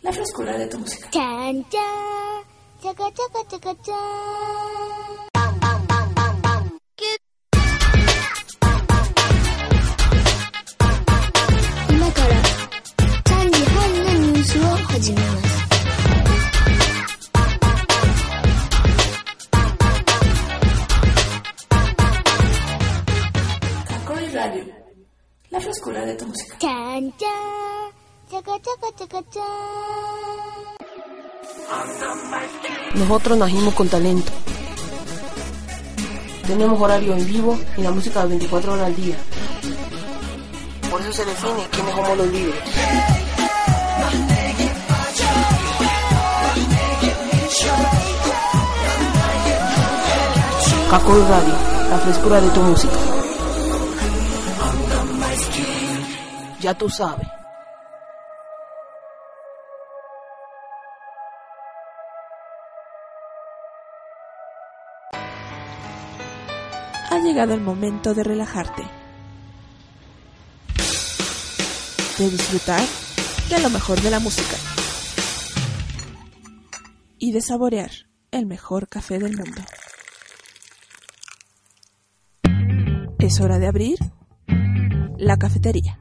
La frescura de tu música. Chan, chan, chaca, chaca, chaca, chan.今から3時半のニュースを始めます。 Kakoi Radio. La frescura de tu música. Chan, chan, chaca, chaca, chaca, chan. Nosotros nacimos con talento. Tenemos horario en vivo y la música de 24 horas al día. Por eso se define quiénes somos los líderes. Kakoi Radio, la frescura de tu música. Ya tú sabes. Ha llegado el momento de relajarte, de disfrutar de lo mejor de la música y de saborear el mejor café del mundo. Es hora de abrir la cafetería.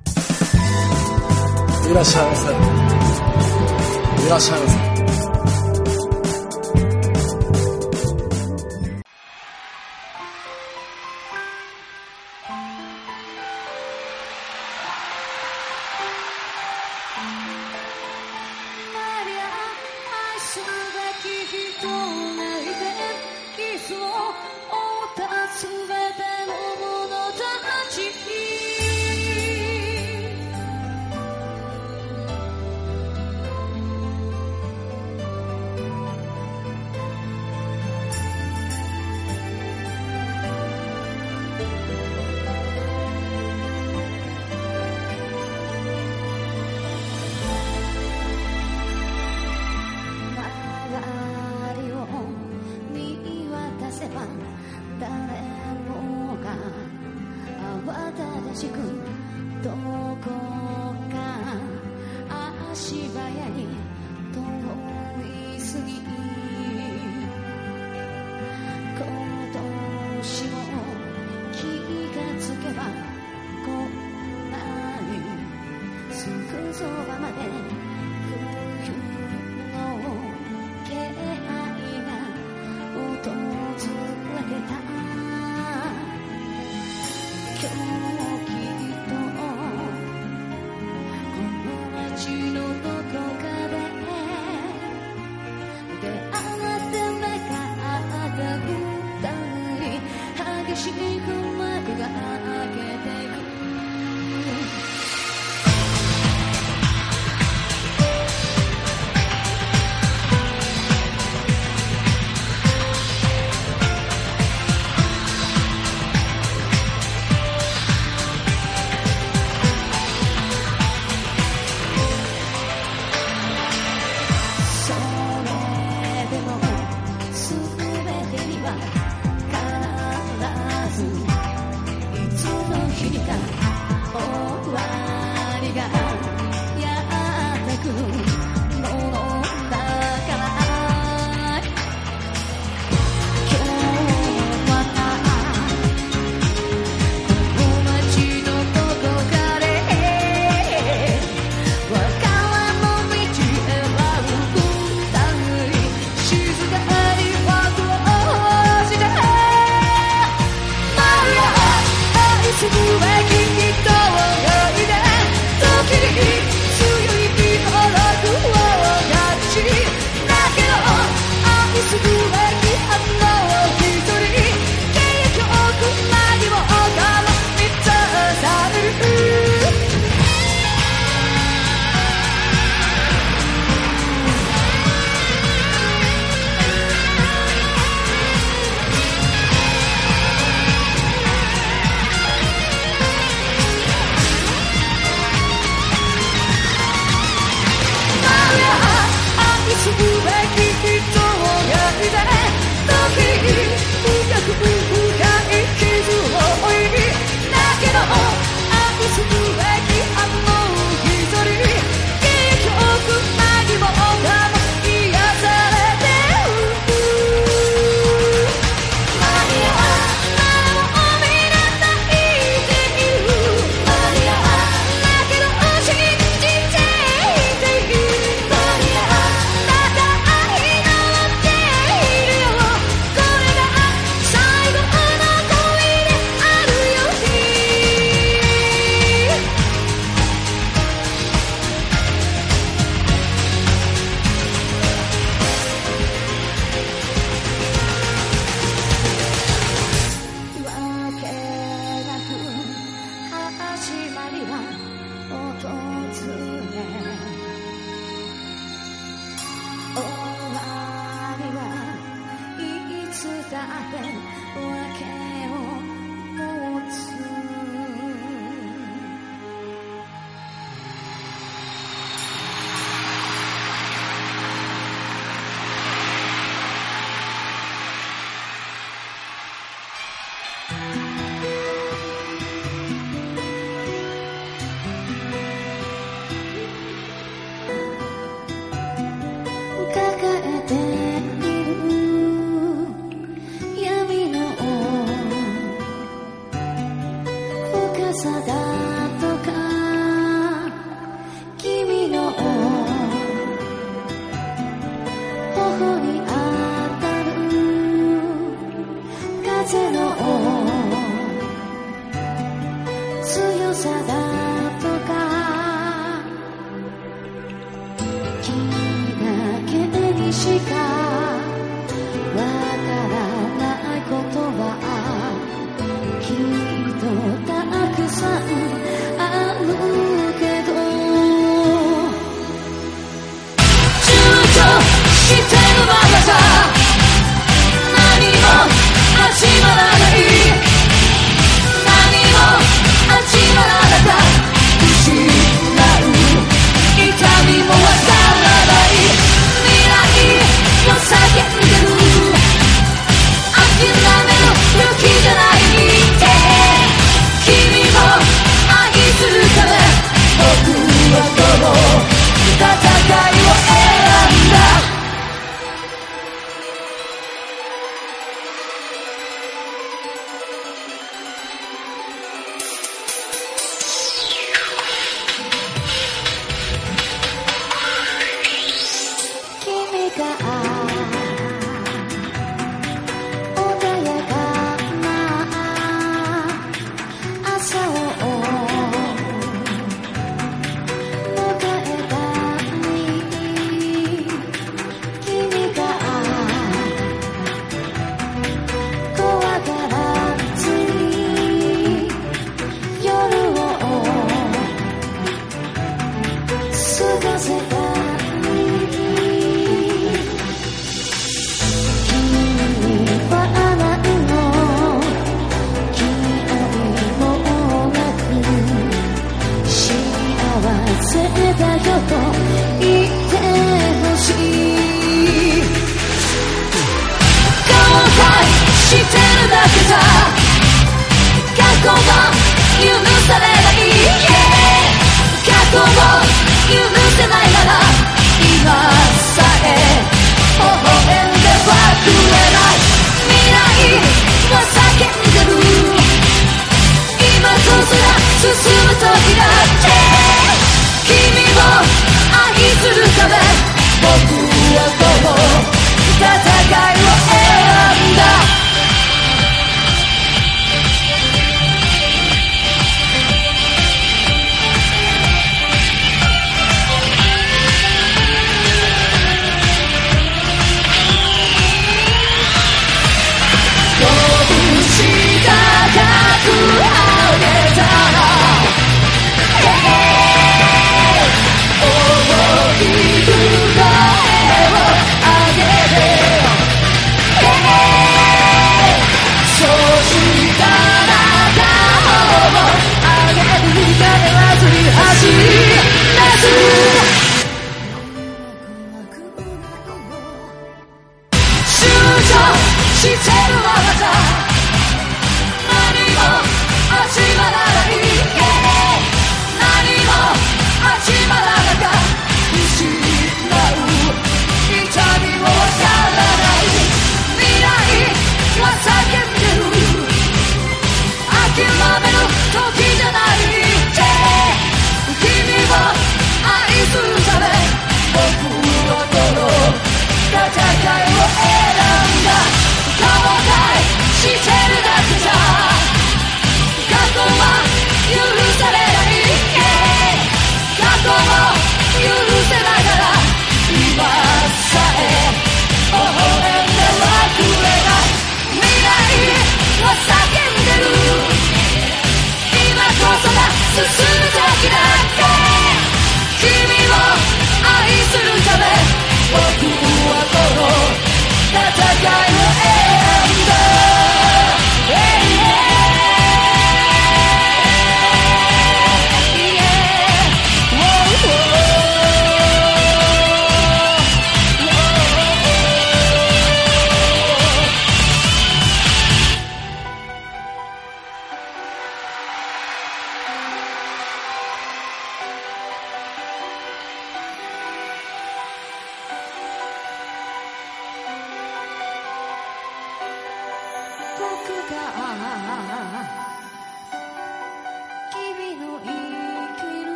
「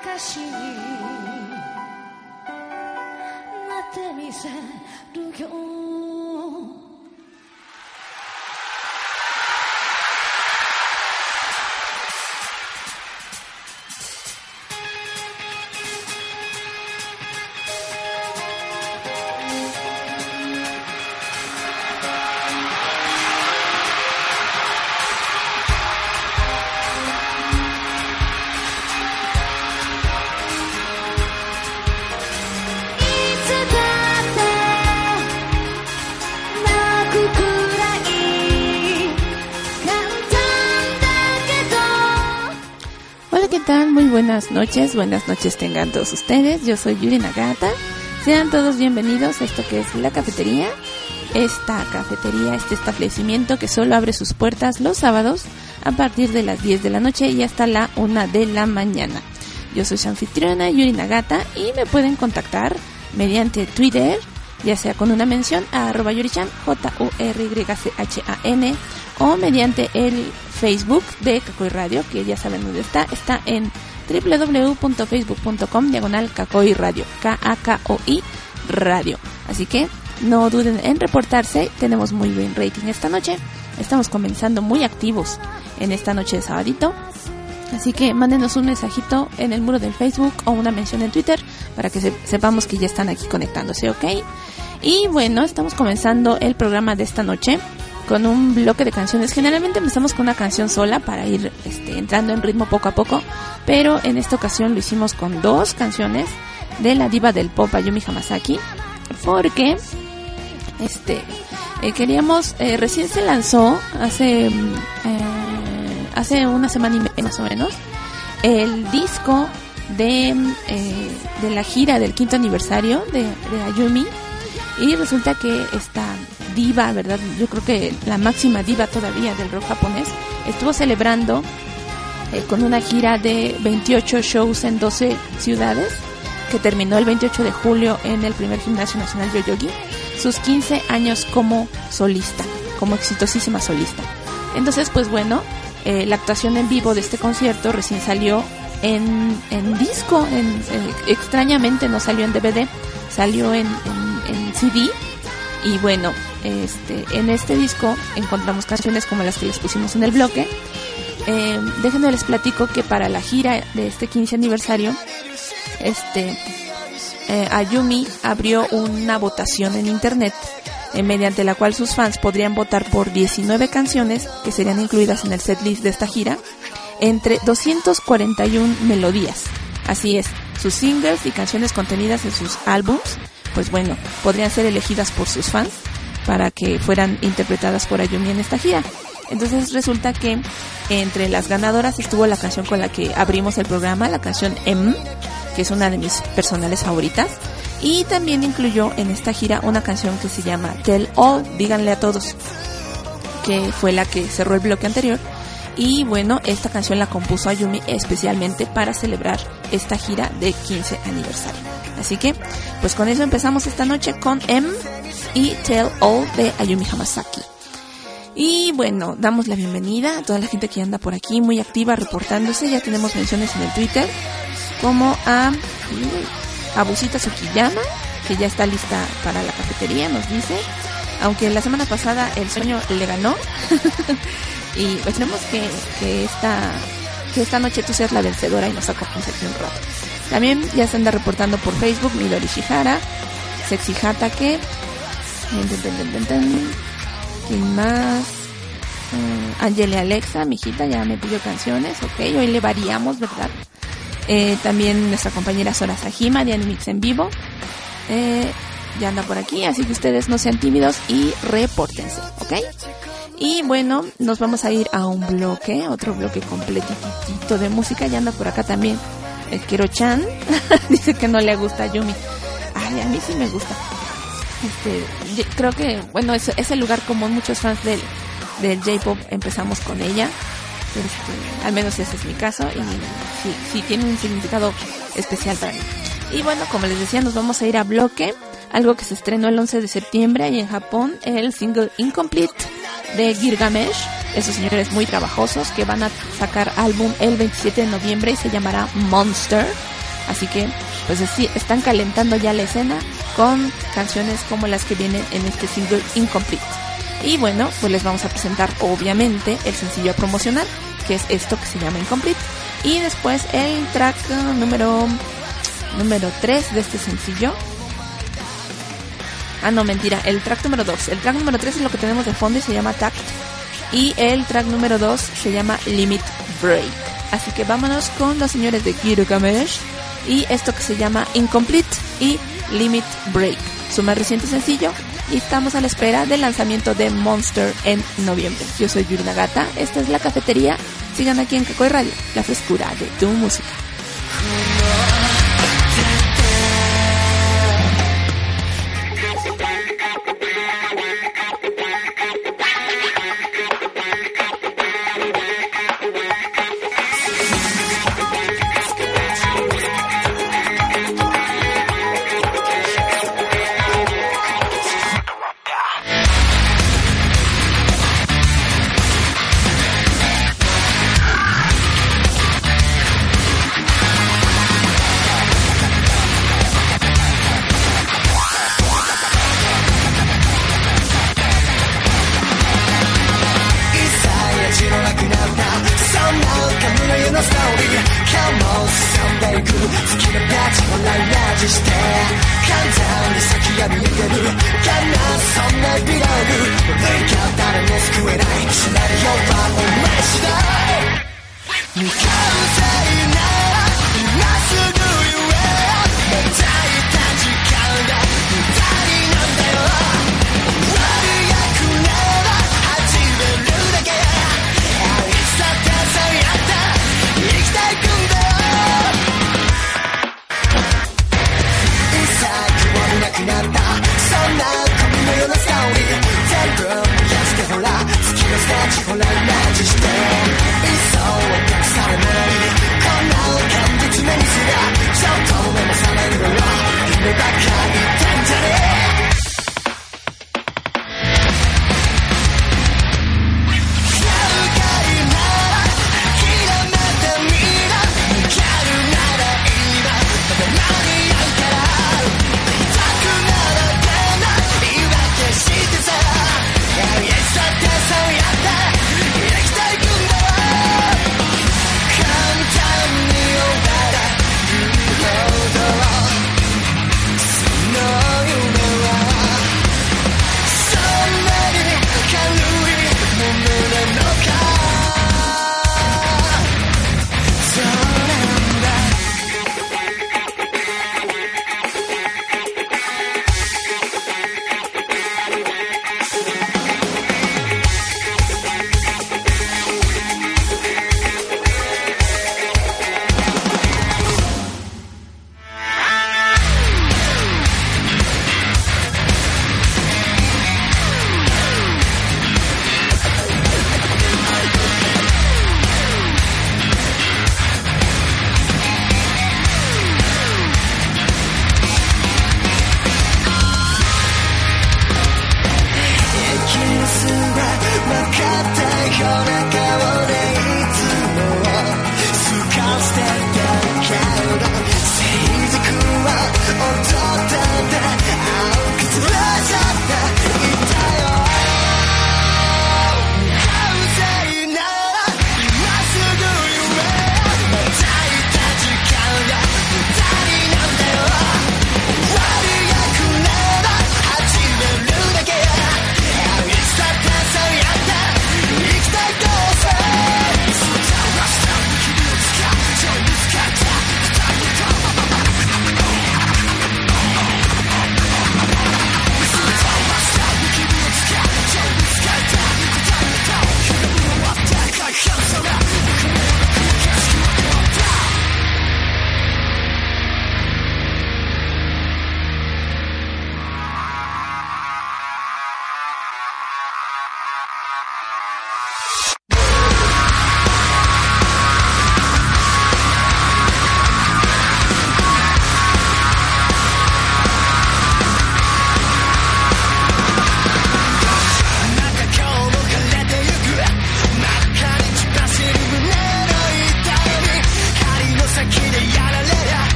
証になってみせるよ Muy buenas noches tengan todos ustedes. Yo soy Yuri Nagata. Sean todos bienvenidos a esto que es la cafetería. Esta cafetería, este establecimiento que solo abre sus puertas los sábados a partir de las 10 de la noche y hasta la 1 de la mañana. Yo soy su anfitriona Yuri Nagata y me pueden contactar mediante Twitter, ya sea con una mención a @yurichan, JURYCHAN, o mediante el Facebook de Kakoi Radio, que ya saben dónde está en www.facebook.com/Kakoi Radio, KAKOI Radio. Así que no duden en reportarse, tenemos muy buen rating esta noche, estamos comenzando muy activos en esta noche de sabadito, así que mándenos un mensajito en el muro del Facebook o una mención en Twitter para que sepamos que ya están aquí conectándose, ¿ok? Y bueno, estamos comenzando el programa de esta noche con un bloque de canciones. Generalmente empezamos con una canción sola para ir entrando en ritmo poco a poco, pero en esta ocasión lo hicimos con dos canciones de la diva del pop Ayumi Hamasaki, porque queríamos, recién se lanzó hace una semana y media más o menos el disco de la gira del 5º aniversario de Ayumi, y resulta que esta diva, ¿verdad? Yo creo que la máxima diva todavía del rock japonés estuvo celebrando con una gira de 28 shows en 12 ciudades, que terminó el 28 de julio en el primer Gimnasio Nacional Yoyogi, sus 15 años como solista, como exitosísima solista. Entonces, pues bueno, la actuación en vivo de este concierto recién salió en disco, extrañamente no salió en DVD, salió en CD. Y bueno, en este disco encontramos canciones como las que les pusimos en el bloque. Déjenme les platico que para la gira de este 15 aniversario, Ayumi abrió una votación en internet, mediante la cual sus fans podrían votar por 19 canciones que serían incluidas en el setlist de esta gira, entre 241 melodías. Así es, sus singles y canciones contenidas en sus álbums, pues bueno, podrían ser elegidas por sus fans para que fueran interpretadas por Ayumi en esta gira. Entonces resulta que entre las ganadoras estuvo la canción con la que abrimos el programa, la canción M, que es una de mis personales favoritas, y también incluyó en esta gira una canción que se llama Tell All, díganle a todos, que fue la que cerró el bloque anterior. Y bueno, esta canción la compuso Ayumi especialmente para celebrar esta gira de 15 aniversario. Así que, pues con eso empezamos esta noche con M y Tell All de Ayumi Hamasaki. Y bueno, damos la bienvenida a toda la gente que anda por aquí, muy activa, reportándose. Ya tenemos menciones en el Twitter, como a Busita Tsukiyama, que ya está lista para la cafetería, nos dice. Aunque la semana pasada el sueño le ganó. Y esperemos que esta noche tú seas la vencedora y nos acompañes aquí un rato. También ya se anda reportando por Facebook Midori Shihara, Sexy Hatake, ¿quién más? Angele Alexa, mi hijita, ya me pidió canciones, ok, hoy le variamos, ¿verdad? También nuestra compañera Sora Sajima de Animix en vivo, ya anda por aquí, así que ustedes no sean tímidos y repórtense, ¿ok? Y bueno, nos vamos a ir a un bloque, otro bloque completito de música. Ya anda por acá también el Kero-chan. Dice que no le gusta a Yumi. Ay, a mí sí me gusta. Creo que, bueno, es el lugar común. Muchos fans del J-pop empezamos con ella. Al menos ese es mi caso. Y sí tiene un significado especial para mí. Y bueno, como les decía, nos vamos a ir a bloque. Algo que se estrenó el 11 de septiembre ahí en Japón, el single Incomplete de Gilgamesh, esos señores muy trabajosos que van a sacar álbum el 27 de noviembre y se llamará Monster. Así que pues sí, están calentando ya la escena con canciones como las que vienen en este single Incomplete. Y bueno, pues les vamos a presentar obviamente el sencillo a promocionar, que es esto que se llama Incomplete. Y después el track número 3 de este sencillo. Ah, no, mentira, el track número 2. El track número 3 es lo que tenemos de fondo y se llama Tact. Y el track número 2 se llama Limit Break. Así que vámonos con los señores de Gilgamesh y esto que se llama Incomplete y Limit Break, su más reciente sencillo. Y estamos a la espera del lanzamiento de Monster en noviembre. Yo soy Yuri Nagata, esta es La Cafetería. Sigan aquí en Kakoi Radio, la frescura de tu música. ほら、好きなスタッチほら、マジしていっそお客さん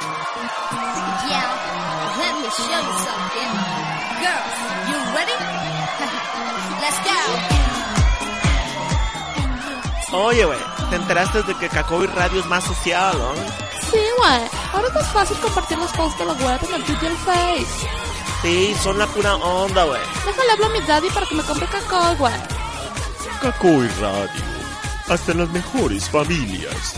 Yeah, let me show you something. Girls, you ready? Let's go. Oye, güey, ¿te enteraste de que Kakobi Radio es más social, no? Sí, güey. Ahora es más fácil compartir los posts de la web en el Twitter y el Face. Sí, son la pura onda, güey. Déjale hablar a mi daddy para que me compre Kakoi, güey. Kakoi Radio. Hasta las mejores familias.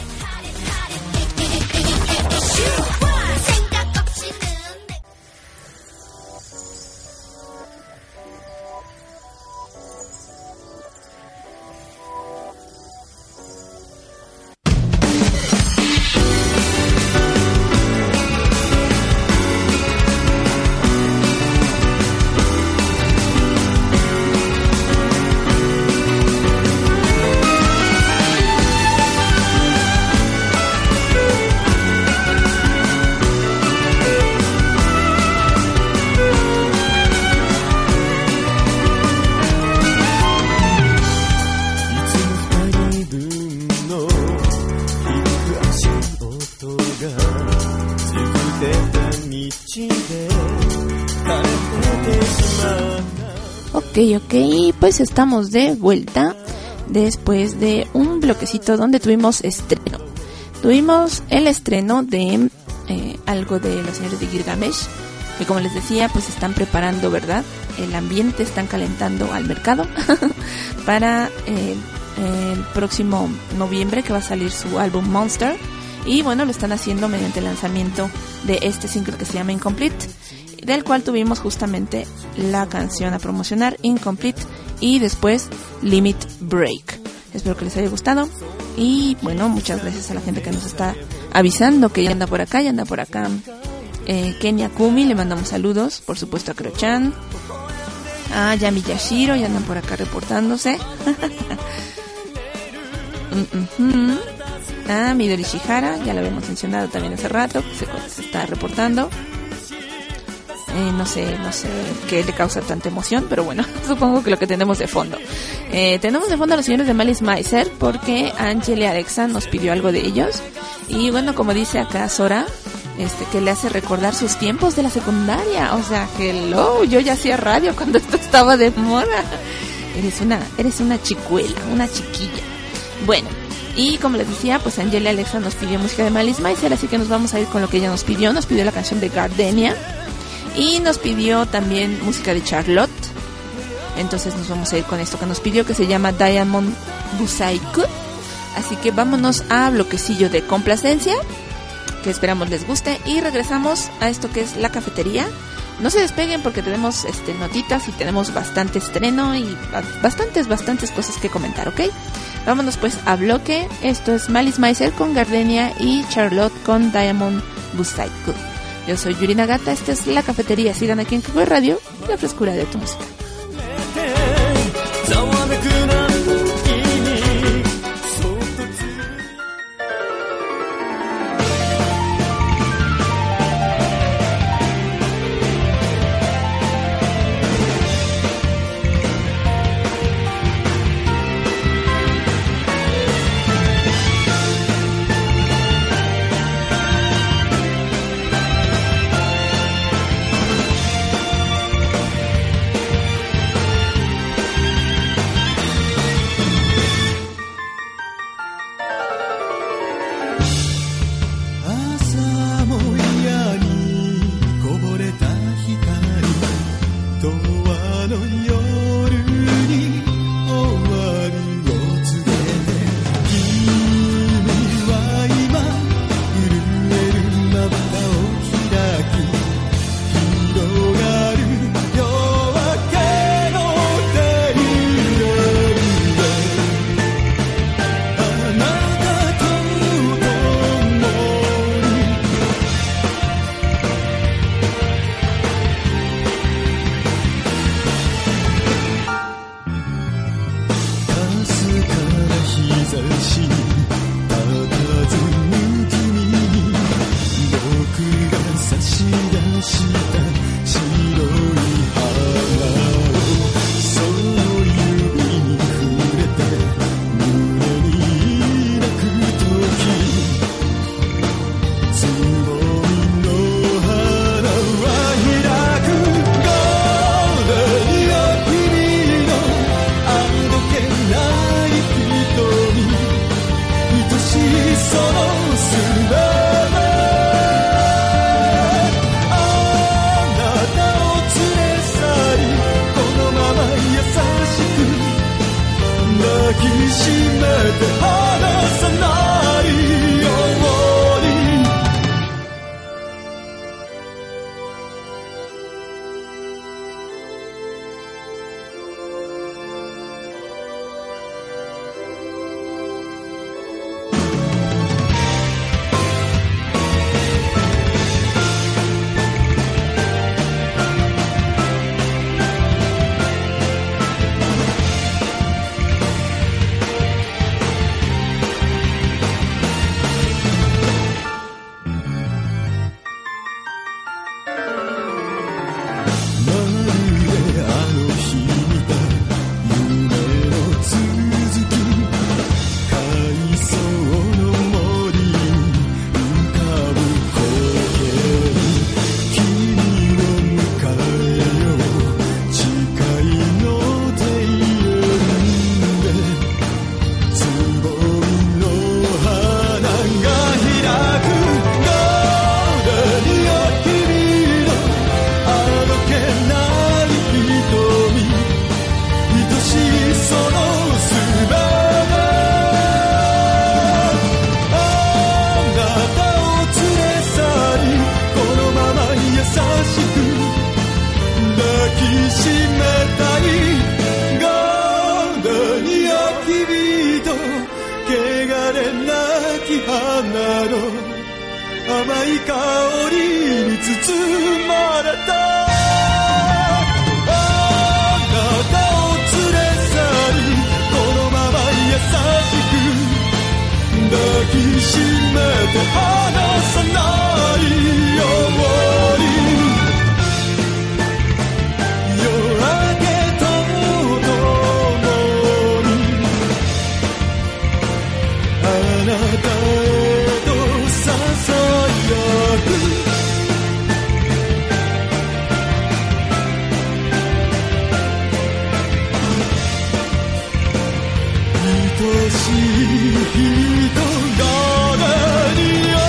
Ok, pues estamos de vuelta después de un bloquecito donde tuvimos estreno. Tuvimos el estreno de algo de los señores de Gilgamesh, que como les decía, pues están preparando, ¿verdad? El ambiente, están calentando al mercado para el próximo noviembre, que va a salir su álbum Monster. Y bueno, lo están haciendo mediante el lanzamiento de este single que se llama Incomplete, del cual tuvimos justamente la canción a promocionar, Incomplete, y después Limit Break. Espero que les haya gustado. Y bueno, muchas gracias a la gente que nos está avisando que ya anda por acá, Kenia Kumi, le mandamos saludos, por supuesto a Krochan, a Yami Yashiro, ya andan por acá reportándose. A Midori Shihara, ya lo habíamos mencionado también hace rato, que se está reportando. No sé qué le causa tanta emoción, pero bueno, supongo que lo que tenemos de fondo. Tenemos de fondo a los señores de Malice Mizer, porque Angel y Alexa nos pidió algo de ellos. Y bueno, como dice acá Sora, que le hace recordar sus tiempos de la secundaria. O sea, hello, yo ya hacía radio cuando esto estaba de moda. Eres una chicuela, una chiquilla. Bueno, y como les decía, pues Angel y Alexa nos pidió música de Malice Mizer, así que nos vamos a ir con lo que ella nos pidió. Nos pidió la canción de Gardenia. Y nos pidió también música de Charlotte. Entonces nos vamos a ir con esto que nos pidió, que se llama Diamond Busaiku. Así que vámonos a bloquecillo de complacencia, que esperamos les guste. Y regresamos a esto que es la cafetería. No se despeguen porque tenemos notitas y tenemos bastante estreno y bastantes cosas que comentar, ¿ok? Vámonos pues a bloque. Esto es Malice Mizer con Gardenia y Charlotte con Diamond Busaiku. Yo soy Yuri Nagata, esta es La Cafetería. Sigan aquí en Kakoi Radio, la frescura de tu música. 甘い香りに包まれたあなたを連れ去りこのまま優しく抱きしめて離さないように夜明けとともにあなたへとささやく愛しい人がによ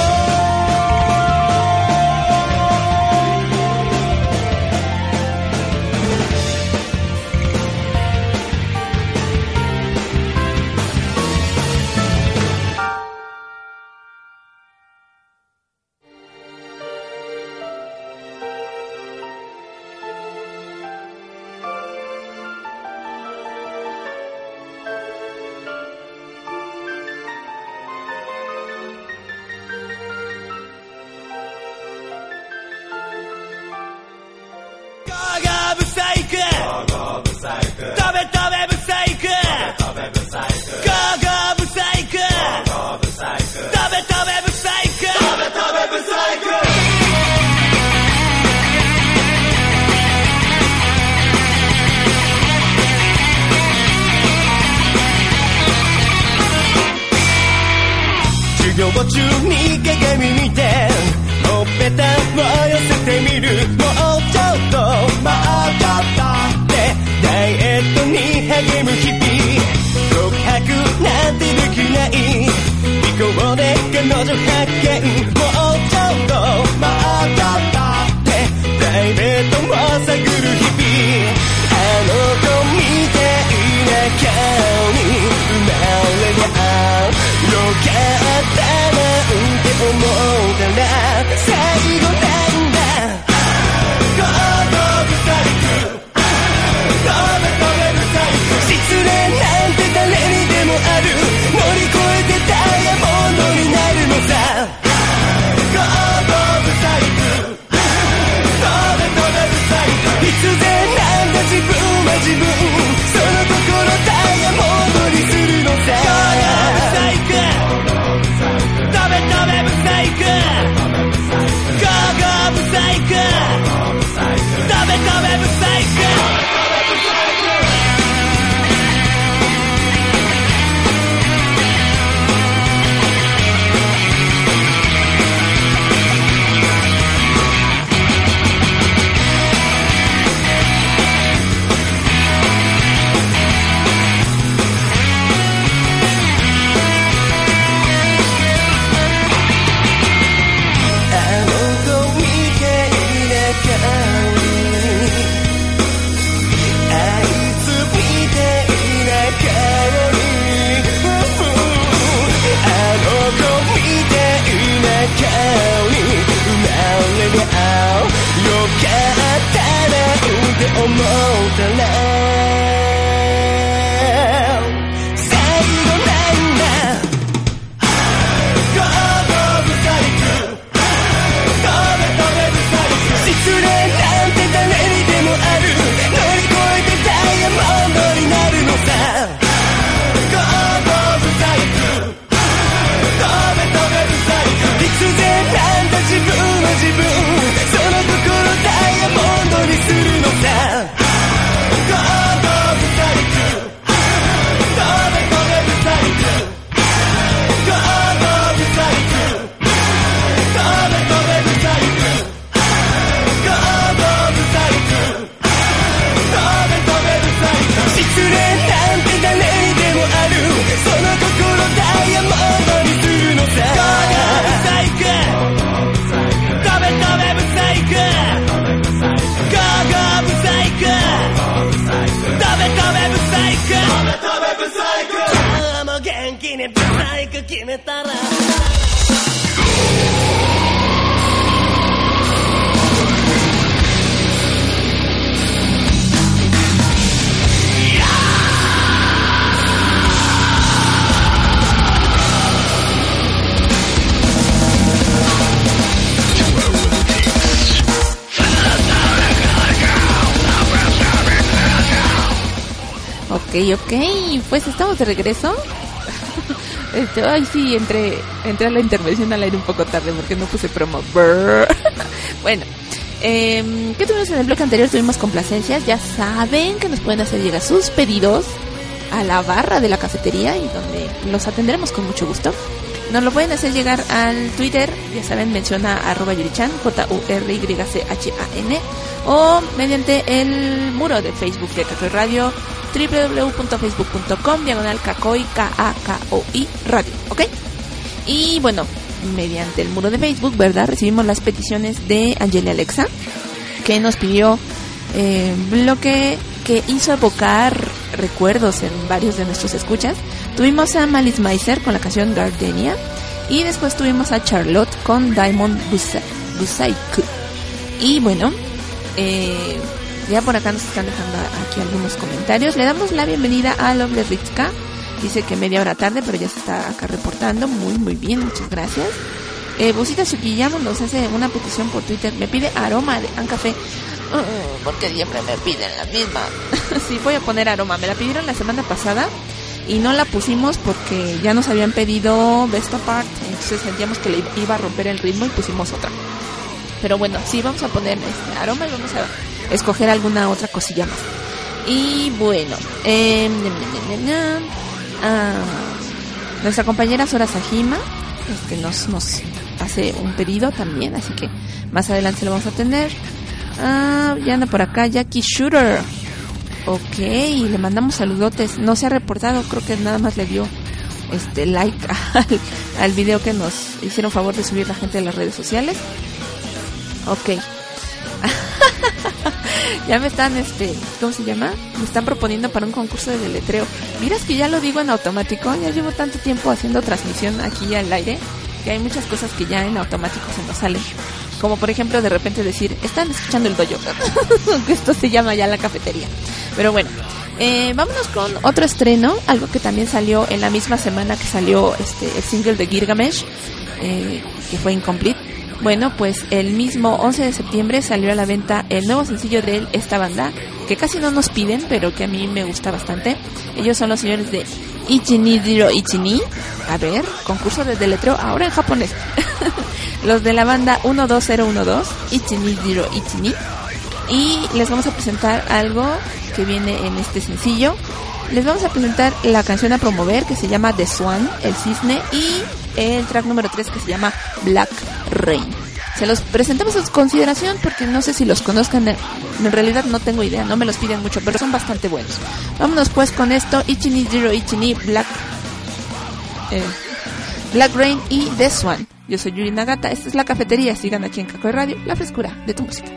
授業中に鏡見てほっぺたを寄せてみるもうちょっと待ってダイエットに励む日々告白なんてできない尾行で彼女発見もうちょっと待ってプライベートも探る日々あの子みたいな顔に生まれりゃよかったなんて思ったら最後なんだゴーゴーブサイク飛べ飛べブサイク失恋なんて誰にでもある乗り越えてダイヤモンドになるのさゴーゴーブサイク飛べ飛べブサイク必然なんだ自分は自分その心ダイヤモンドにするのさゴーゴーブサイク飛べ飛べブサイクゴーゴーブサイク飛べ飛べブサイク思ったら最後なんだゴーゴーブサイク飛べ飛べブサイク失恋なんて誰にでもある乗り越えてダイヤモンドになるのさゴーゴーブサイク飛べ飛べブサイク必然なんだ自分は自分その心ダイヤモンドにするのさ決めたら Ok, pues estamos de regreso. Ay, sí, entré a la intervención al aire un poco tarde porque no puse promo. Bueno, ¿qué tuvimos en el bloque anterior? Tuvimos complacencias. Ya saben que nos pueden hacer llegar sus pedidos a la barra de la cafetería y donde los atendremos con mucho gusto. Nos lo pueden hacer llegar al Twitter, ya saben, menciona @Yurichan, JURYCHAN, o mediante el muro de Facebook de Kakoi Radio, www.facebook.com/Kakoi, KAKOI Radio, ¿ok? Y bueno, mediante el muro de Facebook, ¿verdad? Recibimos las peticiones de Angeli Alexa, que nos pidió bloque que hizo evocar recuerdos en varios de nuestros escuchas. Tuvimos a Malice Miser con la canción Gardenia, y después tuvimos a Charlotte con Diamond Busaiku. Y bueno, ya por acá nos están dejando aquí algunos comentarios. Le damos la bienvenida a Lovely Ritzka. Dice que media hora tarde, pero ya se está acá reportando. Muy bien, muchas gracias. Busita Tsukiyama nos hace una petición por Twitter. Me pide aroma de Ancafé. Porque siempre me piden la misma. Sí, voy a poner aroma. Me la pidieron la semana pasada y no la pusimos porque ya nos habían pedido Best Apart. Entonces sentíamos que le iba a romper el ritmo y pusimos otra. Pero bueno, sí, vamos a poner aroma y vamos a escoger alguna otra cosilla más. Y bueno, nuestra compañera Sora Sajima nos hace un pedido también, así que más adelante lo vamos a tener. Ya anda por acá Jackie Shooter. Ok, le mandamos saludotes. No se ha reportado, creo que nada más le dio like al video que nos hicieron favor de subir la gente de las redes sociales. Ok. Ya me están, ¿cómo se llama? Me están proponiendo para un concurso de deletreo. Miras que ya lo digo en automático. Ya llevo tanto tiempo haciendo transmisión aquí al aire que hay muchas cosas que ya en automático se nos salen. Como por ejemplo de repente decir, están escuchando el dojo. Que esto se llama ya la cafetería. Pero bueno, vámonos con otro estreno. Algo que también salió en la misma semana que salió el single de Gilgamesh, que fue Incomplete. Bueno, pues el mismo 11 de septiembre salió a la venta el nuevo sencillo de esta banda, que casi no nos piden, pero que a mí me gusta bastante. Ellos son los señores de Ichini Diro Ichini. A ver, concurso de deletreo ahora en japonés. Los de la banda 12012, Ichini Diro Ichini. Y les vamos a presentar algo que viene en este sencillo. Les vamos a presentar la canción a promover, que se llama The Swan, el cisne, y el track número 3, que se llama Black Rain. Se los presentamos a su consideración porque no sé si los conozcan. En realidad no tengo idea, no me los piden mucho, pero son bastante buenos. Vámonos pues con esto, Ichini Zero Ichini, Black Rain y The Swan. Yo soy Yuri Nagata, esta es la cafetería. Sigan aquí en Kakoi Radio, la frescura de tu música.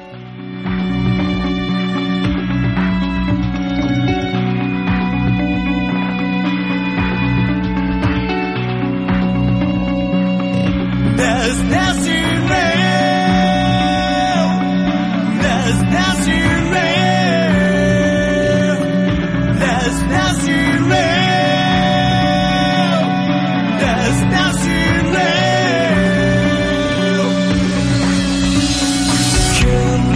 There's nothing real. There's nothing real. There's nothing real. There's nothing real.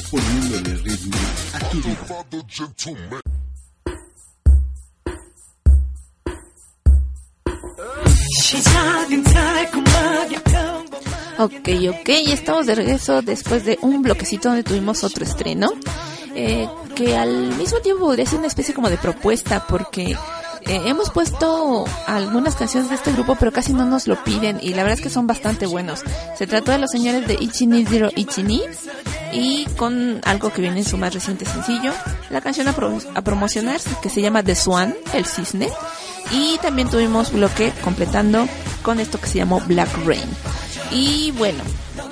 poniéndole ritmo a tu vida. Ok, estamos de regreso después de un bloquecito donde tuvimos otro estreno, que al mismo tiempo podría ser una especie como de propuesta, porque hemos puesto algunas canciones de este grupo, pero casi no nos lo piden, y la verdad es que son bastante buenos. Se trató de los señores de Ichini Zero Ichini, y con algo que viene en su más reciente sencillo, la canción a promocionar, que se llama The Swan, el cisne, y también tuvimos bloque completando con esto que se llamó Black Rain. Y bueno,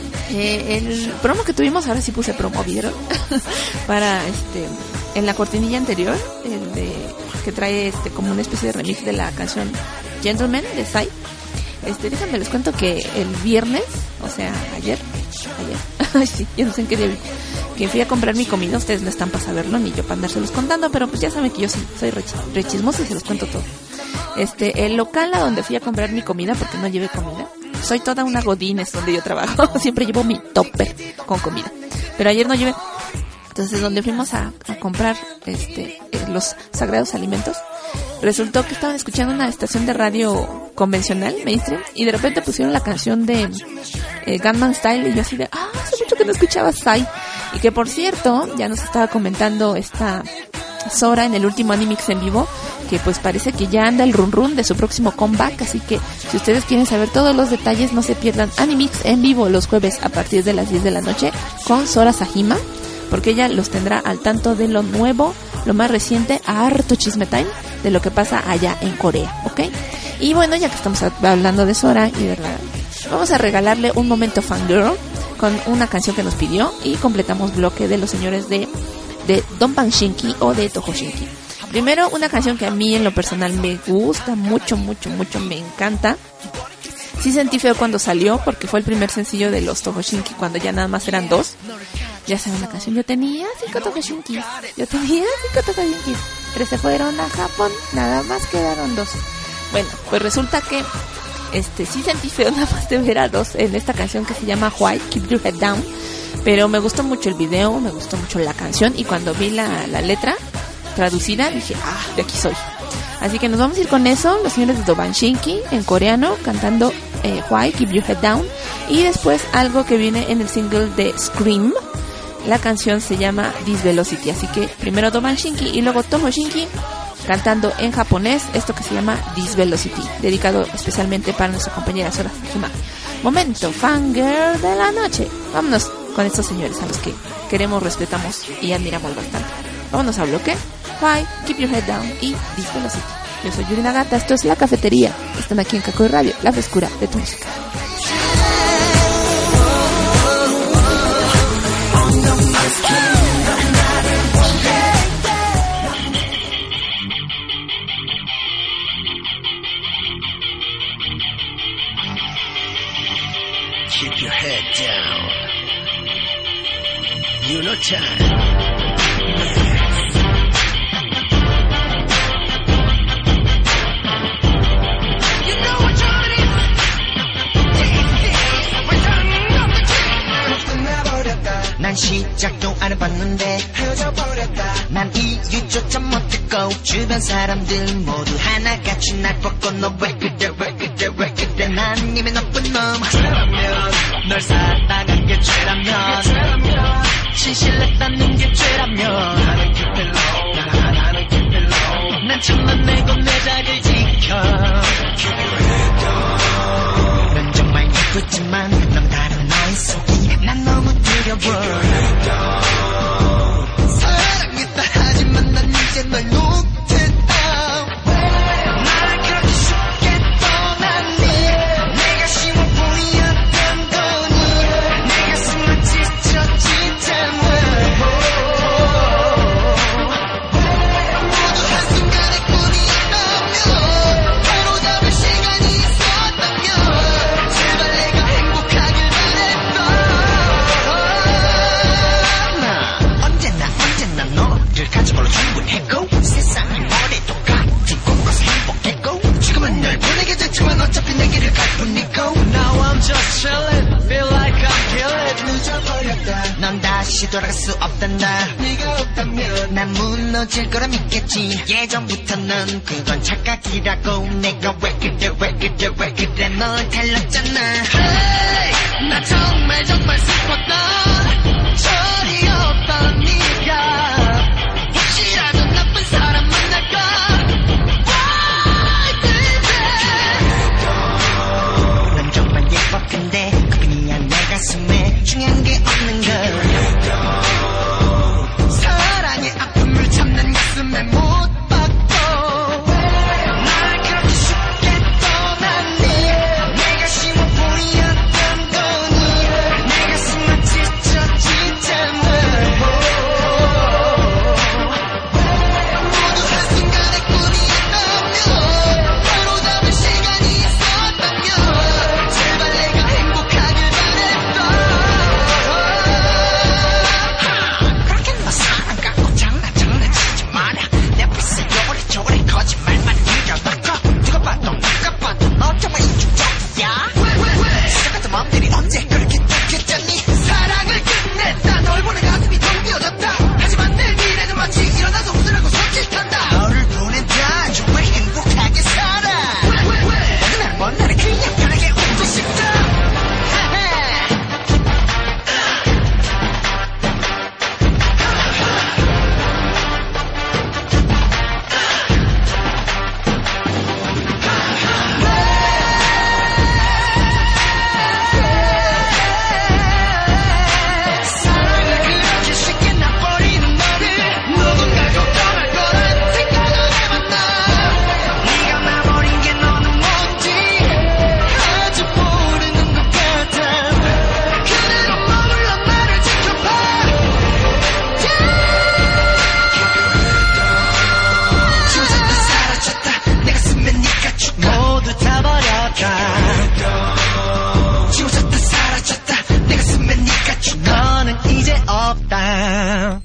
el promo que tuvimos, ahora sí puse promo, ¿vieron? Para en la cortinilla anterior, el de que trae como una especie de remix de la canción Gentleman de Psy. Déjenme les cuento que el viernes, o sea, ayer, sí, yo no sé en qué día, que fui a comprar mi comida. Ustedes no están para saberlo, ni yo para andárselos contando, pero pues ya saben que yo sí soy re chismosa y se los cuento todo. El local a donde fui a comprar mi comida, porque no llevé comida, soy toda una godines donde yo trabajo, siempre llevo mi topper con comida, pero ayer no llevé. Entonces, donde fuimos a comprar los sagrados alimentos, resultó que estaban escuchando una estación de radio convencional, mainstream, y de repente pusieron la canción de Gangnam Style, y yo así de, hace mucho que no escuchaba Psy. Y que por cierto, ya nos estaba comentando esta Sora en el último Animix en vivo, que pues parece que ya anda el run de su próximo comeback, así que si ustedes quieren saber todos los detalles, no se pierdan Animix en vivo los jueves a partir de las 10 de la noche con Sora Sajima, porque ella los tendrá al tanto de lo nuevo, lo más reciente, harto chisme time de lo que pasa allá en Corea, ¿ok? Y bueno, ya que estamos hablando de Sora y verdad, vamos a regalarle un momento fangirl con una canción que nos pidió, y completamos bloque de los señores de Donpan Shinki o de Toho Shinki. Primero, una canción que a mí en lo personal me gusta mucho, me encanta. Sí sentí feo cuando salió, porque fue el primer sencillo de los Toho Shinki cuando ya nada más eran 2. Ya saben la canción, yo tenía 5 Toho Shinkis, 3 se fueron a Japón, nada más quedaron 2. Bueno, pues resulta que sí sentí feo nada más de ver a 2 en esta canción que se llama Why, Keep Your Head Down, pero me gustó mucho el video, me gustó mucho la canción, y cuando vi la letra traducida dije, de aquí soy. Así que nos vamos a ir con eso, los señores de Donpan Shinki en coreano cantando Why, Keep Your Head Down, y después algo que viene en el single de Scream. La canción se llama This Velocity, así que primero Donpan Shinki y luego Toho Shinki cantando en japonés esto que se llama This Velocity, dedicado especialmente para nuestra compañera Sora Sajima. Momento fangirl de la noche. Vámonos con estos señores a los que queremos, respetamos y admiramos bastante. Vámonos a bloque Why, Keep Your Head Down y This Velocity. Yo soy Yuri Nagata, esto es La Cafetería. Están aquí en Kakoi Radio, la frescura de tu música. Keep your head down. You know time. 난 시작도 안 해봤는데 헤어져버렸다. 난 이유조차 못 듣고 주변 사람들 모두 하나같이 날 뻗고 너 왜 그래 왜 그래 왜 그래 난 이미 나쁜 놈. 죄라면 널 사랑한 게 죄라면 진실했다는 게 죄라면 나는 keep it low 나는 keep it low. 난 참만 내고 내 자리를 지켜 Keep your head down. 넌 정말 예쁘지만 넌 다른 너의 속이 난 너무 두려워. 사랑했다 하지만 난 이제 널 놓겠다. 날 그렇게 쉽게 떠났니. 내가 쉬워 보였던 거니. 내 가슴 넌 다시 돌아갈 수 없단다. 네가 없다면 난 무너질 거라 믿겠지. 예전부터는 그건 착각이라고. 내가 왜 그래 널 달랐잖아. Hey, 나 정말 슬펐던 철이 없던 네가 혹시라도 나쁜 사람 만날까. Why baby. 넌 정말 예뻐. 근데 그뿐이야 내 가슴에 중요한 게 없는 걸. 사랑의 아픔을 참는 가슴에 못 박고 날 그렇게 쉽게 떠났니. 내가 심어 보였던 거니. 내 가슴은 지쳐지잖아. 모두 한순간의 꿈이었다면 바로 잡을 시간이 있었다면 제발 내가 행복하길 바랬어. 그렇게 너 사랑 갖고 장난치지 마라. 내 앞에서 요래 거짓말만 늘어놓고 누가 봐도 너 정말 이중적이야. 시작 같은 맘들이 언제 그렇게 착했잖니. 사랑을 끝냈다. 널 보내 가슴이 텅 비어졌다. 하지만 내 미래는 마치 일어나서 웃으라고 손짓한다. 너를 보낸다. 정말 행복하게 살아. 먼 날에 그냥 편하게 웃고 싶다. 사랑을 그렇게 쉽게 놔버리는 너를 누군가가 떠날 거란 생각을 해봤나. 네가 놔버린 게 너는 뭔지 아직 모르는 것 같아. 그대로 머물러 나를 지켜봐. 지워졌다 사라졌다. 내 가슴에 네가 죽어 모두 다 버렸다. 지워졌다 사라졌다. 내 가슴에 네가 죽어 너는 이제 없다.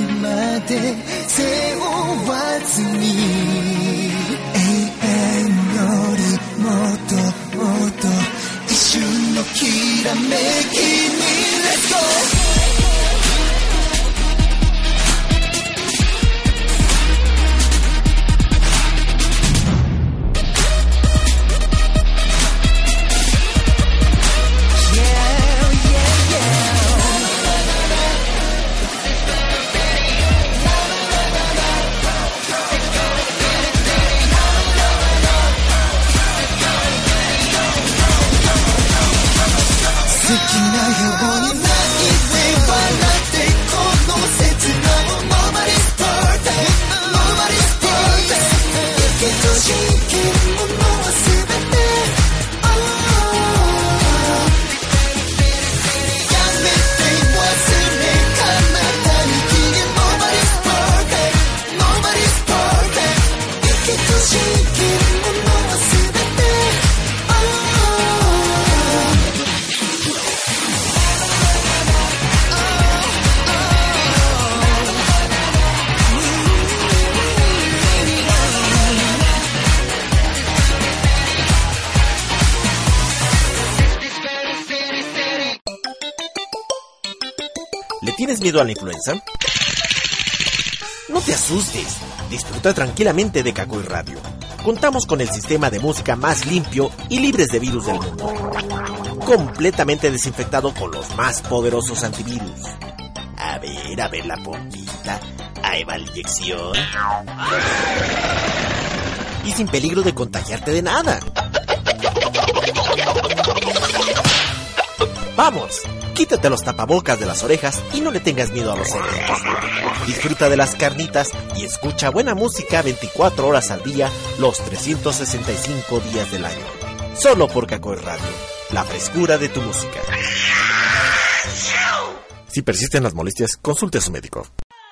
세워왔으니 AM ¿Tienes miedo a la influenza? No te asustes, disfruta tranquilamente de Kakoi Radio. Contamos con el sistema de música más limpio y libres de virus del mundo. Completamente desinfectado con los más poderosos antivirus. A ver la pompita. Ahí va la inyección. Y sin peligro de contagiarte de nada. ¡Vamos! Quítate los tapabocas de las orejas y no le tengas miedo a los enemigos. Disfruta de las carnitas y escucha buena música 24 horas al día, los 365 días del año. Solo por Kakoi Radio, la frescura de tu música. Si persisten las molestias, consulte a su médico.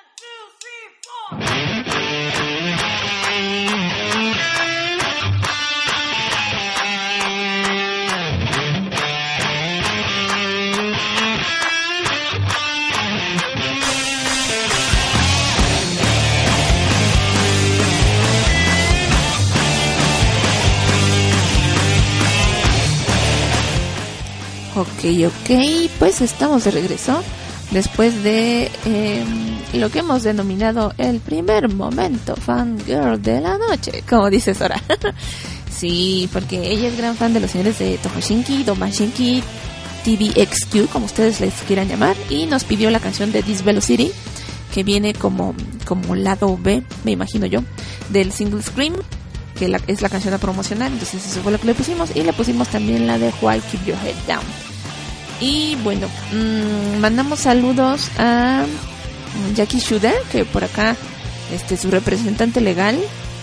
Ok, pues estamos de regreso después de lo que hemos denominado el primer momento fangirl de la noche, como dice Sora. Sí, porque ella es gran fan de los señores de Tohoshinki, Domashinki, TVXQ, como ustedes les quieran llamar, y nos pidió la canción de This Velocity, que viene como lado B, me imagino yo, del single Scream, que es la canción a promocionar. Entonces eso fue lo que le pusimos, y le pusimos también la de Why Keep Your Head Down. Y bueno, mandamos saludos a Jackie Shuder, que por acá su representante legal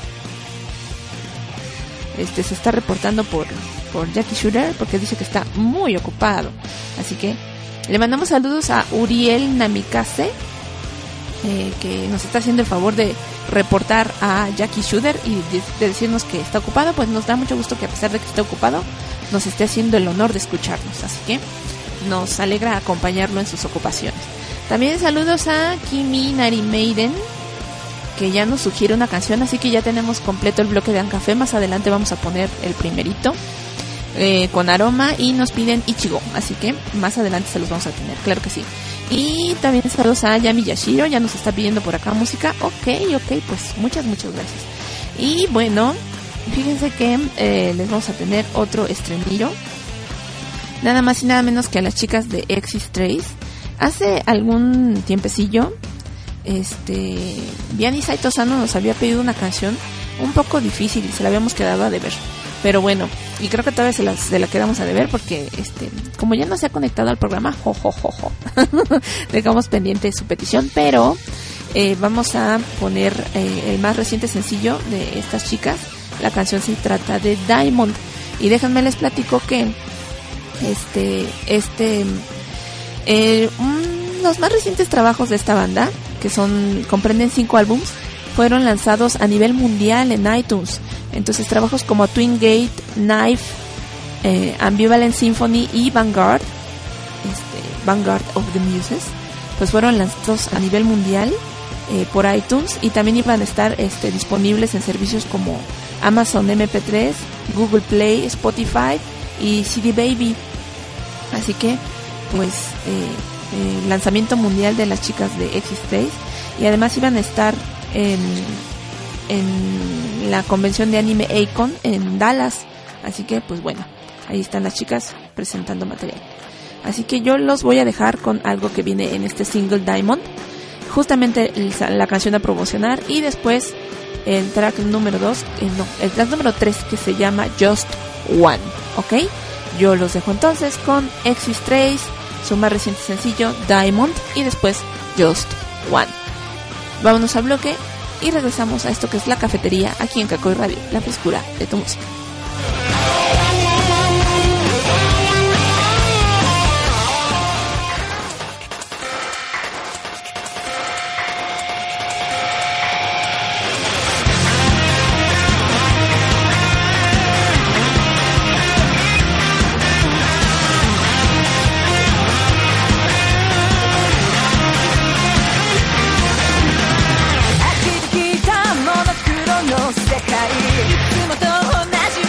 se está reportando por Jackie Shuder, porque dice que está muy ocupado. Así que le mandamos saludos a Uriel Namikaze, que nos está haciendo el favor de reportar a Jackie Shuder y de decirnos que está ocupado. Pues nos da mucho gusto que a pesar de que esté ocupado nos esté haciendo el honor de escucharnos, así que nos alegra acompañarlo en sus ocupaciones. También saludos a Kimi Nari Maiden, que ya nos sugiere una canción, así que ya tenemos completo el bloque de Ancafé. Más adelante vamos a poner el primerito con aroma, y nos piden Ichigo, así que más adelante se los vamos a tener, claro que sí. Y también saludos a Yami Yashiro, ya nos está pidiendo por acá música. Ok, pues muchas gracias. Y bueno, fíjense que les vamos a tener otro estrenillo, nada más y nada menos que a las chicas de Exis Trace. Hace algún tiempecillo Vianney Saito Sano nos había pedido una canción un poco difícil y se la habíamos quedado a deber. Pero bueno, y creo que todavía se la quedamos a deber porque como ya no se ha conectado al programa, dejamos pendiente su petición, pero vamos a poner el más reciente sencillo de estas chicas. La canción se trata de Diamond, y déjenme les platico que los más recientes trabajos de esta banda, que comprenden 5 álbums, fueron lanzados a nivel mundial en iTunes. Entonces trabajos como Twin Gate, Knife, Ambivalent Symphony y Vanguard of the Muses, pues fueron lanzados a nivel mundial por iTunes, y también iban a estar disponibles en servicios como Amazon MP3, Google Play, Spotify y CD Baby. Así que pues lanzamiento mundial de las chicas de Exis Trace, y además iban a estar en la convención de anime Akon en Dallas. Así que pues bueno, ahí están las chicas presentando material. Así que yo los voy a dejar con algo que viene en este single Diamond, justamente la canción a promocionar, y después el track número 3, que se llama Just One. Ok, yo los dejo entonces con Exis Trace, su más reciente sencillo Diamond, y después Just One. Vámonos al bloque y regresamos a esto que es La Cafetería aquí en Kakoi Radio, la frescura de tu música. 「いつもと同じ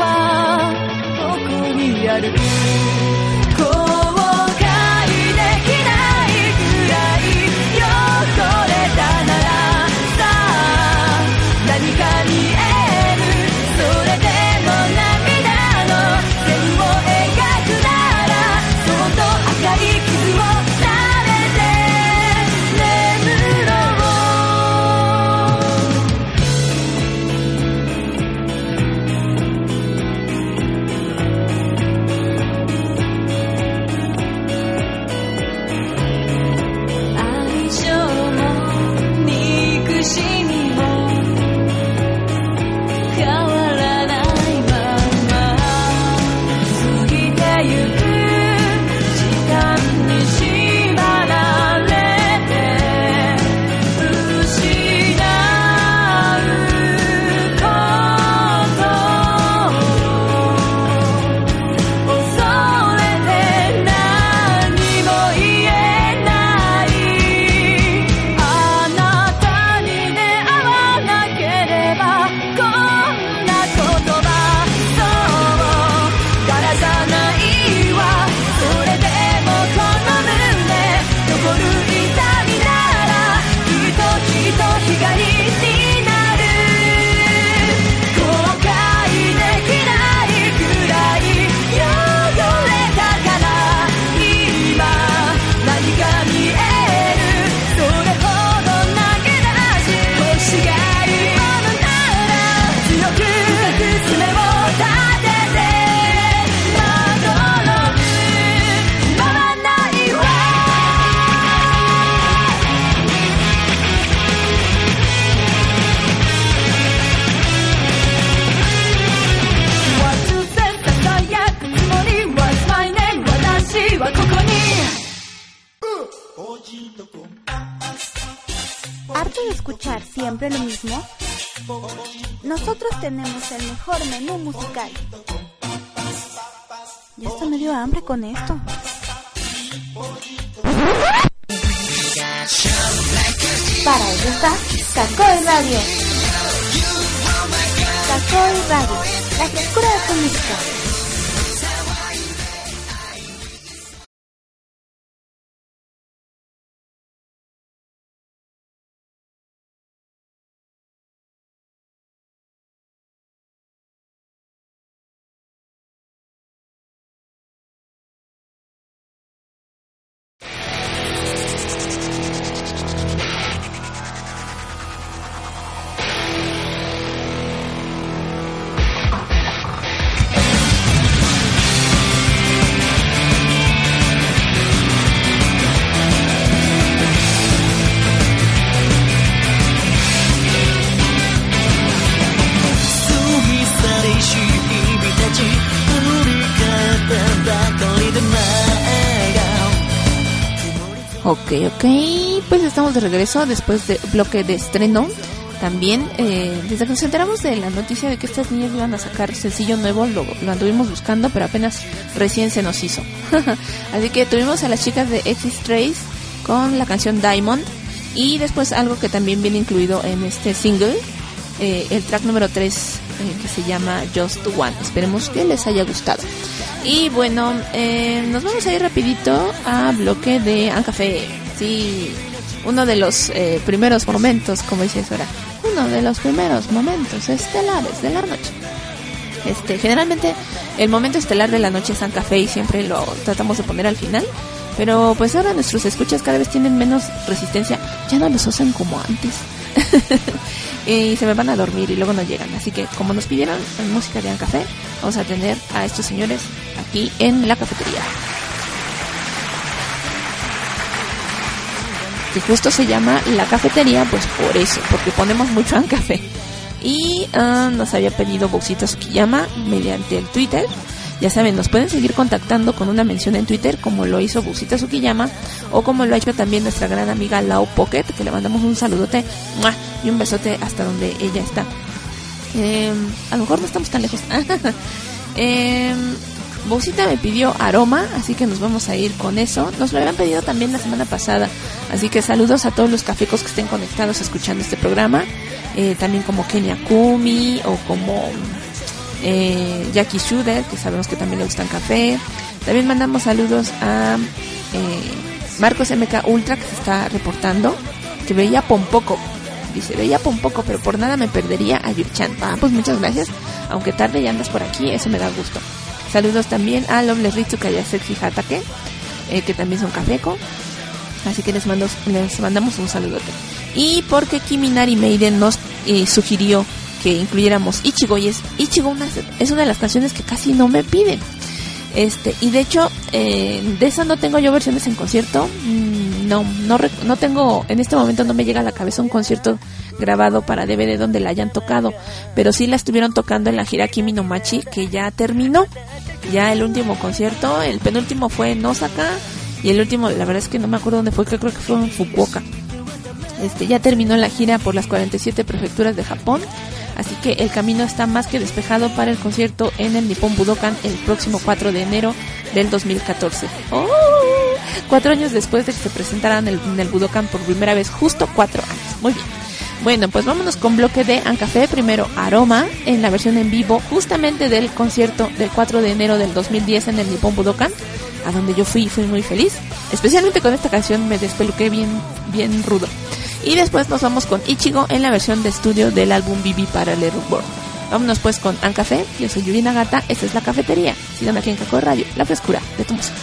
ここにある後悔できないくらい汚れたならさあ何か見えるそれでも涙の線を描くならそっと赤い傷を舐めて眠ろう愛情も憎しみも変わらないまま過ぎてゆく時間に縛られて失うことを恐れて何も言えないあなたに出会わなければこんな言葉そうからさないわそれでもこの胸残る痛みならきっと光になる後悔できないくらい汚れたから今何か見えるそれほど投げ出し欲しがるものなら強く爪を立ててまどろむままないわ突然ささやくつもり What's my name 私はここに ¿Harto de escuchar siempre lo mismo? Nosotros tenemos el mejor menú musical. Ya hasta me dio hambre con esto. Para eso está Kakoi Radio. Kakoi Radio, la frescura de tu música. Ok, pues estamos de regreso después de bloque de estreno. También, desde que nos enteramos de la noticia de que estas niñas iban a sacar sencillo nuevo, lo anduvimos buscando, pero apenas recién se nos hizo. Así que tuvimos a las chicas de X-Trace con la canción Diamond, y después algo que también viene incluido en este single, el track número 3, que se llama Just One. Esperemos que les haya gustado. Y bueno, nos vamos a ir rapidito a bloque de Ancafé. Sí, uno de los primeros momentos, como dice Sora, uno de los primeros momentos estelares de la noche. Generalmente el momento estelar de la noche es Ancafé y siempre lo tratamos de poner al final. Pero pues ahora nuestros escuchas cada vez tienen menos resistencia, ya no los usan como antes. Y se me van a dormir y luego no llegan. Así que como nos pidieron música de Ancafé, vamos a tener a estos señores aquí en la cafetería, que justo se llama La Cafetería, pues por eso, porque ponemos mucho Ancafé. Y nos había pedido Boxita Tsukiyama mediante el Twitter. Ya saben, nos pueden seguir contactando con una mención en Twitter, como lo hizo Boxita Tsukiyama, o como lo ha hecho también nuestra gran amiga Lao Pocket, que le mandamos un saludote y un besote hasta donde ella está. A lo mejor no estamos tan lejos. Boxita me pidió Aroma, así que nos vamos a ir con eso. Nos lo habían pedido también la semana pasada, así que saludos a todos los cafecos que estén conectados escuchando este programa, también como Kenia Kumi o como Jackie Schuder, que sabemos que también le gustan café. También mandamos saludos a Marcos MK Ultra, que se está reportando, que veía Pompoco. Dice, veía Pompoco, pero por nada me perdería a Yurichan. Pues muchas gracias. Aunque tarde ya andas por aquí, eso me da gusto. Saludos también a Loveless Ritsuka y a Sexy Hatake, que también son cafeco. Así que les mandamos un saludote. Y porque Kiminari Maiden nos sugirió que incluyéramos Ichigo, y Ichigo es una de las canciones que casi no me piden. Y de hecho, de esa no tengo yo versiones en concierto. No tengo, en este momento no me llega a la cabeza un concierto grabado para DVD donde la hayan tocado, pero sí la estuvieron tocando en la gira Kimi no Machi, que ya terminó. Ya el último concierto, el penúltimo fue en Osaka, y el último, la verdad es que no me acuerdo dónde fue, creo que fue en Fukuoka. Ya terminó la gira por las 47 prefecturas de Japón, así que el camino está más que despejado para el concierto en el Nippon Budokan el próximo 4 de enero del 2014. 4 años después de que se presentaran en el Budokan por primera vez, justo 4 años. Muy bien. Bueno, pues vámonos con bloque de Ancafé. Primero Aroma, en la versión en vivo, justamente del concierto del 4 de enero del 2010 en el Nippon Budokan, a donde yo fui muy feliz. Especialmente con esta canción me despeluqué bien rudo. Y después nos vamos con Ichigo en la versión de estudio del álbum BB Parallel World. Vámonos pues con Ancafé. Yo soy Yuri Nagata, esta es La Cafetería. Sigan aquí en Kakoi Radio, la frescura de tu música.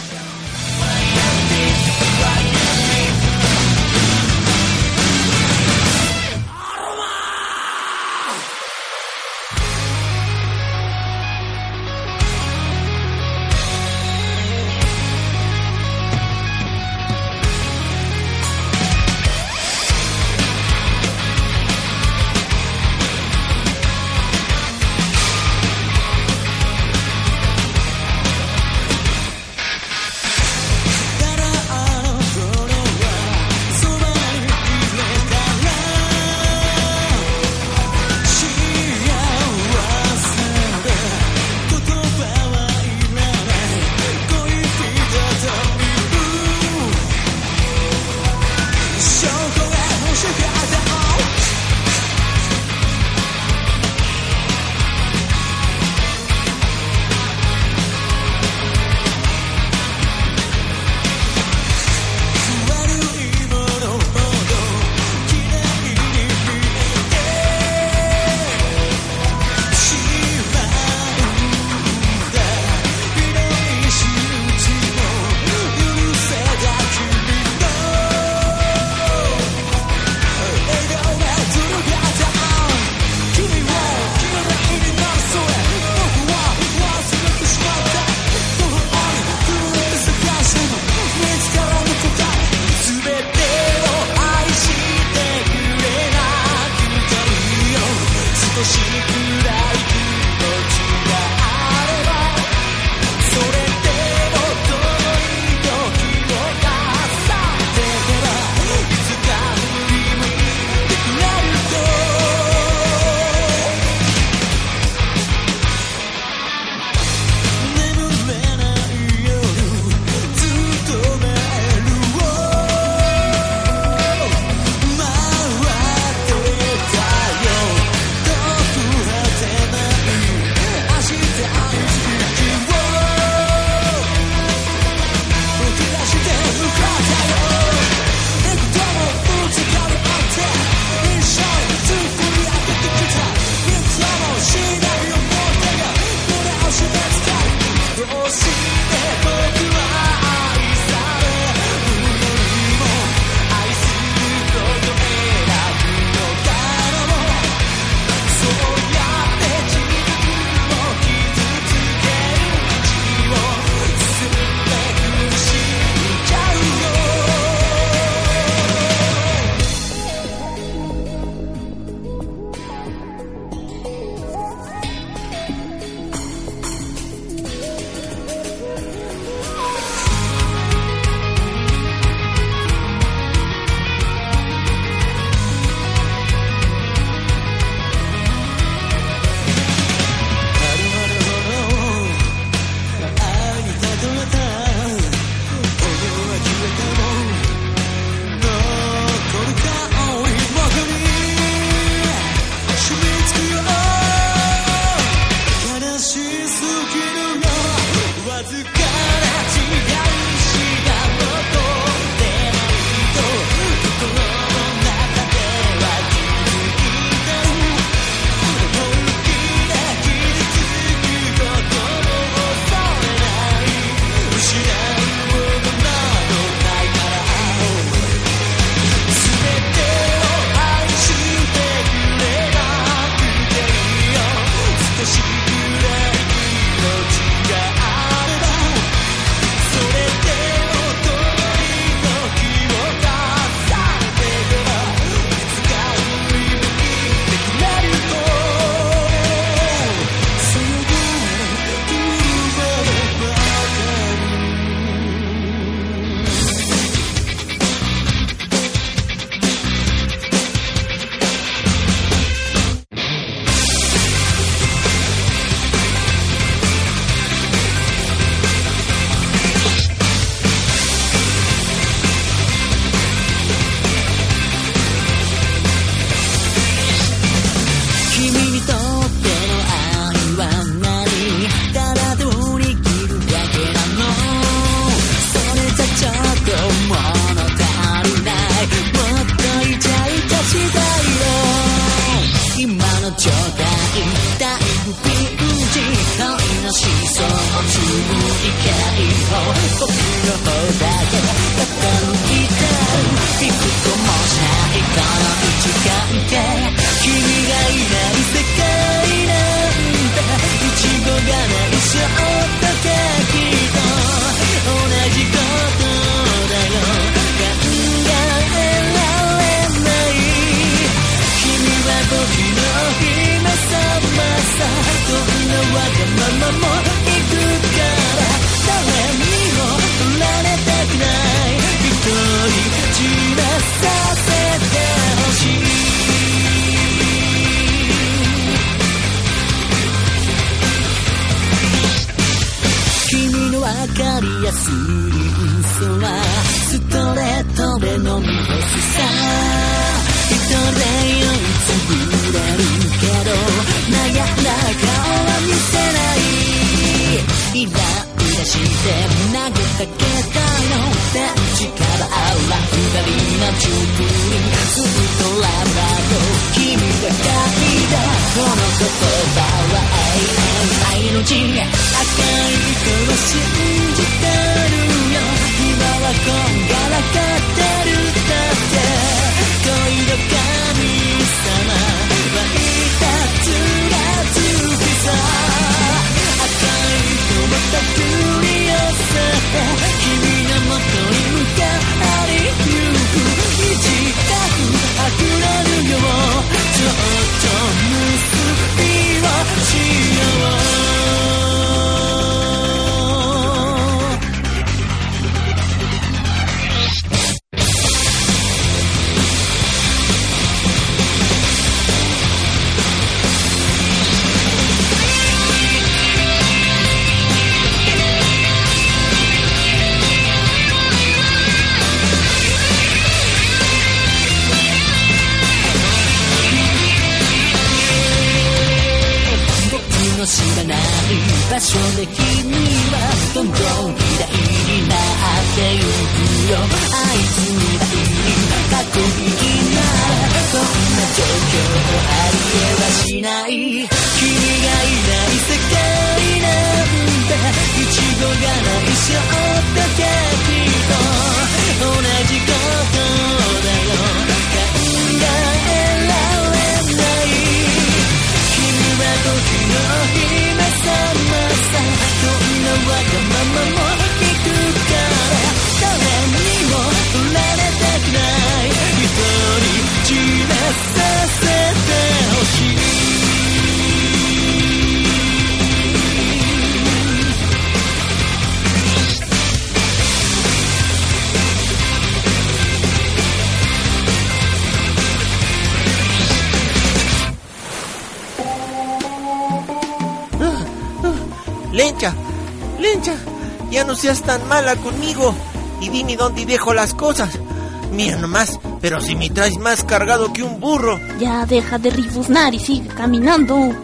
Lencha, ya no seas tan mala conmigo y dime dónde dejo las cosas. Mira nomás, pero si me traes más cargado que un burro. Ya deja de rebuznar y sigue caminando.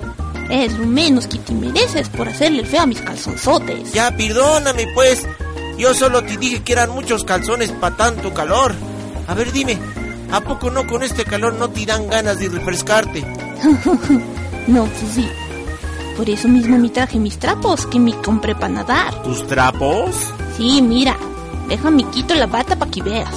Es lo menos que te mereces por hacerle el feo a mis calzonzotes. Ya, perdóname, pues. Yo solo te dije que eran muchos calzones para tanto calor. A ver, dime, ¿a poco no con este calor no te dan ganas de refrescarte? No, pues sí. Por eso mismo me traje mis trapos que me compré para nadar. ¿Tus trapos? Sí, mira. Déjame quito la bata para que veas.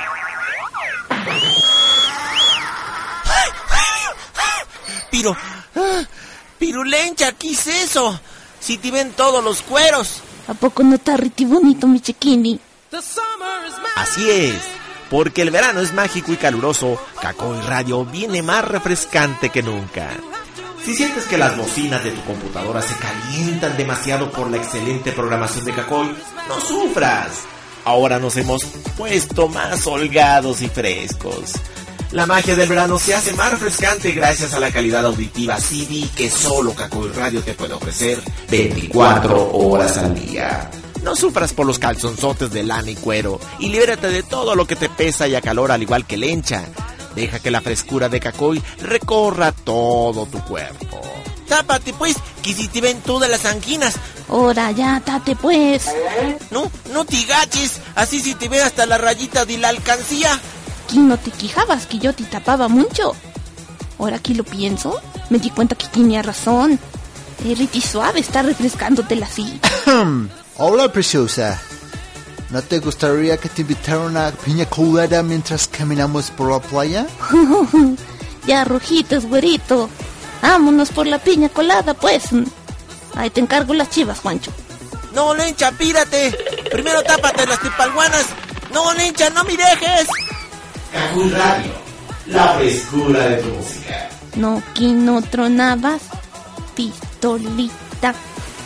Pero Lencha, ¿qué es eso? Si te ven todos los cueros. ¿A poco no está riti bonito mi chiquini? Así es, porque el verano es mágico y caluroso, Kakoi Radio viene más refrescante que nunca. Si sientes que las bocinas de tu computadora se calientan demasiado por la excelente programación de Kakoi, no sufras. Ahora nos hemos puesto más holgados y frescos. La magia del verano se hace más refrescante gracias a la calidad auditiva CD que solo Kakoi Radio te puede ofrecer 24 horas al día. No sufras por los calzonzotes de lana y cuero y libérate de todo lo que te pesa y acalora al igual que Lencha. Deja que la frescura de Kakoi recorra todo tu cuerpo. Tápate pues, que si te ven todas las anginas. Ahora ya, tate pues. No te gaches, así si te ven hasta la rayita de la alcancía. ¿Que no te quejabas que yo te tapaba mucho? Ahora que lo pienso, me di cuenta que tenía razón. Riti suave está refrescándotela así. Hola, preciosa. ¿No te gustaría que te invitara una piña colada mientras caminamos por la playa? Ya, rojitos, güerito. Vámonos por la piña colada, pues. Ahí te encargo las chivas, Juancho. No, Lencha, pírate. Primero tápate las tipalguanas. No, Lencha, no me dejes. Kakoi Radio, la frescura de tu música. No, que no tronabas, pistolita.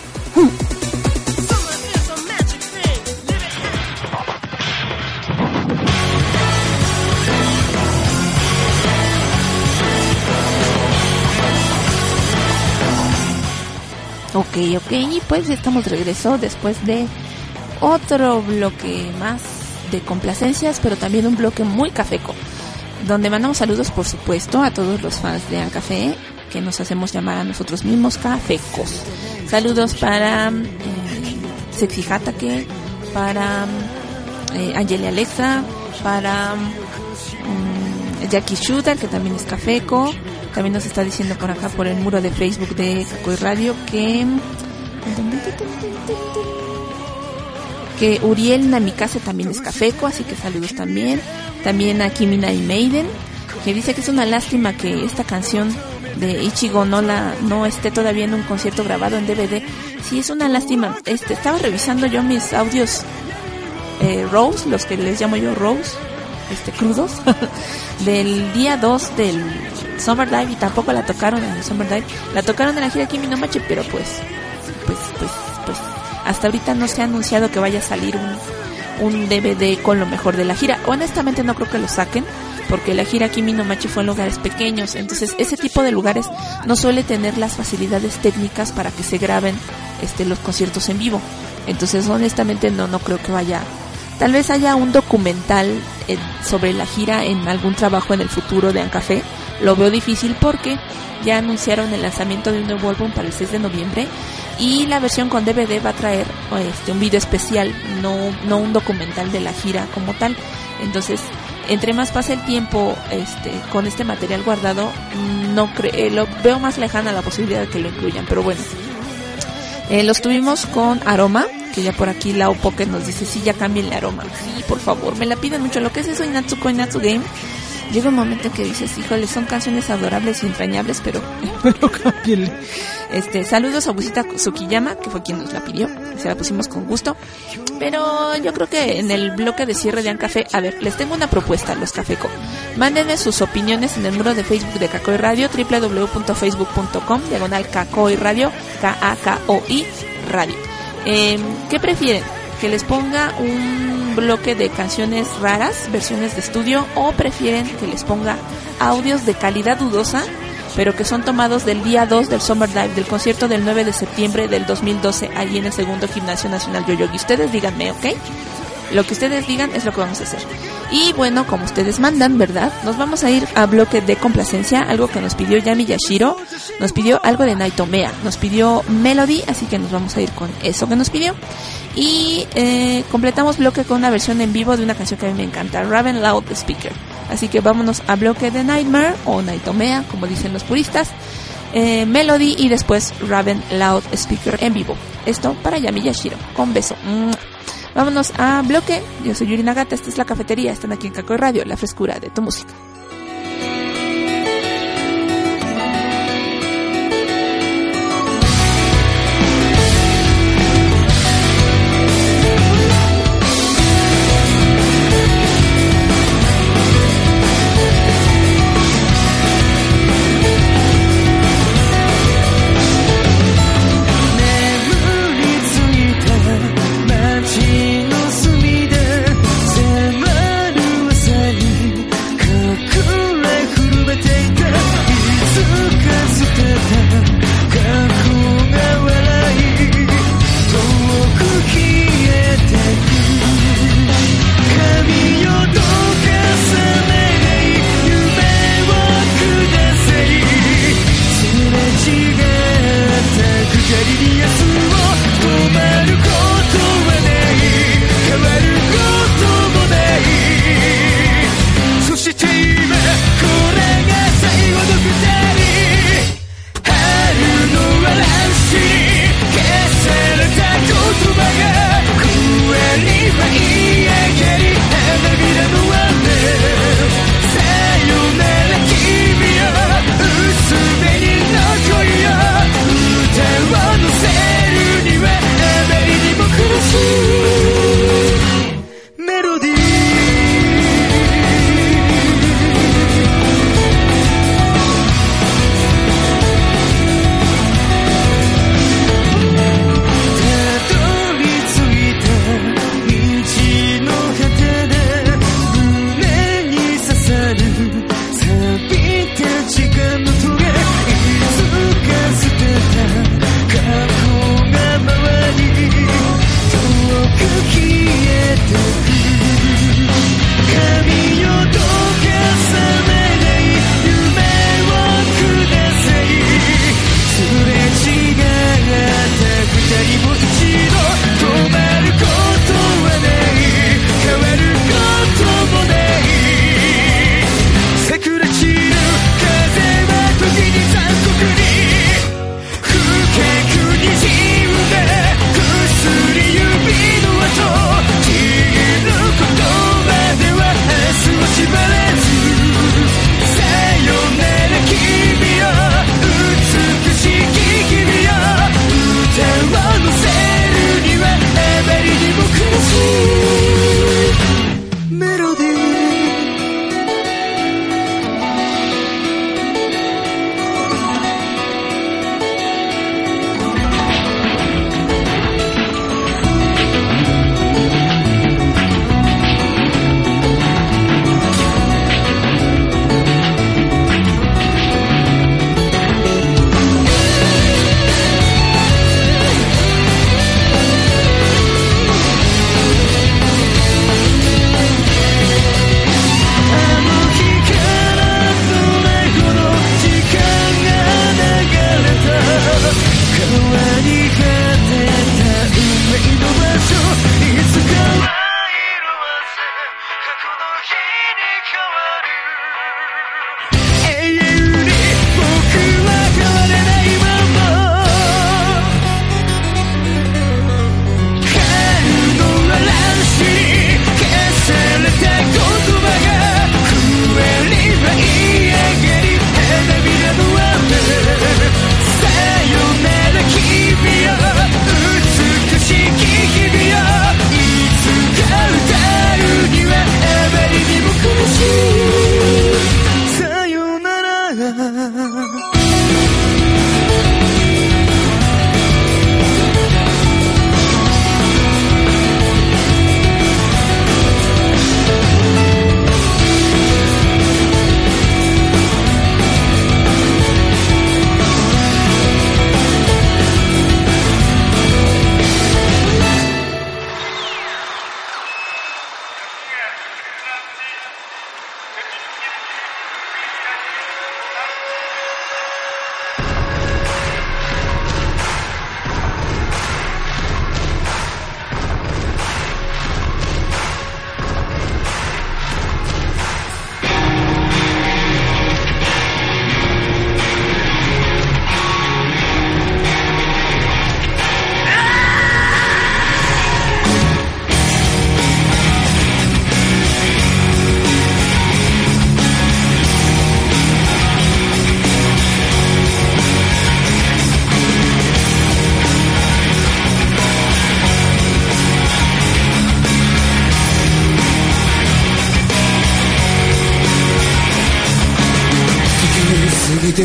Ok, y pues estamos de regreso después de otro bloque más de complacencias, pero también un bloque muy cafeco, donde mandamos saludos, por supuesto, a todos los fans de Ancafé, que nos hacemos llamar a nosotros mismos cafecos. Saludos para Sexy Hatake, para Angeli Alexa, para Jackie Shooter, que también es cafeco. También nos está diciendo por acá, por el muro de Facebook de Kakoi Radio, que Uriel Namikaze también es cafeco, así que saludos también. También a Kimina y Maiden, que dice que es una lástima que esta canción de Ichigo no esté todavía en un concierto grabado en DVD. Sí, es una lástima. Estaba revisando yo mis audios Rose, los que les llamo yo Rose, crudos, del día 2 del Summer Dive, y tampoco la tocaron en el Summer Dive. La tocaron en la gira Kimi no Machi, pero pues hasta ahorita no se ha anunciado que vaya a salir un DVD con lo mejor de la gira. Honestamente no creo que lo saquen, porque la gira Kimi no Machi fue en lugares pequeños, entonces ese tipo de lugares no suele tener las facilidades técnicas para que se graben los conciertos en vivo. Entonces honestamente no creo que vaya. Tal vez haya un documental sobre la gira en algún trabajo en el futuro de Ancafé. Lo veo difícil porque ya anunciaron el lanzamiento de un nuevo álbum para el 6 de noviembre y la versión con DVD va a traer un video especial, no un documental de la gira como tal. Entonces, entre más pase el tiempo con este material guardado, lo veo más lejana la posibilidad de que lo incluyan, pero bueno. Los tuvimos con Aroma, que ya por aquí Lao Pocket nos dice, sí, ya cambien el aroma. Sí, por favor, me la piden mucho. Lo que es eso, Inatsuko Inatsu Game, llega un momento en que dices, híjole, son canciones adorables y entrañables, pero cámbienle. Saludos a Busita Tsukiyama, que fue quien nos la pidió, se la pusimos con gusto. Pero yo creo que en el bloque de cierre de Ancafé, a ver, les tengo una propuesta, los Cafeco. Mándenme sus opiniones en el muro de Facebook de Kakoi Radio, www.facebook.com/Kakoi Radio, KAKOI Radio. ¿Qué prefieren? ¿Que les ponga un bloque de canciones raras, versiones de estudio, o prefieren que les ponga audios de calidad dudosa, pero que son tomados del día 2 del Summer Dive, del concierto del 9 de septiembre del 2012, allí en el segundo Gimnasio Nacional Yoyogi? Ustedes díganme, ¿ok? Lo que ustedes digan es lo que vamos a hacer. Y bueno, como ustedes mandan, ¿verdad? Nos vamos a ir a bloque de complacencia, algo que nos pidió Yami Yashiro. Nos pidió algo de Naitomea, nos pidió Melody, así que nos vamos a ir con eso que nos pidió. Y completamos bloque con una versión en vivo de una canción que a mí me encanta, Raven Loudspeaker. Así que vámonos a bloque de Nightmare o Naitomea, como dicen los puristas, Melody y después Raven Loudspeaker en vivo. Esto para Yami Yashiro, con beso. Vámonos a bloque. Yo soy Yuri Nagata, esta es la cafetería, están aquí en Kakoi Radio, la frescura de tu música. 街の隅で迫る朝に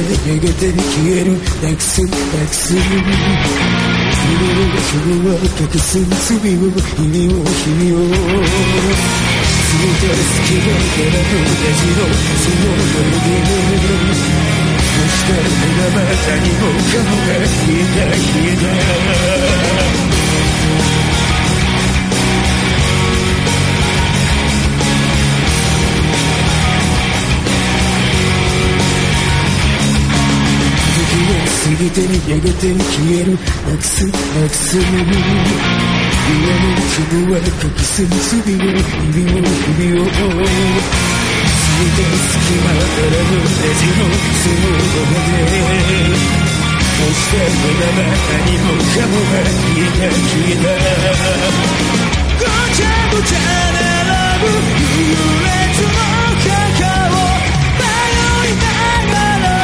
やがて消えるなくすなくす君は隠す罪を君を君を全て好きだからと同じのその夜でそしたらまたにも顔が消えた消えた過ぎてやがて消えるなくすなくす今の君は隠す罪を日々を日々を全て隙間からのレジのそのままでそしてまだ何もかもが消えた消えたごちゃごちゃ並ぶ優劣のカカオ迷いながら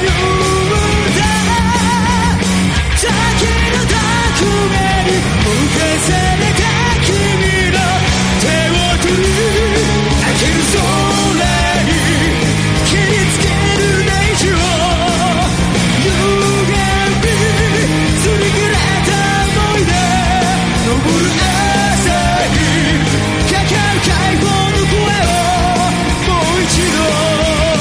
先のたくめに浮かされた君の手を取り開ける空に切りつける大地を歪みすり切れた想いで昇る朝日かかる解放の声をもう一度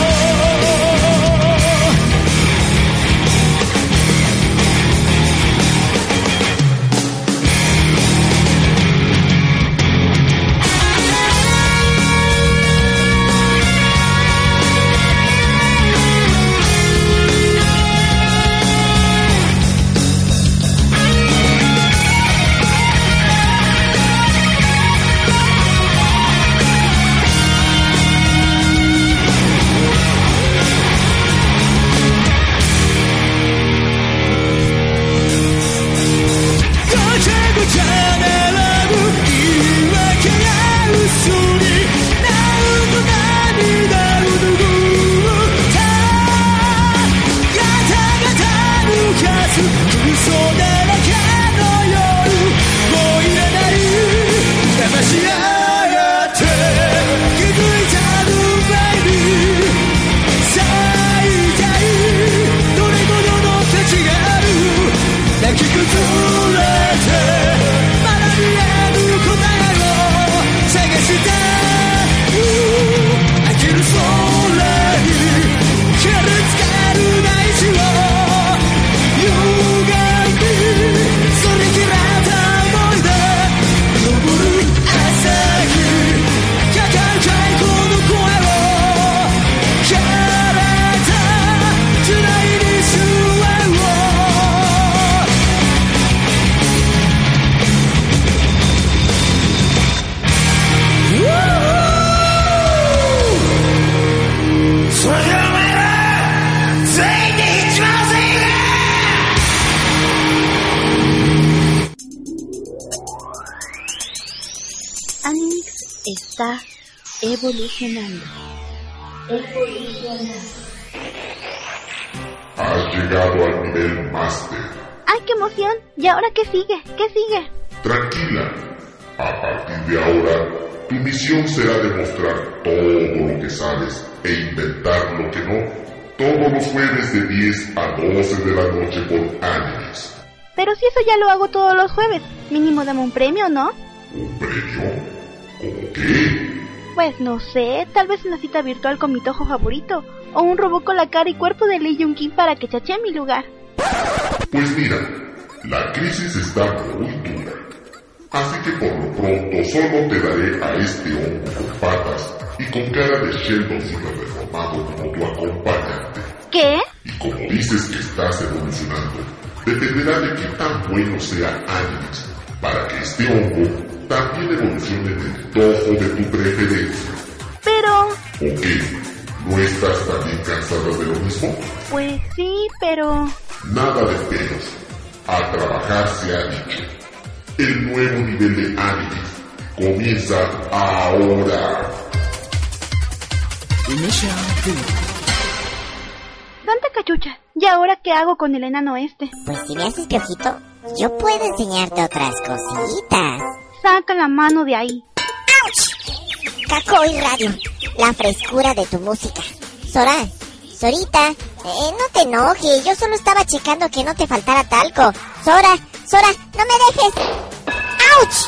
está evolucionando. Has llegado al nivel máster. ¡Ay, qué emoción! ¿Y ahora qué sigue? ¿Qué sigue? Tranquila. A partir de ahora, tu misión será demostrar todo lo que sabes e inventar lo que no, todos los jueves de 10 a 12 de la noche por Animes. Pero si eso ya lo hago todos los jueves, mínimo dame un premio, ¿no? ¿Un premio? ¿Cómo qué? Pues no sé, tal vez una cita virtual con mi tojo favorito, o un robot con la cara y cuerpo de Lee Jung-Kim para que chachee mi lugar. Pues mira, la crisis está muy dura, así que por lo pronto solo te daré a este hongo con patas y con cara de Sheldon sino reformado como tu acompañante. ¿Qué? Y como dices que estás evolucionando, dependerá de qué tan bueno sea Animes, para que este hongo también evolucione en el tojo de tu preferencia. Pero... ¿O qué? ¿No estás también cansada de lo mismo? Pues sí, pero... Nada de pelos. A trabajar se ha dicho. El nuevo nivel de Animes comienza ahora. Santa cachucha, ¿y ahora qué hago con el enano este? Pues si me haces piojito, yo puedo enseñarte otras cositas. Saca la mano de ahí. ¡Auch! Kakoi Radio, la frescura de tu música. Sora, Sorita, No te enojes, yo solo estaba checando que no te faltara talco. Sora, no me dejes. ¡Auch!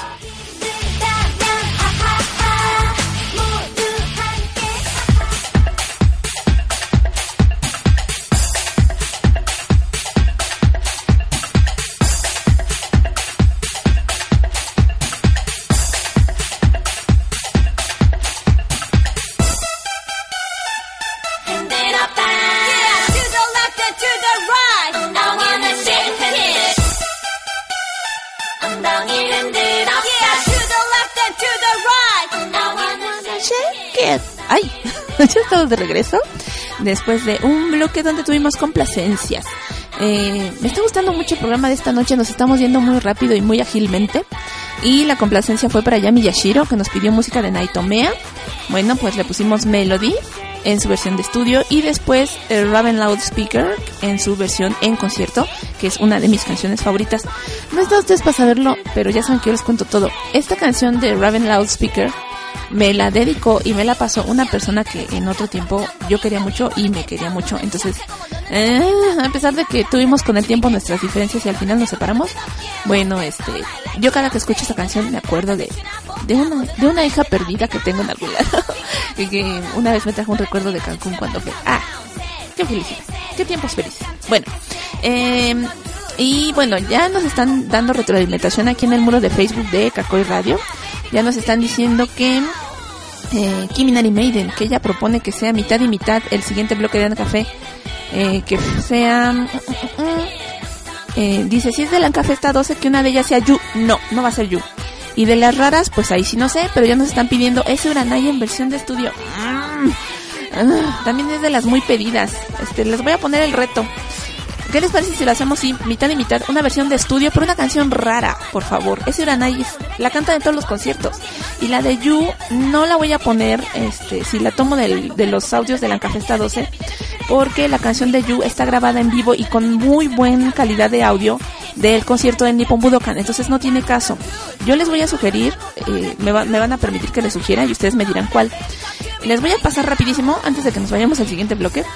¡Ay! Ya estamos de regreso después de un bloque donde tuvimos complacencias. Me está gustando mucho el programa de esta noche, nos estamos yendo muy rápido y muy ágilmente. Y la complacencia fue para Yami Yashiro, que nos pidió música de Naitomea. Bueno, pues le pusimos Melody en su versión de estudio y después Raven Loudspeaker en su versión en concierto, que es una de mis canciones favoritas. No están ustedes para saberlo, pero ya saben que yo les cuento todo. Esta canción de Raven Loudspeaker me la dedicó y me la pasó una persona que en otro tiempo yo quería mucho y me quería mucho. Entonces, a pesar de que tuvimos con el tiempo nuestras diferencias y al final nos separamos, bueno, yo cada que escucho esta canción me acuerdo de una hija perdida que tengo en algún lado y que una vez me trajo un recuerdo de Cancún cuando fue. ¡Qué felicidad! ¡Qué tiempos felices! Bueno, y bueno, ya nos están dando retroalimentación aquí en el muro de Facebook de Kakoi Radio. Ya nos están diciendo que Kiminari Maiden, que ella propone que sea mitad y mitad el siguiente bloque de Ana Café, que sea dice, si es de la Café está 12, que una de ellas sea Yu. No va a ser Yu. Y de las raras, pues ahí sí no sé, pero ya nos están pidiendo ese Uranai en versión de estudio. También es de las muy pedidas. Les voy a poner el reto. ¿Qué les parece si lo hacemos mitad y mitad? Una versión de estudio, pero una canción rara, por favor. Ese Uranai la cantan en todos los conciertos. Y la de Yu no la voy a poner, si la tomo de los audios de la Café está 12, porque la canción de Yu está grabada en vivo y con muy buena calidad de audio del concierto de Nippon Budokan, entonces no tiene caso. Yo les voy a sugerir, me van a permitir que les sugiera y ustedes me dirán cuál. Les voy a pasar rapidísimo, antes de que nos vayamos al siguiente bloque,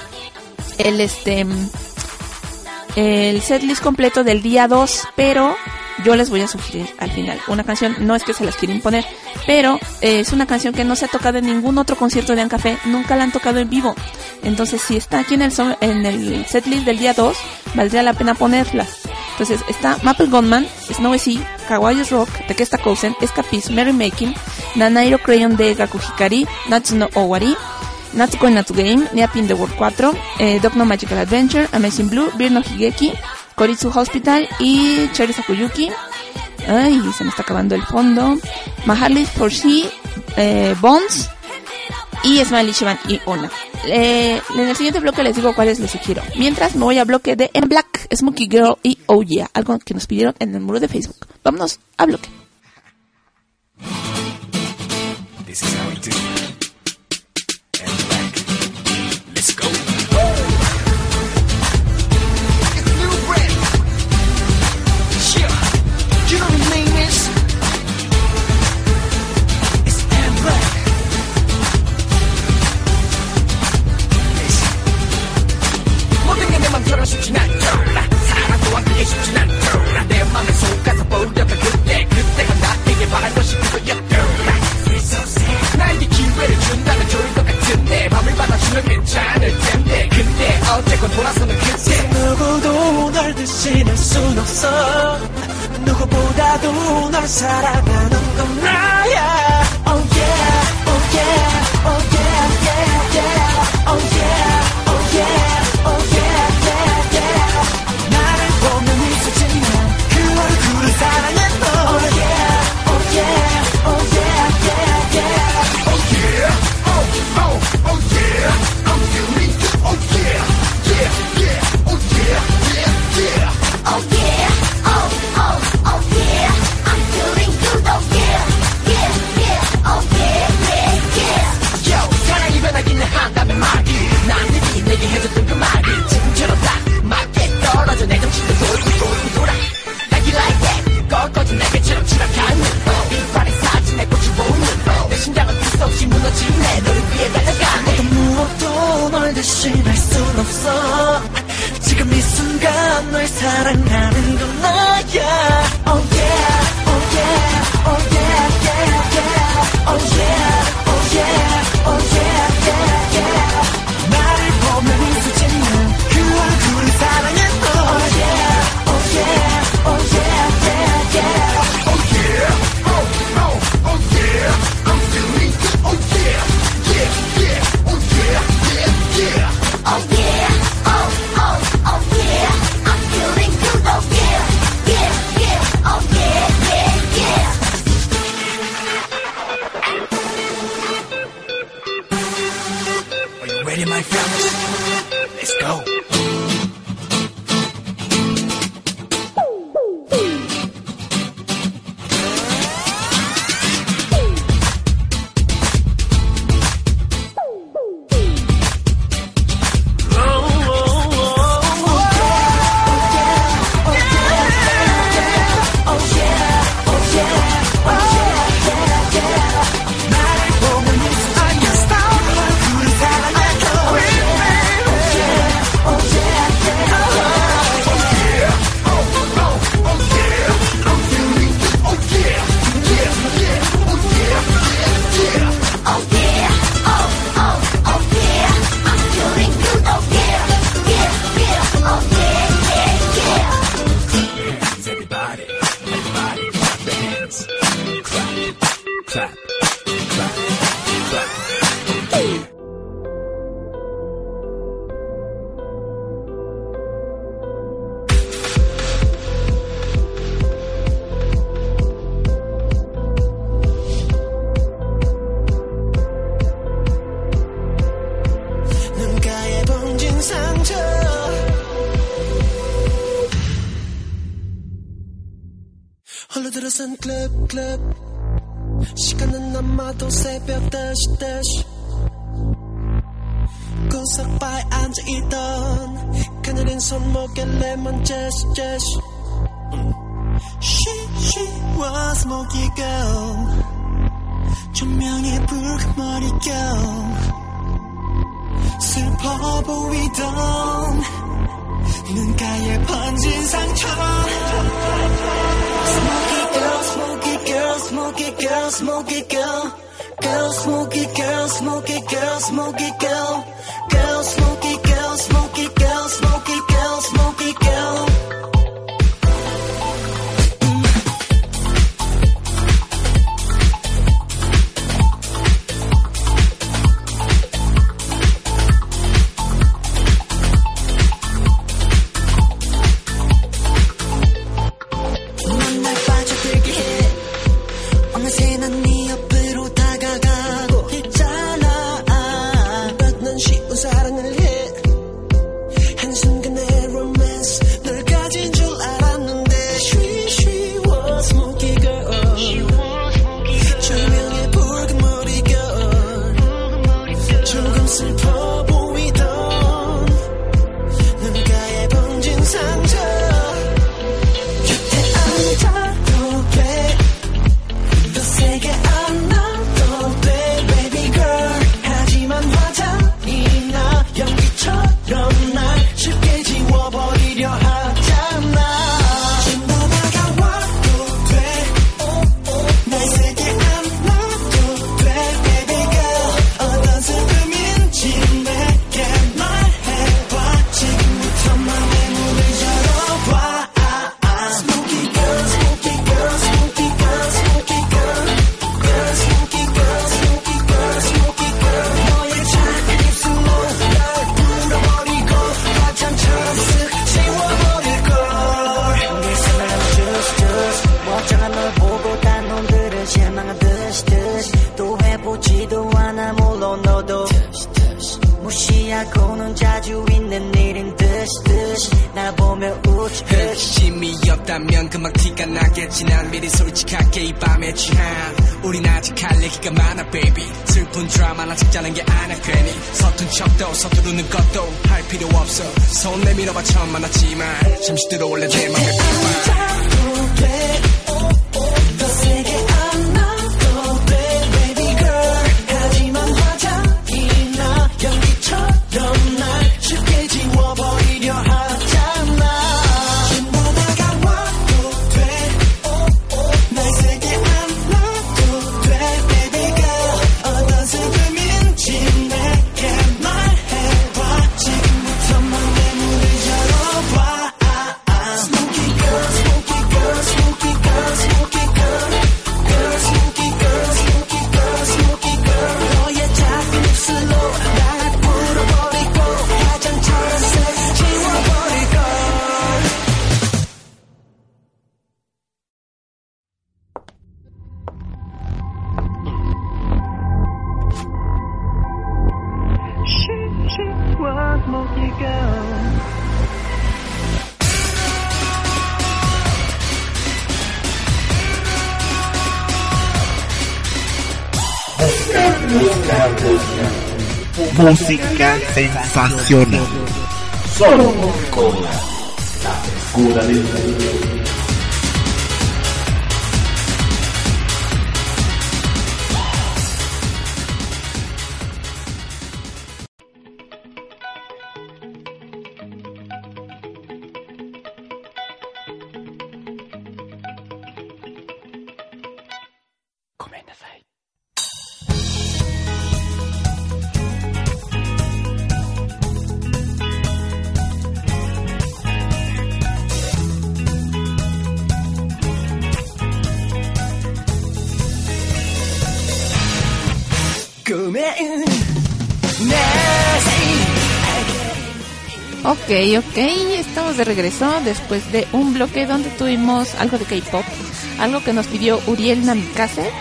el setlist completo del día 2, pero yo les voy a sugerir al final una canción, no es que se las quiera imponer, pero es una canción que no se ha tocado en ningún otro concierto de Ancafé, nunca la han tocado en vivo. Entonces, si está aquí en el setlist del día 2, valdría la pena ponerlas. Entonces, está Maple Gunman, Snowy Sea, Kawaii's Rock, Takesta Kousen, Escapism, Merrymaking, Nanairo Crayon de Gaku Hikari, Natsu no Owari, Natsuko in Natsu Game, Neapin the World 4, Dog no Magical Adventure, Amazing Blue, Beer no Higeki, Koritsu Hospital y Cherry Sakuyuki. Ay, se me está acabando el fondo. Maharlis for She, Bones y Smiley Shivan y Ona. En el siguiente bloque les digo cuáles les sugiero. Mientras me voy a bloque de En Black, Smokey Girl y Oh Yeah, algo que nos pidieron en el muro de Facebook. Vámonos a bloque. This is how we do. En Black. Let's go. It's new bread. Yeah. You know what name is? It's En Black. 모든 게 내 맘처럼 쉽진 않더라. 사랑도 함께 쉽진 않더라. 내 맘에 속아서 보려던 그때가 나에게 바란 것이 그거였더라. 나에게 기회를 준다면 좋을 것 같은데 밤을 받아주면 괜찮을 텐데 근데 어쨌건 돌아서는 그때 누구도 널 대신할 순 없어 누구보다도 널 사랑하는 건 나야 Oh yeah, oh yeah, oh yeah, yeah, yeah Oh yeah, oh yeah, oh yeah, yeah, yeah 나를 보면 미소짓는 그 얼굴을 사랑해 너 Oh yeah, oh yeah, oh yeah, yeah, yeah Oh yeah, oh, oh, oh yeah I'm feeling good, oh yeah, yeah, yeah Oh yeah, yeah, yeah Oh yeah, oh, oh, oh yeah I'm feeling good, oh yeah my fellas. Let's go. 흘러들어선 클럽 시간은 남아도 새벽 다시 구석바에 앉아있던 그녀는 손목에 레몬 제시 She was smoky girl 조명에 붉은 머리 girl 슬퍼 보이던 눈가에 번진 상처 Smoky girl, smoky girl, smoky girl, smoky girl. Girl, smoky girl, smoky girl, smoky girl. Girl, smoky girl, smoky girl, smoky girl, smoky girl. 무시하고는 자주 있는 일인 듯이 날 보며 웃지 핵심이 없다면 금방 티가 나겠지 난 미리 솔직하게 이 밤에 취한 우린 아직 할 얘기가 많아 baby 슬픈 드라마나 찍자는 게 아니야 괜히 서툰 척도 서두르는 것도 할 필요 없어 손 내밀어봐 처음 만났지만 잠시 들어올래 내 맘에 비만 더 세게 안아도 돼 baby girl 하지만 화장이나 연기처럼 날 쉽게 지워버리려 하잖아 전부 다가와도 돼 날 세게 안아도 돼 baby girl 어떤 슬픔인지 내게 말해봐 지금부터만 내 문을 열어봐 Smoky girl, smoky Música sensacional. Solo con la frescura del mundo. Ok, estamos de regreso después de un bloque donde tuvimos algo de K-pop, algo que nos pidió Uriel Namikaze.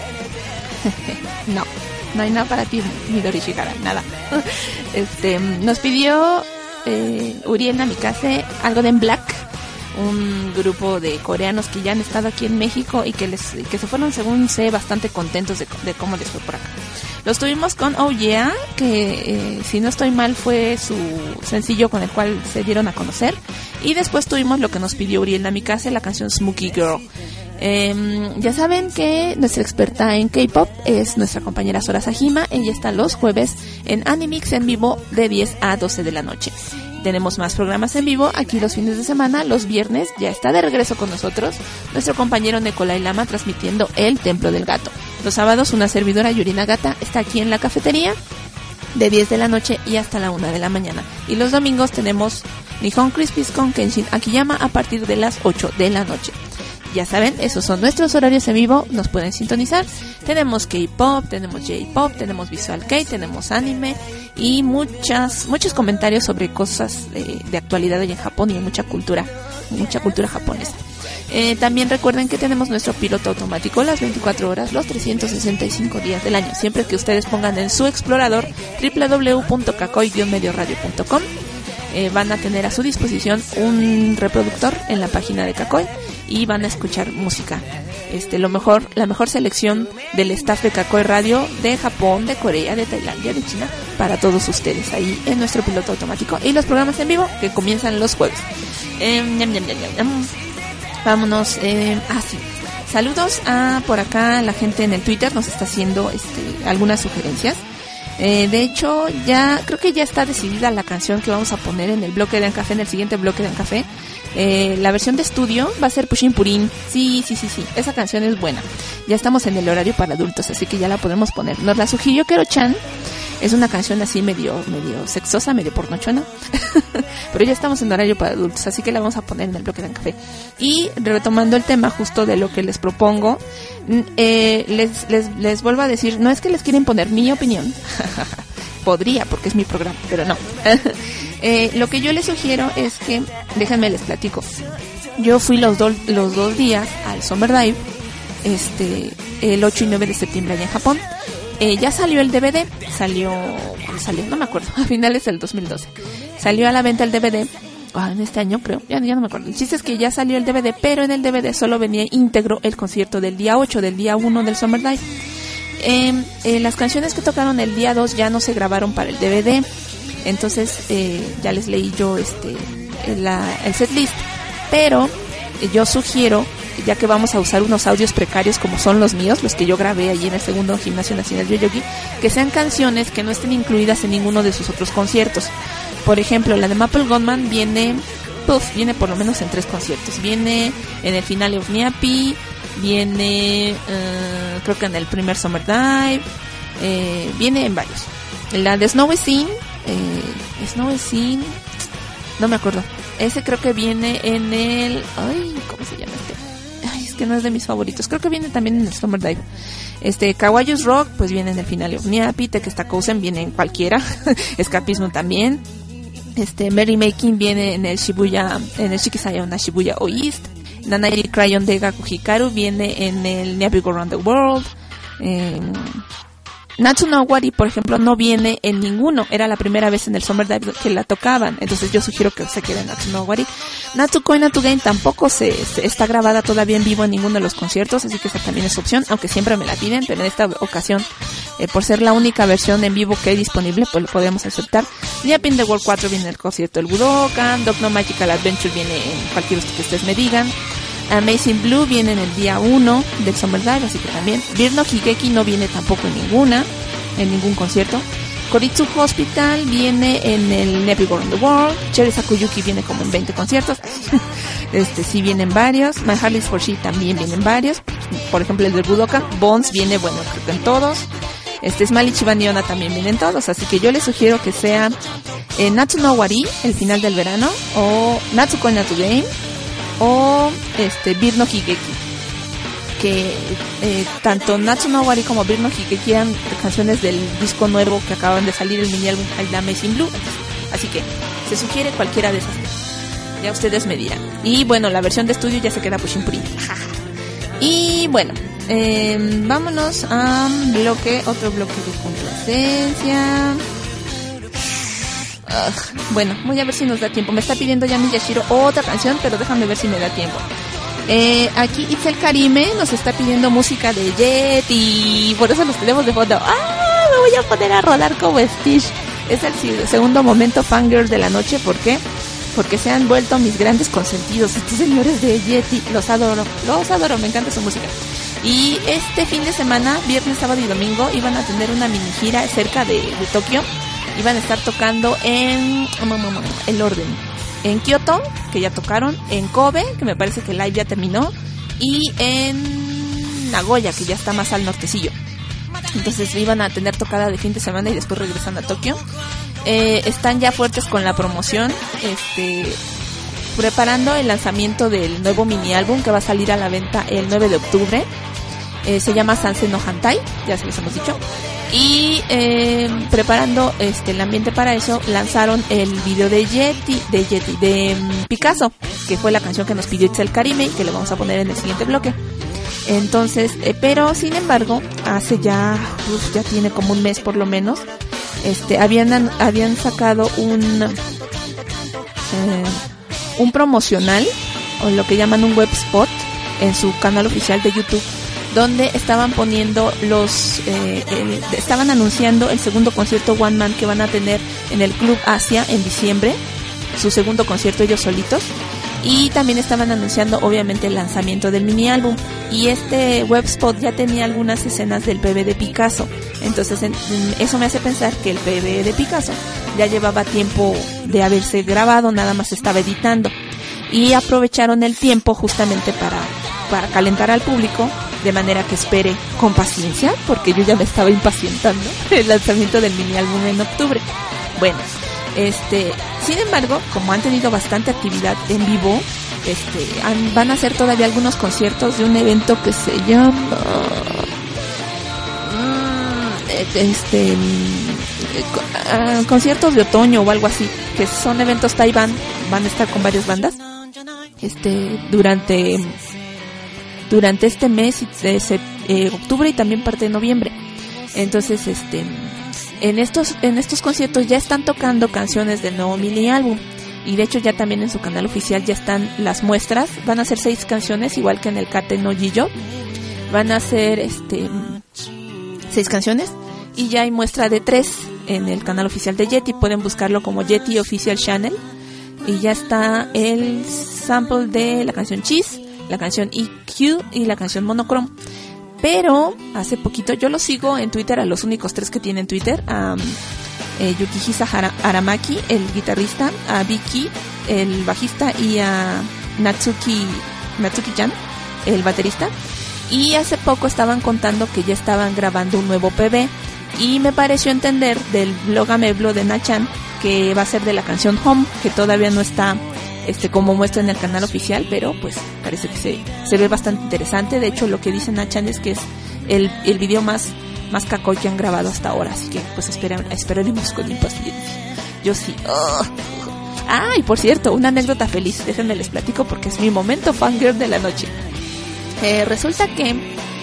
No hay nada para ti, Midori Shihara, nada. Nos pidió Uriel Namikaze algo de En Black, un grupo de coreanos que ya han estado aquí en México y que se fueron, según sé, bastante contentos de cómo les fue por acá. Los tuvimos con Oh Yeah, que si no estoy mal fue su sencillo con el cual se dieron a conocer. Y después tuvimos lo que nos pidió Uriel Namikaze, la canción Smokey Girl. Ya saben que nuestra experta en K-pop es nuestra compañera Sora Sajima. Ella está los jueves en Animix en vivo de 10 a 12 de la noche. Tenemos más programas en vivo aquí los fines de semana. Los viernes ya está de regreso con nosotros nuestro compañero Nikolai Lama transmitiendo El Templo del Gato. Los sábados una servidora, Yuri Nagata, está aquí en la cafetería de 10 de la noche y hasta la 1 de la mañana. Y los domingos tenemos Nihon Crispies con Kenshin Akiyama a partir de las 8 de la noche. Ya saben, esos son nuestros horarios en vivo, nos pueden sintonizar. Tenemos K-pop, tenemos J-pop, tenemos Visual Kei, tenemos anime y muchos comentarios sobre cosas de actualidad hoy en Japón y mucha cultura japonesa. También recuerden que tenemos nuestro piloto automático las 24 horas, los 365 días del año. Siempre que ustedes pongan en su explorador www.kakoi-medioradio.com van a tener a su disposición un reproductor en la página de Kakoi y van a escuchar música. La mejor selección del staff de Kakoi Radio de Japón, de Corea, de Tailandia, de China, para todos ustedes ahí en nuestro piloto automático y los programas en vivo que comienzan los jueves. Vámonos, sí. Saludos a por acá la gente en el Twitter, nos está haciendo algunas sugerencias. De hecho, creo que ya está decidida la canción que vamos a poner en el bloque de Ancafé, en el siguiente bloque de Ancafé. La versión de estudio va a ser Pushin Purin. Sí, esa canción es buena. Ya estamos en el horario para adultos, así que ya la podemos poner. Nos la sugirió Kero-chan. Es una canción así medio sexosa, medio pornochona. Pero ya estamos en horario para adultos, así que la vamos a poner en el bloque de Ancafé. Y retomando el tema justo de lo que les propongo, les vuelvo a decir, no es que les quiera imponer mi opinión. Podría, porque es mi programa, pero no. Lo que yo les sugiero es que, déjenme les platico. Yo fui los dos días al Summer Dive, el 8 y 9 de septiembre allá en Japón. Ya salió el DVD, ¿cuándo salió? No me acuerdo, a finales del 2012. Salió a la venta el DVD, en este año creo, ya no me acuerdo. El chiste es que ya salió el DVD, pero en el DVD solo venía íntegro el concierto del día 8, del día 1 del Summer Dive. Las canciones que tocaron el día 2 ya no se grabaron para el DVD, entonces ya les leí yo el setlist, pero yo sugiero, ya que vamos a usar unos audios precarios como son los míos, los que yo grabé allí en el segundo Gimnasio Nacional Yoyogi, que sean canciones que no estén incluidas en ninguno de sus otros conciertos. Por ejemplo, la de Maple Gunman viene por lo menos en 3 conciertos. Viene en el finale of Niapi, viene creo que en el primer Summer Dive, viene en varios. La de Snowy Scene, no me acuerdo. Ese creo que viene en el... ¿cómo se llama es que no es de mis favoritos. Creo que viene también en el Summer Dive. Kawaii's Rock, pues viene en el finale of Niapi. Tekestakousen viene en cualquiera. Escapismo también. Merry Making viene en el Shibuya, en el Shikisayona Shibuya O East. Nanairi Crayon de Gaku Hikaru viene en el Niapi Go Around the World. Natsu no Owari, por ejemplo, no viene en ninguno. Era la primera vez en el Summer Dive que la tocaban. Entonces yo sugiero que se quede en Natsu no Owari. Natsu Koi Natsu Game tampoco se está grabada todavía en vivo en ninguno de los conciertos, así que esa también es opción, aunque siempre me la piden, pero en esta ocasión por ser la única versión en vivo que hay disponible, pues lo podemos aceptar. Nip in the World 4 viene el concierto del Budokan, Doc No Magical Adventure viene en cualquier que ustedes me digan. Amazing Blue viene en el día 1 del Summer Dive, así que también. Beer no Higeki no viene tampoco en ningún concierto. Koritsu Hospital viene en el Everywhere in the World. Cherry Sakuyuki viene como en 20 conciertos. Sí vienen varios. My Heart is for She también vienen varios. Por ejemplo, el del Budokan. Bones viene, bueno, creo que en todos. Smiley Chibaniona también vienen todos. Así que yo les sugiero que sea Natsu no Wari, el final del verano, o Natsuko Natsu Game, o Beer no Higeki, que tanto Natsu no Wari como Beer no Higeki eran canciones del disco nuevo que acaban de salir, el mini álbum Amazing Blue, así que se sugiere cualquiera de esas, ya ustedes me dirán. Y bueno, la versión de estudio ya se queda Pushin Puri. Y bueno, vámonos a otro bloque de complacencia. Bueno, voy a ver si nos da tiempo. Me está pidiendo ya Miyashiro otra canción, pero déjame ver si me da tiempo. Aquí Itzel Karime nos está pidiendo música de Yeti, por eso los tenemos de fondo. Me voy a poner a rodar como Stitch. Es el segundo momento fangirl de la noche. ¿Por qué? Porque se han vuelto mis grandes consentidos estos señores de Yeti. Los adoro, me encanta su música. Y este fin de semana, viernes, sábado y domingo, iban a tener una mini gira cerca de Tokio. Iban a estar tocando en Kioto, que ya tocaron, en Kobe, que me parece que el live ya terminó, y en Nagoya, que ya está más al nortecillo. Entonces iban a tener tocada de fin de semana y después regresan a Tokio. Están ya fuertes con la promoción, preparando el lanzamiento del nuevo mini álbum que va a salir a la venta el 9 de octubre. Se llama Sanse no Hantai, ya se los hemos dicho. Y preparando el ambiente para eso, lanzaron el video de Picasso, que fue la canción que nos pidió Itzel Karime y que le vamos a poner en el siguiente bloque. Entonces, pero sin embargo, hace ya tiene como un mes por lo menos, habían sacado un promocional, o lo que llaman un web spot, en su canal oficial de YouTube, donde estaban poniendo estaban anunciando el segundo concierto One Man que van a tener en el Club Asia en diciembre, su segundo concierto ellos solitos, y también estaban anunciando obviamente el lanzamiento del mini álbum, y este webspot ya tenía algunas escenas del PV de Picasso. Entonces eso me hace pensar que el PV de Picasso ya llevaba tiempo de haberse grabado, nada más estaba editando, y aprovecharon el tiempo justamente para calentar al público, de manera que espere con paciencia, porque yo ya me estaba impacientando el lanzamiento del mini álbum en octubre. Bueno, sin embargo, como han tenido bastante actividad en vivo, van a hacer todavía algunos conciertos de un evento que se llama conciertos de otoño o algo así, que son eventos Taiwan. Van a estar con varias bandas durante este mes de octubre y también parte de noviembre. Entonces, en estos conciertos ya están tocando canciones del nuevo mini álbum, y de hecho ya también en su canal oficial ya están las muestras. Van a ser 6 canciones, igual que en el Kate no Jiyo. Van a ser 6 canciones, y ya hay muestra de 3 en el canal oficial de Yeti. Pueden buscarlo como Yeti Official Channel, y ya está el sample de la canción Cheese, la canción EQ y la canción Monochrome. Pero hace poquito, yo lo sigo en Twitter a los únicos 3 que tienen Twitter, a Yukihisa Aramaki, el guitarrista, a Vicky, el bajista, y a Natsuki-chan, el baterista. Y hace poco estaban contando que ya estaban grabando un nuevo PV, y me pareció entender del blog Ameblo de Nachan que va a ser de la canción Home, que todavía no está como muestra en el canal oficial, pero pues parece que se ve bastante interesante. De hecho, lo que dice Nachan es que es el video más cacoy que han grabado hasta ahora, así que pues esperaremos con impaciencia. Yo sí. Y por cierto, una anécdota feliz, déjenme les platico porque es mi momento fangirl de la noche. Resulta que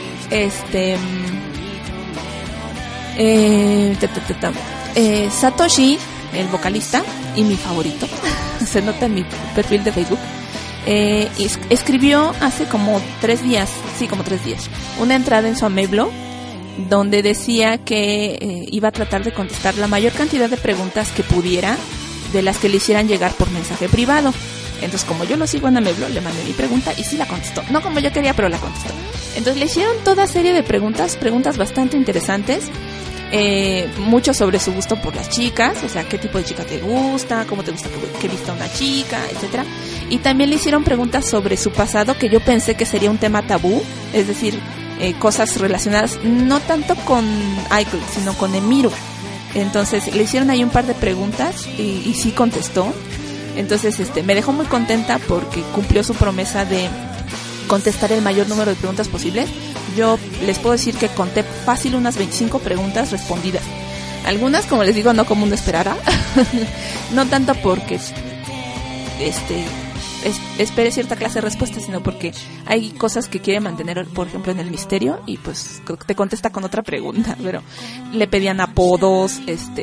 Satoshi, el vocalista y mi favorito, se nota en mi perfil de Facebook, escribió hace como 3 días, una entrada en su Ameblo donde decía que iba a tratar de contestar la mayor cantidad de preguntas que pudiera de las que le hicieran llegar por mensaje privado. Entonces, como yo lo sigo en Ameblo, le mandé mi pregunta y sí la contestó. No como yo quería, pero la contestó. Entonces le hicieron toda serie de preguntas bastante interesantes. Mucho sobre su gusto por las chicas, o sea, qué tipo de chica te gusta, cómo te gusta que vista una chica, etcétera. Y también le hicieron preguntas sobre su pasado, que yo pensé que sería un tema tabú, es decir, cosas relacionadas no tanto con Aiko, sino con Emiru. Entonces le hicieron ahí un par de preguntas y sí contestó. Entonces me dejó muy contenta porque cumplió su promesa de contestar el mayor número de preguntas posibles. Yo les puedo decir que conté fácil unas 25 preguntas respondidas. Algunas, como les digo, no como uno esperara. No tanto porque espere cierta clase de respuesta, sino porque hay cosas que quiere mantener, por ejemplo, en el misterio, y pues te contesta con otra pregunta. Pero le pedían apodos,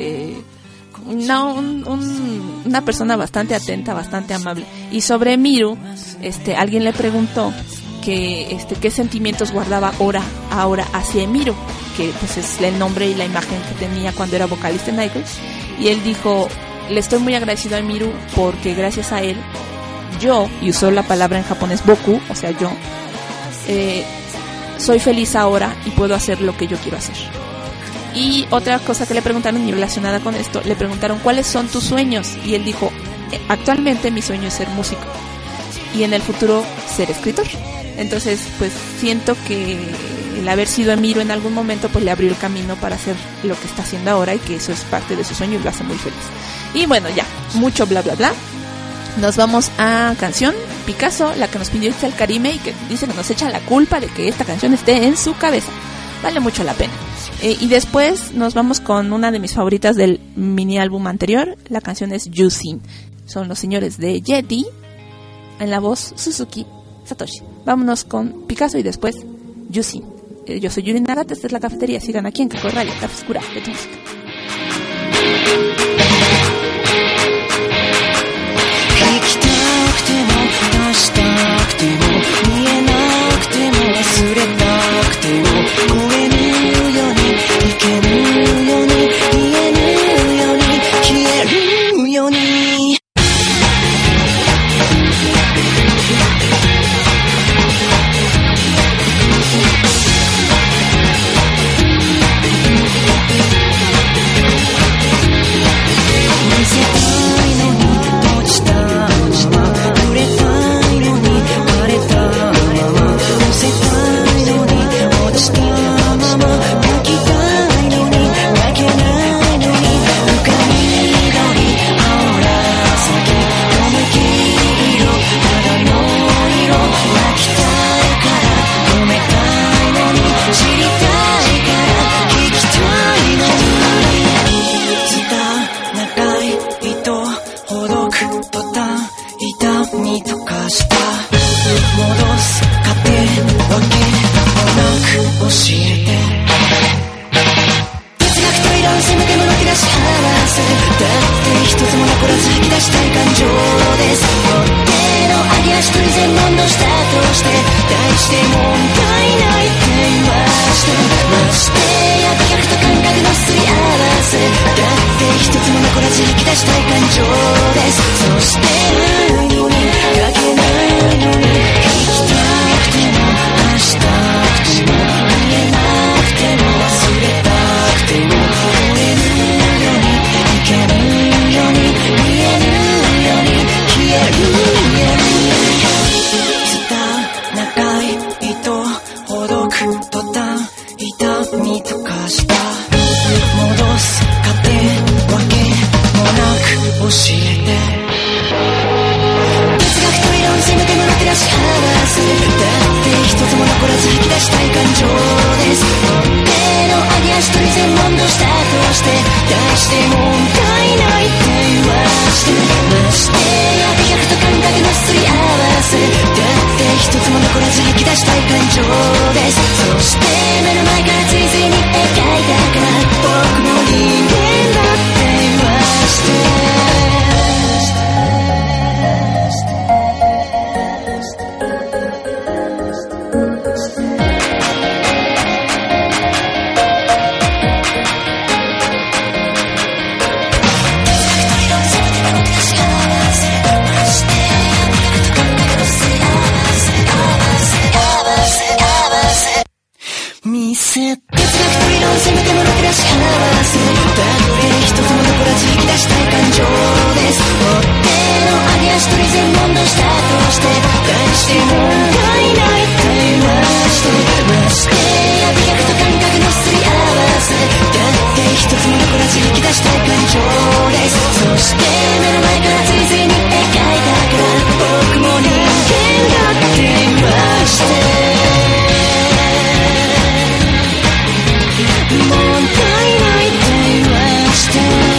una persona bastante atenta, bastante amable. Y sobre Miru, alguien le preguntó que qué sentimientos guardaba ahora hacia Emiru, que pues es el nombre y la imagen que tenía cuando era vocalista en Idol. Y él dijo: le estoy muy agradecido a Emiru porque gracias a él yo, y usó la palabra en japonés boku, o sea yo, soy feliz ahora y puedo hacer lo que yo quiero hacer. Y otra cosa que le preguntaron y relacionada con esto, le preguntaron ¿cuáles son tus sueños? Y él dijo: actualmente mi sueño es ser músico y en el futuro ser escritor. Entonces pues siento que el haber sido Emiru en algún momento pues le abrió el camino para hacer lo que está haciendo ahora, y que eso es parte de su sueño y lo hace muy feliz. Y bueno, ya, mucho bla bla bla. Nos vamos a canción Picasso, la que nos pidió Itzel Karime y que dice que nos echa la culpa de que esta canción esté en su cabeza. Vale mucho la pena. Y después nos vamos con una de mis favoritas del mini álbum anterior. La canción es Yusin. Son los señores de Yeti, en la voz Suzuki Satoshi. Vámonos con Picasso y después Yusin. Yo soy Yuri Nagata, esta es la cafetería. Sigan aquí en Kakoi Radio, la frescura de tu música. 「 せ哲学と理論せめてもろくらし合わせたどれ一つも残らず引き出したい感情です追っての上げ足取り全問答したとして大して問題ないと言わしてや美学と感覚のすり合わせだって一つも残らず引き出したい感情ですそして目の前からついついに描いたから僕も人間だって言わして問題ないと言わして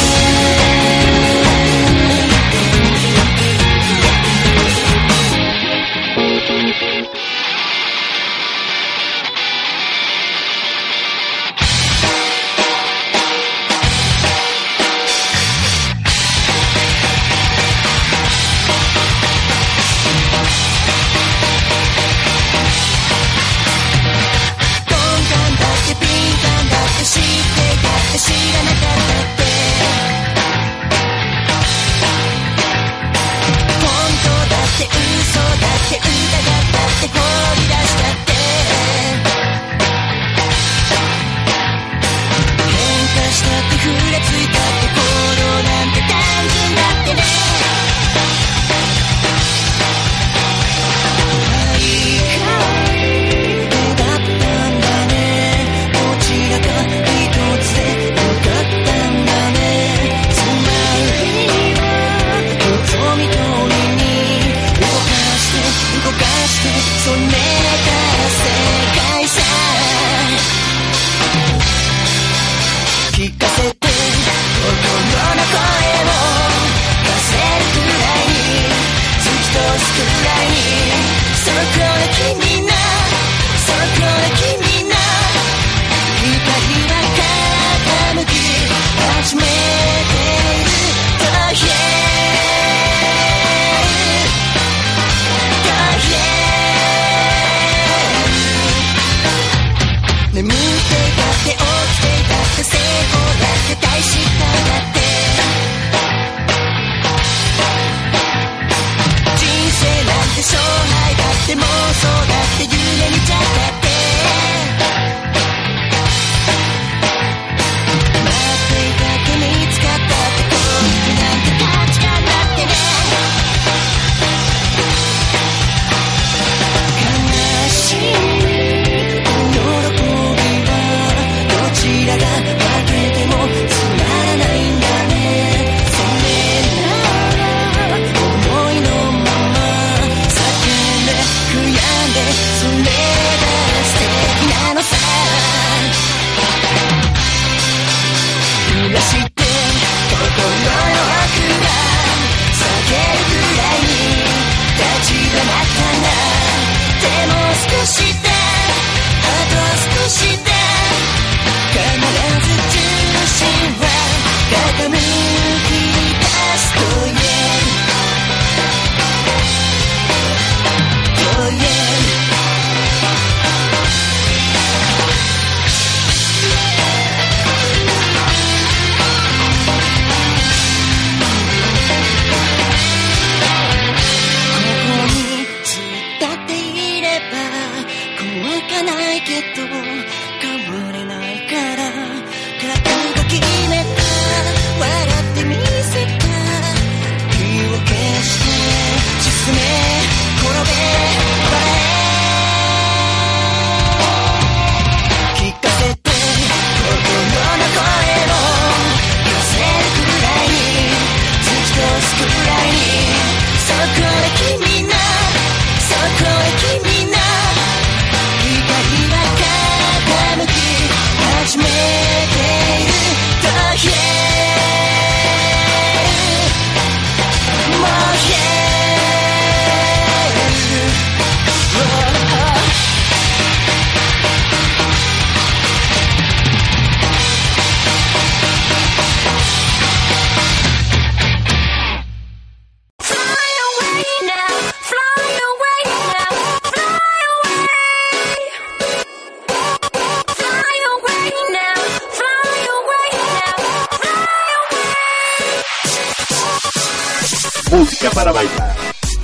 Música para bailar.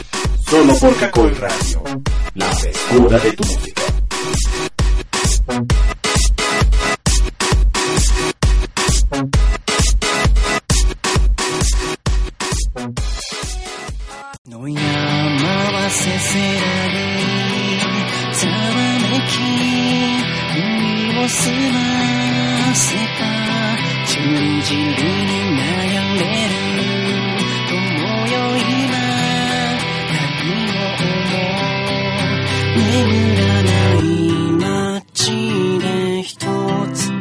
Solo por Cacoy Radio. La frescura de tu música. 済ませた信じるに悩める友よ今何を思う眠らない街で一つ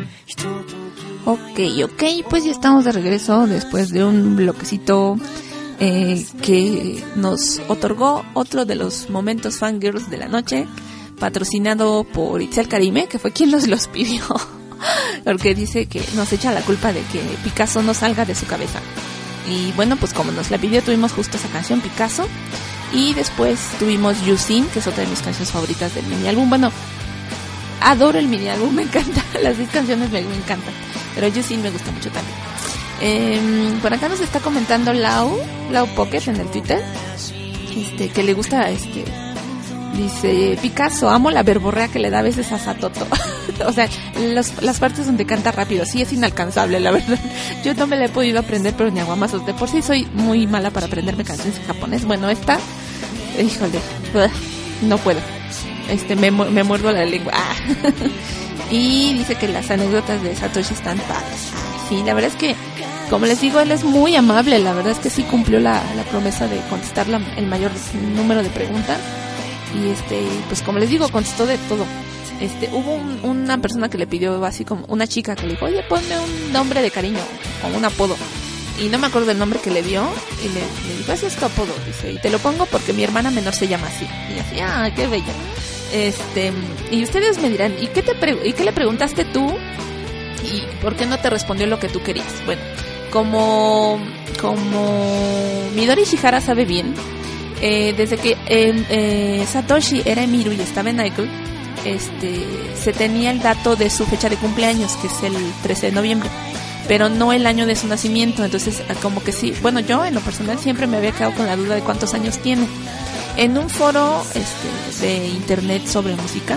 Ok, pues ya estamos de regreso después de un bloquecito que nos otorgó otro de los momentos fangirls de la noche, patrocinado por Itzel Karime, que fue quien nos los pidió, porque dice que nos echa la culpa de que Picasso no salga de su cabeza. Y bueno, pues como nos la pidió, tuvimos justo esa canción, Picasso, y después tuvimos Yusin, que es otra de mis canciones favoritas del mini álbum. Bueno, adoro el mini álbum, me encanta, las 10 canciones me encantan, pero Yusin me gusta mucho también. Por acá nos está comentando Lau Pocket en el Twitter, que le gusta, dice, Picasso, amo la verborrea que le da a veces a Satoto. O sea, las partes donde canta rápido, sí es inalcanzable, la verdad. Yo no me la he podido aprender, pero ni aguamazos. De por sí soy muy mala para aprenderme canciones en japonés. Bueno, esta, híjole, no puedo. Me muerdo la lengua. Y dice que las anécdotas de Satoshi están padres. Sí, la verdad es que, como les digo, él es muy amable. La verdad es que sí cumplió la promesa de contestar el mayor número de preguntas. Y pues como les digo, contestó de todo. Hubo una persona que le pidió, así como una chica que le dijo, oye, ponme un nombre de cariño o un apodo. Y no me acuerdo del nombre que le dio. Y le dijo, ese es tu apodo. Dice, y te lo pongo porque mi hermana menor se llama así. Y así, qué bello. Y ustedes me dirán, ¿y qué le preguntaste tú? ¿Y por qué no te respondió lo que tú querías? Bueno, como Midori Shihara sabe bien, desde que Satoshi era Emiru y estaba en Idol, se tenía el dato de su fecha de cumpleaños, que es el 13 de noviembre, pero no el año de su nacimiento. Entonces, como que sí, bueno, yo en lo personal siempre me había quedado con la duda de cuántos años tiene. En un foro de internet sobre música,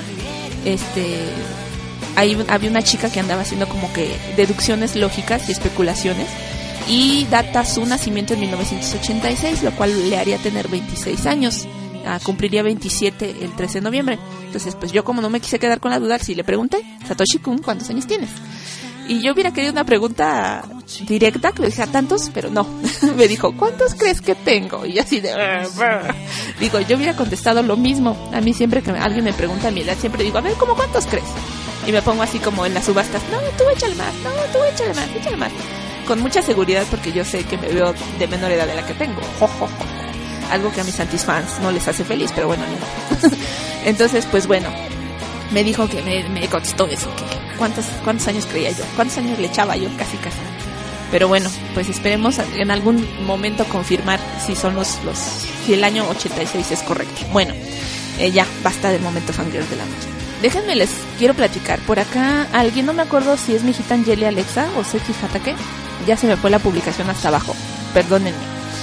había una chica que andaba haciendo como que deducciones lógicas y especulaciones, y data su nacimiento en 1986, lo cual le haría tener 26 años. Cumpliría 27 el 13 de noviembre. Entonces, pues yo, como no me quise quedar con la duda, sí le pregunté, Satoshi-kun, ¿cuántos años tienes? Y yo hubiera querido una pregunta directa, que le dije, ¿tantos? Pero no. Me dijo, ¿cuántos crees que tengo? Y así de... Digo, yo hubiera contestado lo mismo. A mí siempre que alguien me pregunta mi edad, siempre digo, a ver, ¿cómo cuántos crees? Y me pongo así como en las subastas, no, tú échale más, no, tú échale más. Con mucha seguridad, porque yo sé que me veo de menor edad de la que tengo. Algo que a mis antifans no les hace feliz, pero bueno, no. Entonces, pues bueno, me dijo que me contestó eso, que cuántos años creía yo, cuántos años le echaba yo, casi. Pero bueno, pues esperemos en algún momento confirmar si son si el año 86 es correcto. Bueno, ya, basta del momento fangirl de la noche. Déjenme, les quiero platicar. Por acá, alguien, no me acuerdo si es mi hijita Angeli Alexa o Seki Hatake, ya se me fue la publicación hasta abajo, perdónenme.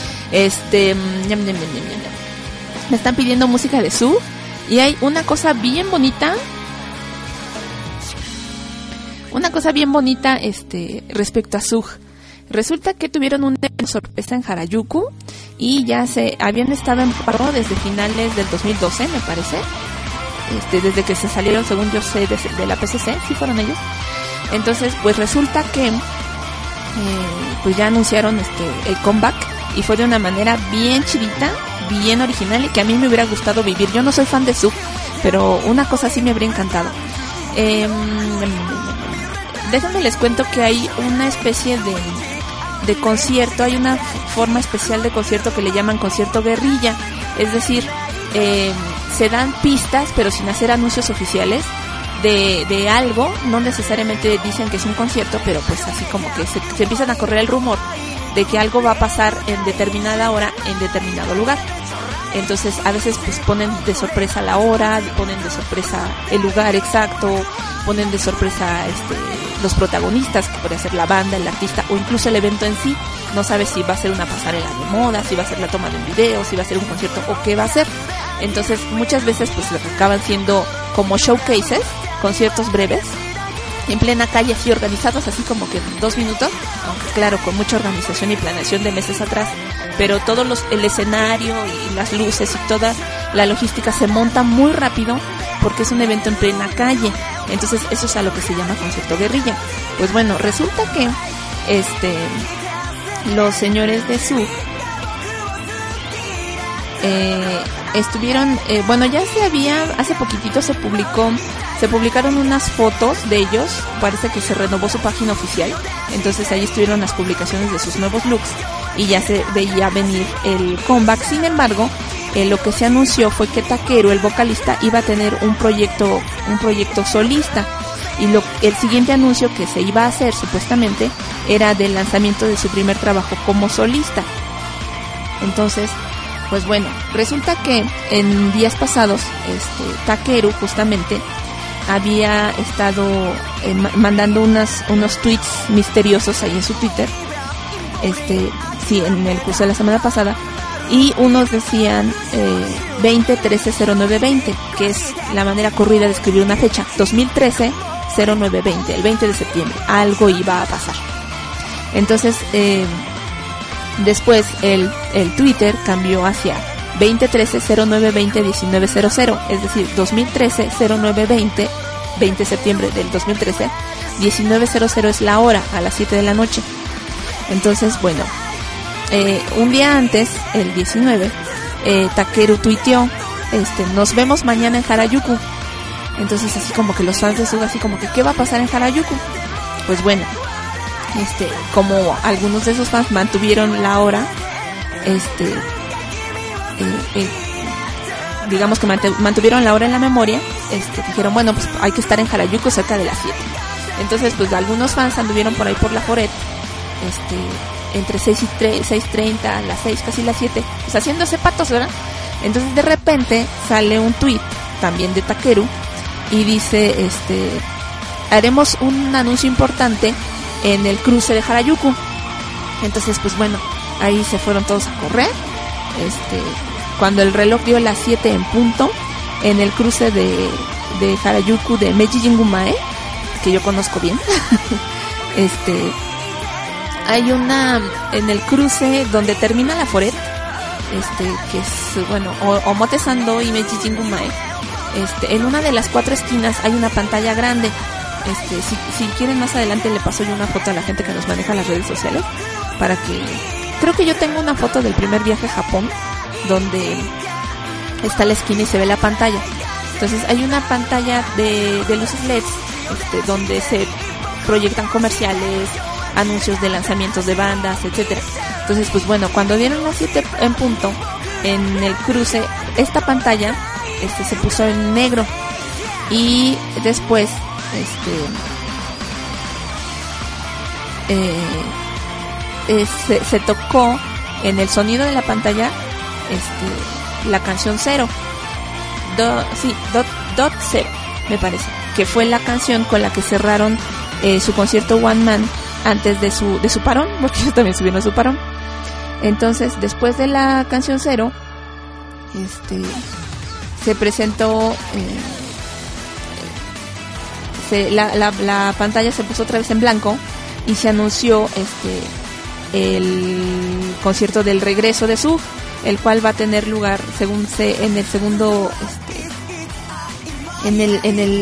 Me están pidiendo música de Su, y hay una cosa bien bonita respecto a Su. Resulta que tuvieron una sorpresa en Harajuku y ya habían estado en paro desde finales del 2012, me parece. Desde que se salieron, según yo sé, de la PCC, sí fueron ellos. Entonces, pues resulta que pues ya anunciaron el comeback, y fue de una manera bien chidita, bien original, y que a mí me hubiera gustado vivir. Yo no soy fan de Su, pero una cosa así me habría encantado. Déjenme les cuento que hay una especie de concierto, hay una forma especial de concierto que le llaman concierto guerrilla, es decir, se dan pistas pero sin hacer anuncios oficiales de algo. No necesariamente dicen que es un concierto, pero pues así como que se empiezan a correr el rumor de que algo va a pasar en determinada hora en determinado lugar. Entonces a veces pues ponen de sorpresa la hora, ponen de sorpresa el lugar exacto, ponen de sorpresa los protagonistas, que puede ser la banda, el artista o incluso el evento en sí. No sabes si va a ser una pasarela de moda, si va a ser la toma de un video, si va a ser un concierto o qué va a ser. Entonces muchas veces pues acaban siendo como showcases, conciertos breves en plena calle, así organizados, así como que en 2 minutos, aunque claro, con mucha organización y planeación de meses atrás, pero el escenario y las luces y toda la logística se monta muy rápido, porque es un evento en plena calle. Entonces eso es a lo que se llama concierto guerrilla. Pues bueno, resulta que los señores de Zug estuvieron, ya hace poquitito se publicaron unas fotos de ellos, parece que se renovó su página oficial, entonces ahí estuvieron las publicaciones de sus nuevos looks y ya se veía venir el comeback. Sin embargo, lo que se anunció fue que Takeru, el vocalista, iba a tener un proyecto solista, y el siguiente anuncio que se iba a hacer supuestamente era del lanzamiento de su primer trabajo como solista. Entonces, pues bueno, resulta que en días pasados Takeru justamente había estado mandando unos tweets misteriosos ahí en su Twitter, en el curso de la semana pasada, y unos decían 2013-0920, que es la manera corrida de escribir una fecha, 2013-0920, el 20 de septiembre, algo iba a pasar. Entonces, después el Twitter cambió hacia 2013-0920-1900, es decir, 2013-0920, 20 de septiembre del 2013, 1900 es la hora, a las 7 de la noche. Entonces, bueno, un día antes, el 19, Takeru tuiteó, nos vemos mañana en Harajuku. Entonces así como que los fans de Zug así como que ¿qué va a pasar en Harajuku? Pues bueno, como algunos de esos fans mantuvieron la hora, digamos que mantuvieron la hora en la memoria, dijeron, bueno, pues hay que estar en Harajuku cerca de las 7. Entonces, pues algunos fans anduvieron por ahí por la Foret, entre 6:30 a las 6, casi las 7, pues haciéndose patos, ¿verdad? Entonces de repente sale un tweet también de Takeru y dice, haremos un anuncio importante en el cruce de Harajuku. Entonces, pues bueno, ahí se fueron todos a correr. Cuando el reloj dio las 7 en punto, en el cruce de Harajuku de Meiji Jingumae, que yo conozco bien, hay en el cruce donde termina la Foret, que es, bueno, Omotesando y Meiji Jingumae, en una de las 4 esquinas hay una pantalla grande. Si quieren más adelante le paso yo una foto a la gente que nos maneja las redes sociales, para que, creo que yo tengo una foto del primer viaje a Japón, donde está la esquina y se ve la pantalla. Entonces hay una pantalla de luces LEDs, donde se proyectan comerciales, anuncios de lanzamientos de bandas, etcétera. Entonces, pues bueno, cuando dieron las 7 en punto, en el cruce, esta pantalla se puso en negro, y después se tocó en el sonido de la pantalla la canción Zero, Dot Zero, me parece, que fue la canción con la que cerraron su concierto One Man antes de su parón, porque ellos también subieron su parón. Entonces, después de la canción Zero, se presentó, la pantalla se puso otra vez en blanco y se anunció el concierto del regreso de Zug, el cual va a tener lugar, según en el segundo, en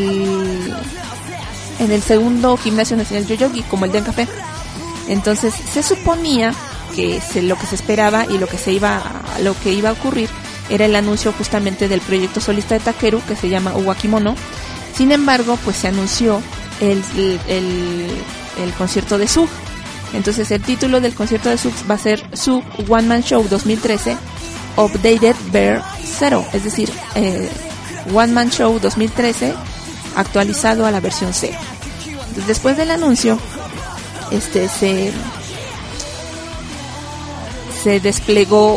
el segundo gimnasio nacional Yoyogi, como el de Café. Entonces se suponía que lo que se esperaba y lo que iba a ocurrir era el anuncio justamente del proyecto solista de Takeru, que se llama Uwakimono. Sin embargo, pues se anunció el concierto de Zug. Entonces el título del concierto de Zug va a ser Zug One Man Show 2013 Updated Bear Zero, es decir, One Man Show 2013 actualizado a la versión 0. Entonces, después del anuncio, se desplegó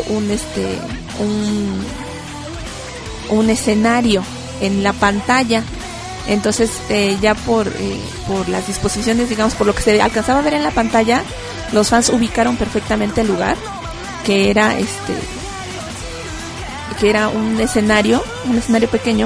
un escenario en la pantalla. Entonces, ya por las disposiciones, digamos, por lo que se alcanzaba a ver en la pantalla, los fans ubicaron perfectamente el lugar, que era un escenario pequeño,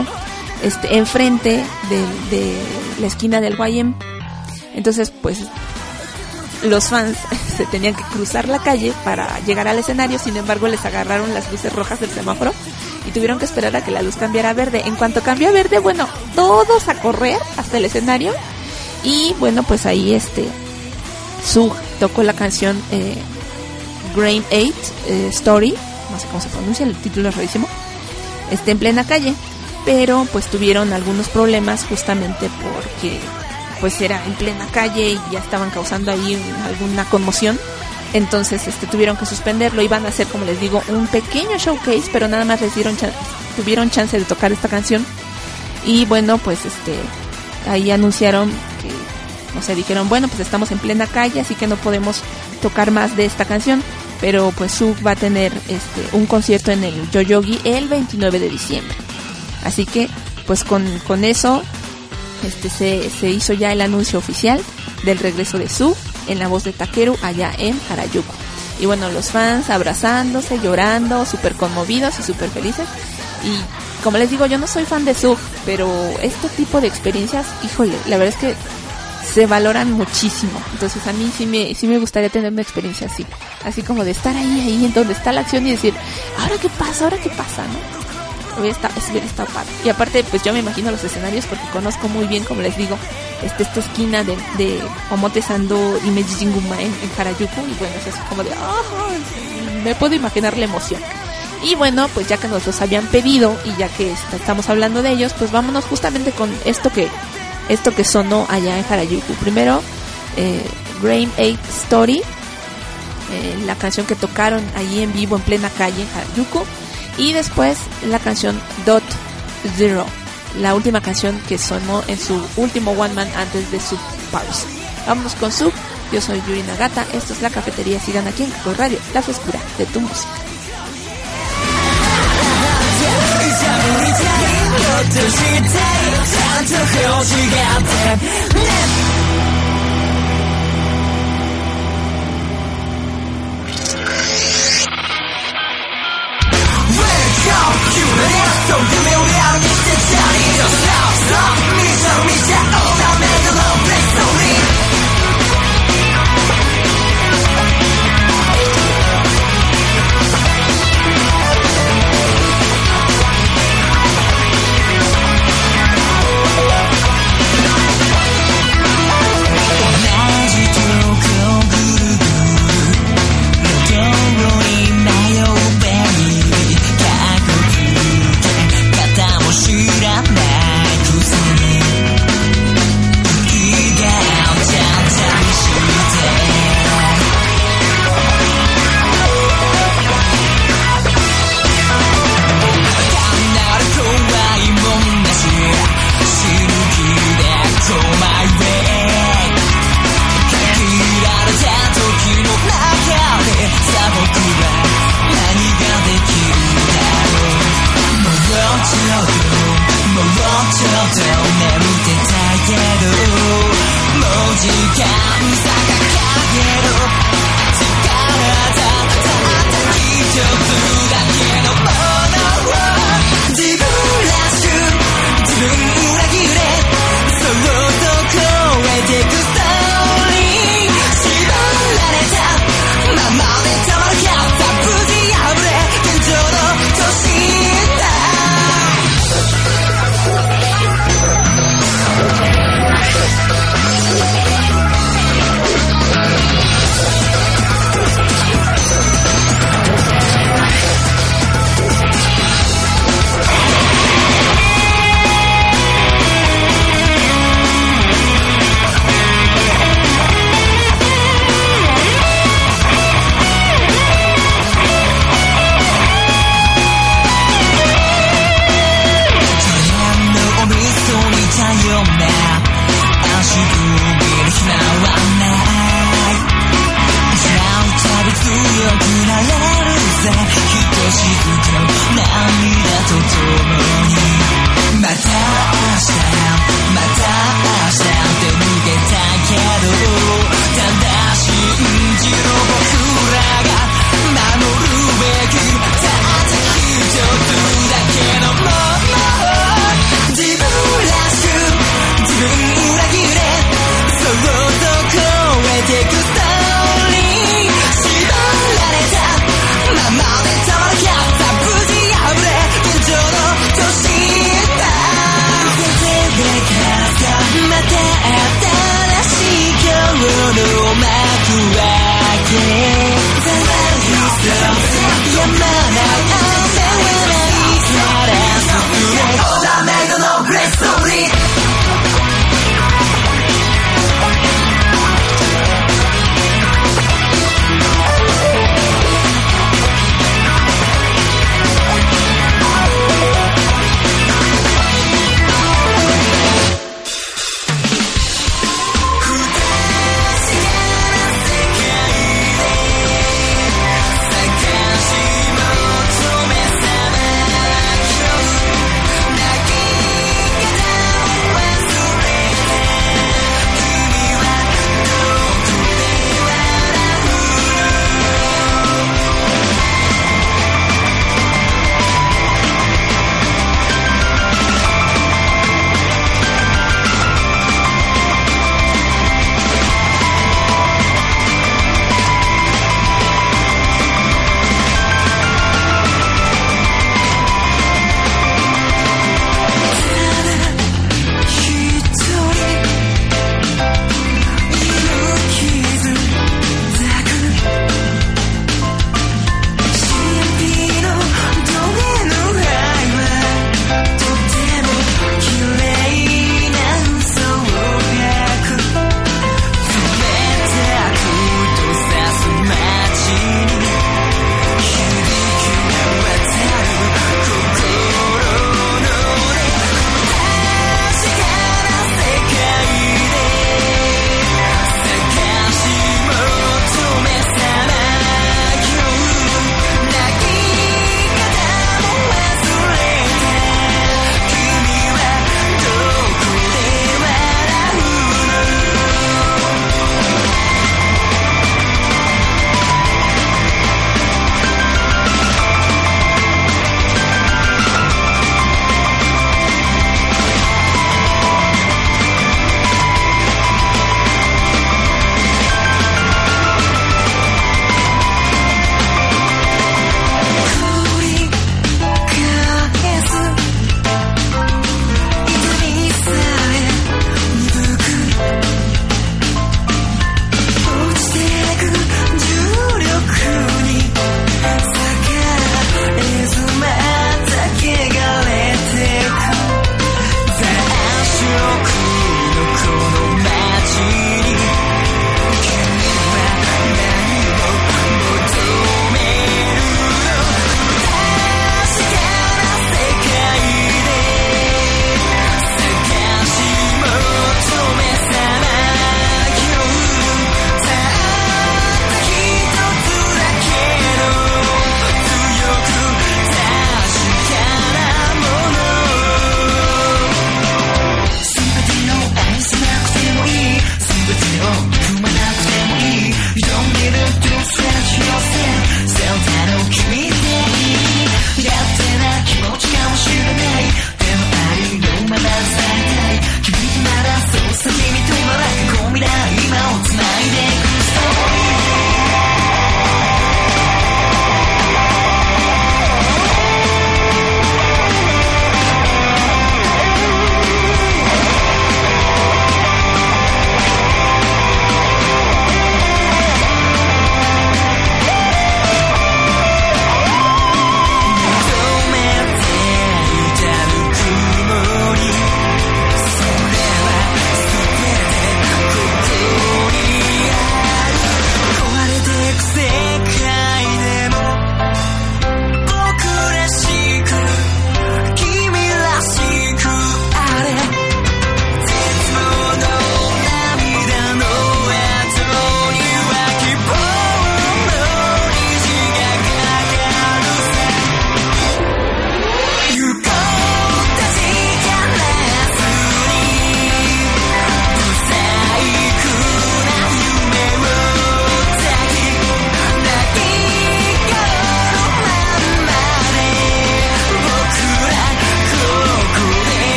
enfrente de la esquina del YM. Entonces, pues, los fans se tenían que cruzar la calle para llegar al escenario. Sin embargo, les agarraron las luces rojas del semáforo y tuvieron que esperar a que la luz cambiara a verde. En cuanto cambió a verde, bueno, todos a correr hasta el escenario. Y bueno, pues ahí Sug tocó la canción Grade 8 Story, no sé cómo se pronuncia, el título es rarísimo, en plena calle. Pero pues tuvieron algunos problemas justamente porque pues era en plena calle y ya estaban causando ahí alguna conmoción. Entonces tuvieron que suspenderlo. Iban a hacer, como les digo, un pequeño showcase, pero nada más les tuvieron chance de tocar esta canción. Y bueno, pues ahí anunciaron que, no sé, dijeron, bueno, pues estamos en plena calle, así que no podemos tocar más de esta canción. Pero pues Sug va a tener un concierto en el Yoyogi el 29 de diciembre. Así que pues con eso se hizo ya el anuncio oficial del regreso de Sug en la voz de Takeru allá en Harajuku. Y bueno, los fans abrazándose, llorando, súper conmovidos y súper felices. Y como les digo, yo no soy fan de Sug, pero este tipo de experiencias, híjole, la verdad es que se valoran muchísimo. Entonces a mí sí me gustaría tener una experiencia así como de estar ahí en donde está la acción y decir, ¿ahora qué pasa, no? Hubiera estado padre. Y aparte, pues yo me imagino los escenarios porque conozco muy bien, como les digo, esta esquina de Omotesando y Meiji Jinguma en Harajuku. Y bueno, es así como de, me puedo imaginar la emoción. Y bueno, pues ya que nos los habían pedido y ya que estamos hablando de ellos, pues vámonos justamente con esto que sonó allá en Harajuku. Primero, Grade 8 Story, la canción que tocaron allí en vivo en plena calle en Harajuku. Y después la canción Dot Zero, la última canción que sonó en su último one man antes de su pausa. Vámonos con Sug. Yo soy Yuri Nagata, esto es La Cafetería. Sigan aquí en Kakoi Radio, la frescura de tu música.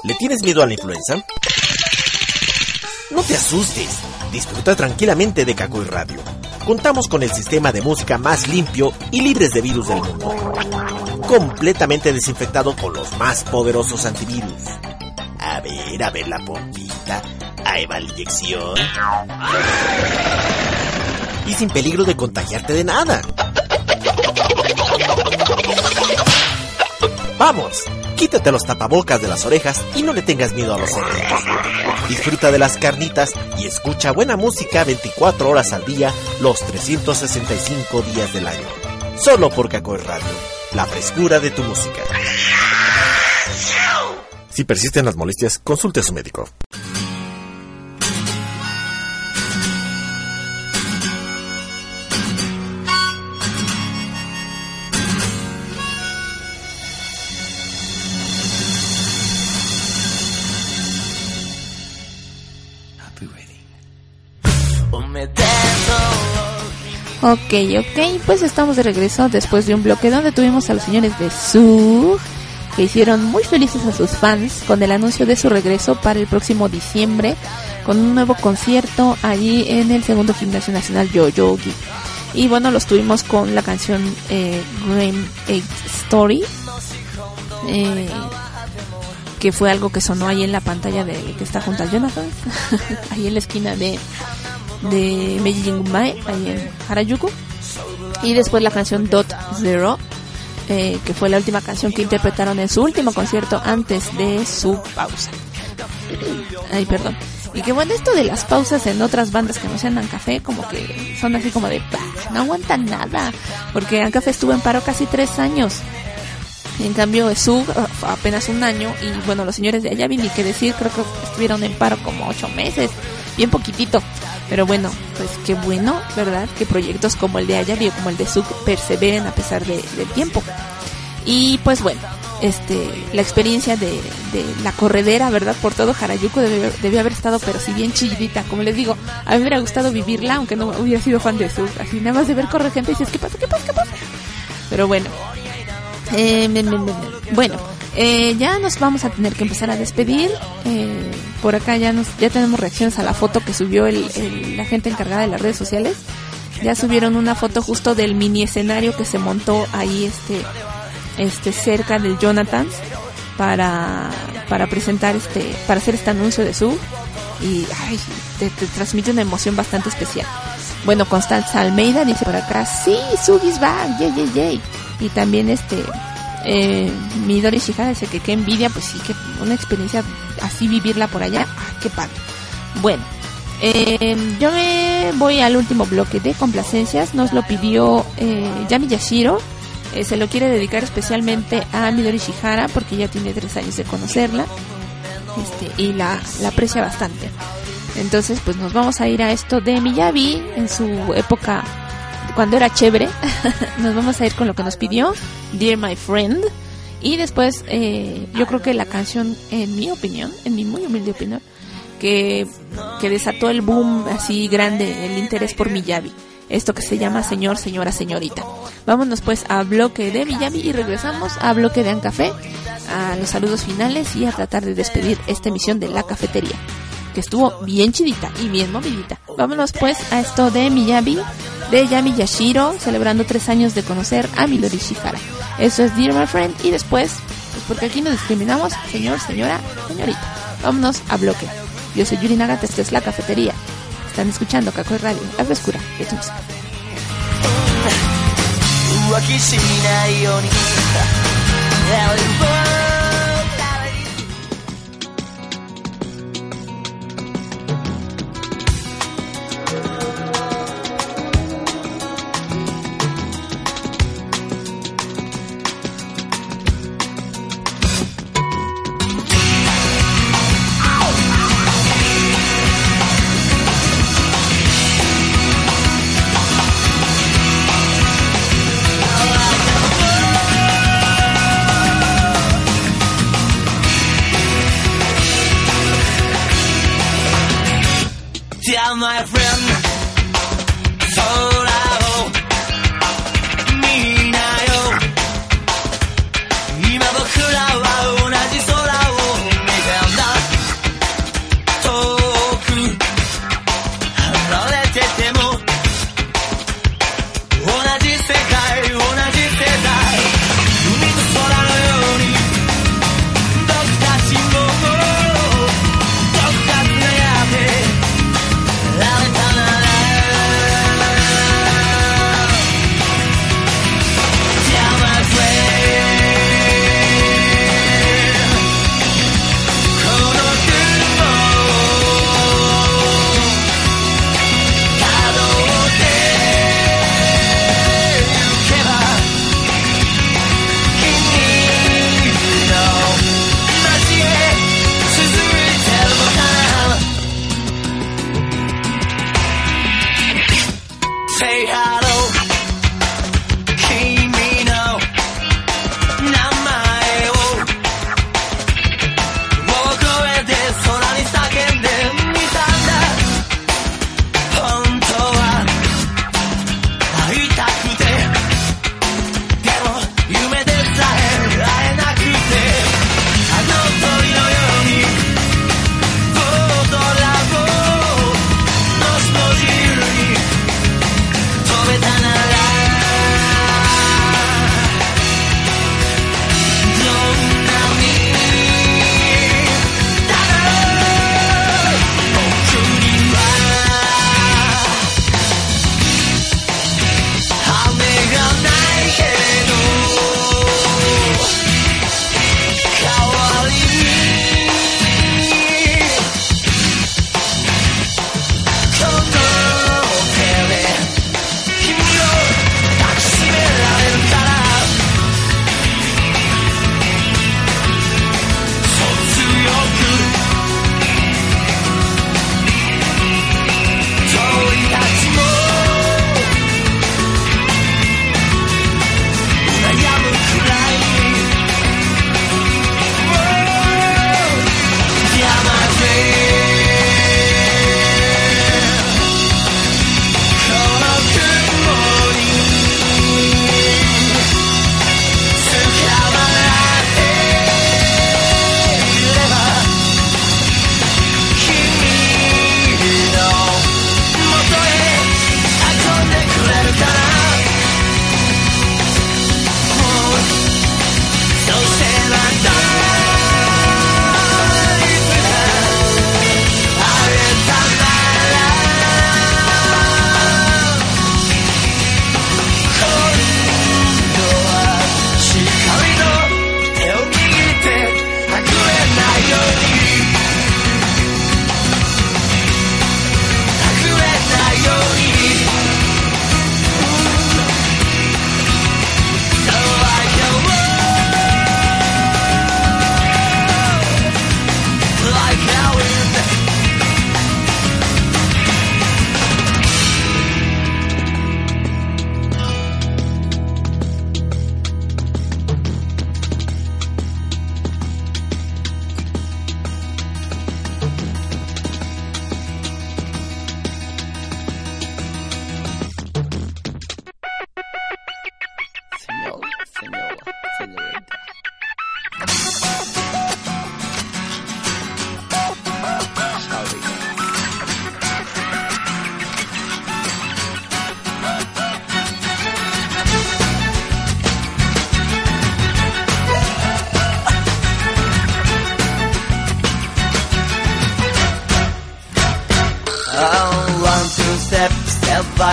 ¿Le tienes miedo a la influenza? No te asustes, disfruta tranquilamente de Kakoi Radio. Contamos con el sistema de música más limpio y libres de virus del mundo. Completamente desinfectado con los más poderosos antivirus. A ver la pompita. Ahí va la inyección. Y sin peligro de contagiarte de nada. ¡Vamos! Quítate los tapabocas de las orejas y no le tengas miedo a los insectos. Disfruta de las carnitas y escucha buena música 24 horas al día, los 365 días del año. Solo por Kakoi Radio, la frescura de tu música. Si persisten las molestias, consulte a su médico. Ok, pues estamos de regreso después de un bloque donde tuvimos a los señores de Zug, que hicieron muy felices a sus fans con el anuncio de su regreso para el próximo diciembre, con un nuevo concierto allí en el segundo Gimnasio Nacional Yoyogi. Y bueno, los tuvimos con la canción Green Egg Story, que fue algo que sonó ahí en la pantalla de que está junto al Jonathan, ahí en la esquina de Meiji Jingumae, ahí en Harajuku. Y después la canción Dot Zero, que fue la última canción que interpretaron en su último concierto antes de su pausa. Ay, perdón. Y que bueno, esto de las pausas en otras bandas que no sean Ancafé, como que son así como de no aguantan nada, porque Ancafé estuvo en paro casi 3 años. En cambio Zug apenas 1 año. Y bueno, los señores de Ayabi, ni que decir, creo que estuvieron en paro como 8 meses, bien poquitito. Pero bueno, pues qué bueno, ¿verdad? Que proyectos como el de Ayabi o como el de Zug perseveren a pesar del tiempo. Y pues bueno, la experiencia de la corredera, ¿verdad? Por todo Harajuku debió haber estado, pero si bien chillidita. Como les digo, a mí me hubiera gustado vivirla, aunque no hubiera sido fan de Zug. Así nada más de ver correr gente y dices, ¿qué pasa? Pero bueno, ya nos vamos a tener que empezar a despedir. Por acá ya tenemos reacciones a la foto que subió la gente encargada de las redes sociales. Ya subieron una foto justo del mini escenario que se montó ahí cerca del Jonathan para presentar para hacer este anuncio de Zug. Y te transmite una emoción bastante especial. Bueno, Constanza Almeida dice por acá, sí, Zug is back, yay. Y también Midori Shihara dice que qué envidia, pues sí, que una experiencia así vivirla por allá, qué padre. Bueno, yo me voy al último bloque de complacencias. Nos lo pidió Yami Yashiro, se lo quiere dedicar especialmente a Midori Shihara porque ya tiene 3 años de conocerla, y la aprecia bastante. Entonces pues nos vamos a ir a esto de Miyabi en su época cuando era chévere. Nos vamos a ir con lo que nos pidió, Dear My Friend. Y después yo creo que la canción, en mi muy humilde opinión, que desató el boom así grande, el interés por Miyabi, esto que se llama Señor, Señora, Señorita. Vámonos pues a bloque de Miyabi y regresamos a bloque de Ancafé, a los saludos finales y a tratar de despedir esta emisión de La Cafetería, que estuvo bien chidita y bien movidita. Vámonos pues a esto de Miyabi, de Yami Yashiro, celebrando 3 años de conocer a Midori Shihara. Eso es Dear My Friend. Y después, pues porque aquí no discriminamos, señor, señora, señorita. Vámonos a bloque. Yo soy Yuri Nagata, esto es La Cafetería. Están escuchando Kakoi Radio, la frescura de tu música.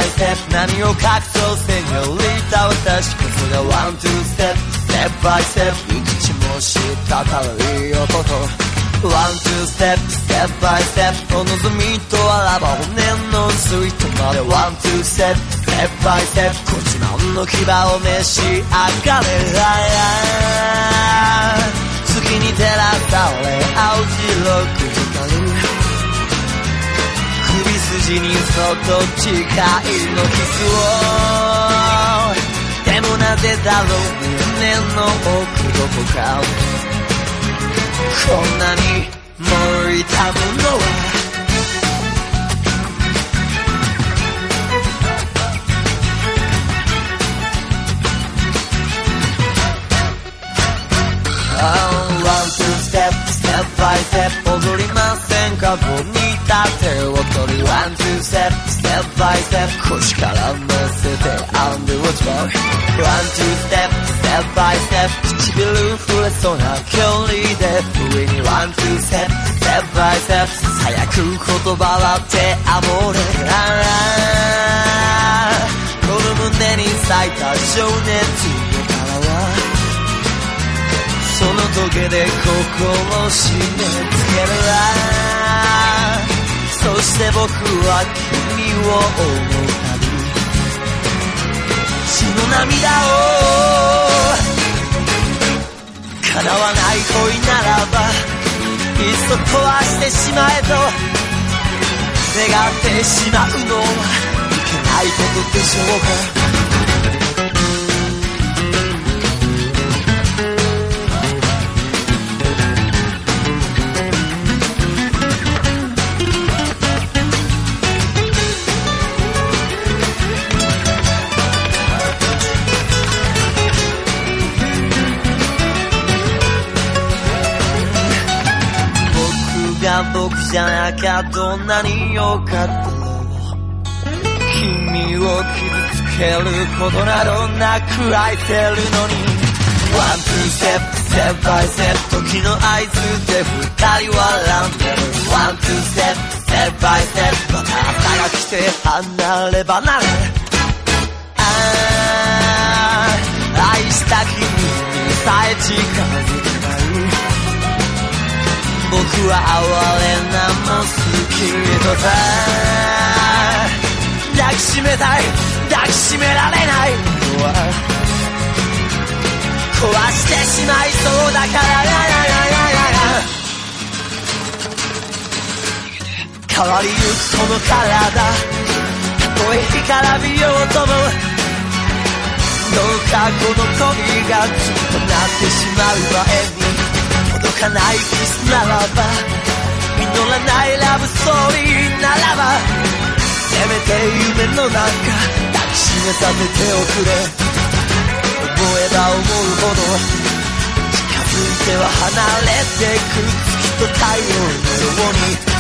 by step 何を隠そうセニョリータ私こそがワンツーステップステップバイステップ生き血もしたたるいい男ワンツーステップステップバイステップお望みとあらば骨のスイートまでワンツーステップステップバイステップこちらの牙を召し上がれ月に照らされ青白く光る首筋にそっと誓いのキスをでもなぜだろう胸の奥どこかこんなにもう痛むのはワンツーステップステップバイステップ踊りませんか棒に立てを取りワンツーステップステップバイステップ腰から乗せてアンドウォッチボールワンツーステップステップバイステップ唇触れそうな距離で上にワンツーステップステップバイステップ囁く言葉は手あぼれこの胸に咲いた情熱のからはその時で心を締め付けるそして僕は君を思ったり血の涙を叶わない恋ならばいっそ壊してしまえと願ってしまうのはいけないことでしょうか僕じゃなきゃどんなに良かったの君を傷つけることなどなく愛せるのにワンツーステップステップバイステップ時の合図で二人はランデルワンツーステップステップバイステップまた朝が来て離れ離れ愛した君にさえ近づけない僕は哀れなも好きとさ抱きしめたい抱きしめられないのは壊してしまいそうだから変わりゆくこの体たとえ干からびようともどうかこの恋がずっとなってしまう前に届かないキスならば実らないラブストーリーならばせめて夢の中抱きしめさせておくれ思えば思うほど近づいては離れてく月と太陽のように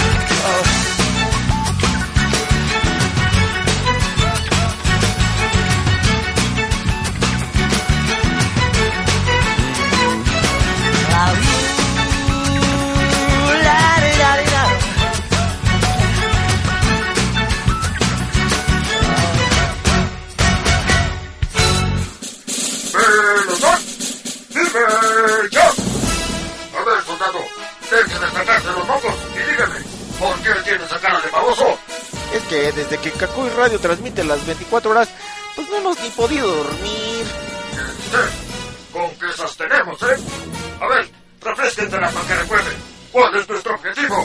Es que desde que Kakui Radio transmite las 24 horas, pues no hemos ni podido dormir. ¿Con qué esas tenemos, eh? A ver, refresquentela para que recuerden. ¿Cuál es nuestro objetivo?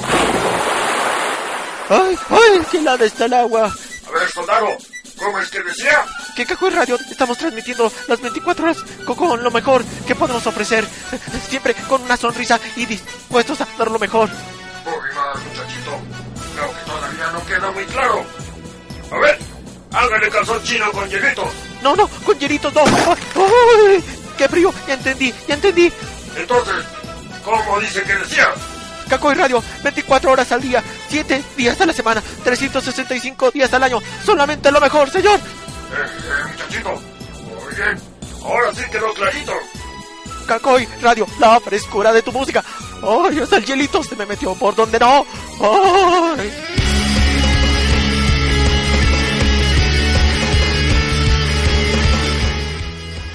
¡Ay, qué helada está el agua! A ver, soldado, ¿cómo es que decía? Que Kakui Radio estamos transmitiendo las 24 horas con lo mejor que podemos ofrecer. Siempre con una sonrisa y dispuestos a dar lo mejor. Uy, más, muchachito. Creo que todavía no queda muy claro. A ver, hágale calzón chino con hielitos. No, con hielitos no. ¡Ay! ¡Qué frío! Ya entendí. Entonces, ¿cómo dice que decía? Kakui Radio, 24 horas al día, 7 días a la semana, 365 días al año. Solamente lo mejor, señor. Muchachito. Muy bien. Ahora sí quedó clarito. Kakui Radio, la frescura de tu música. ¡Ay! Hasta el hielito se me metió por donde no. ¡Ay!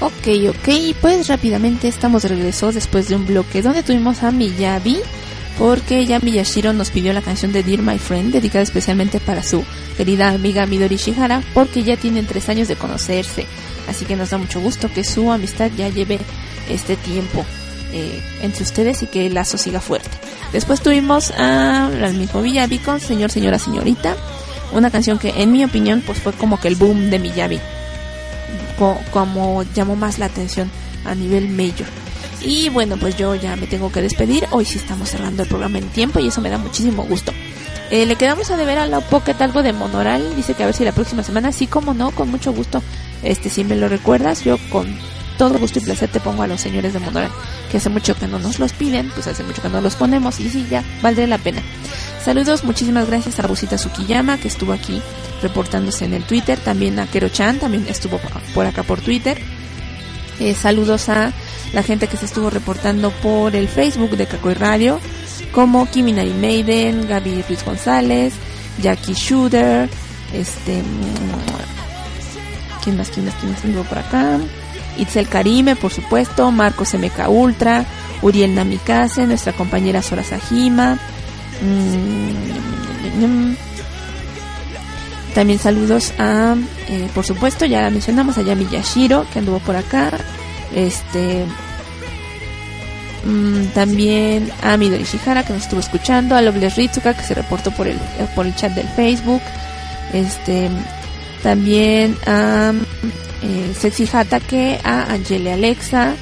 Ok, pues rápidamente estamos de regreso después de un bloque donde tuvimos a Miyabi, porque ya Miyashiro nos pidió la canción de Dear My Friend, dedicada especialmente para su querida amiga Midori Shihara, porque ya tienen 3 años de conocerse, así que nos da mucho gusto que su amistad ya lleve este tiempo entre ustedes y que el lazo siga fuerte. Después tuvimos al mismo Miyabi con Señor, Señora, Señorita, una canción que en mi opinión pues fue como que el boom de Miyabi, como llamó más la atención a nivel mayor. Y bueno, pues yo ya me tengo que despedir. Hoy sí estamos cerrando el programa en tiempo y eso me da muchísimo gusto. Le quedamos a deber a la Pocket algo de Monoral. Dice que a ver si la próxima semana, sí, como no, con mucho gusto. Si me lo recuerdas, yo con todo gusto y placer te pongo a los señores de Monoral, que hace mucho que no nos los piden, pues hace mucho que no los ponemos y sí, ya valdría la pena. Saludos, muchísimas gracias a Busita Tsukiyama, que estuvo aquí reportándose en el Twitter. También a Kero-chan, también estuvo por acá por Twitter. Saludos a la gente que se estuvo reportando por el Facebook de Kakoi Radio, como Kiminari Maiden, Gaby Ruiz González, Jackie Shooter, ¿quién más estuvo por acá? Itzel Karime, por supuesto, Marcos MK Ultra, Uriel Namikaze, nuestra compañera Sora Sajima. También saludos a, por supuesto, ya mencionamos a Yami Yashiro, que anduvo por acá. También a Midori Shihara, que nos estuvo escuchando, a Loveless Ritsuka, que se reportó por el chat del Facebook. También a Sexy Hatake, a Angele Alexa,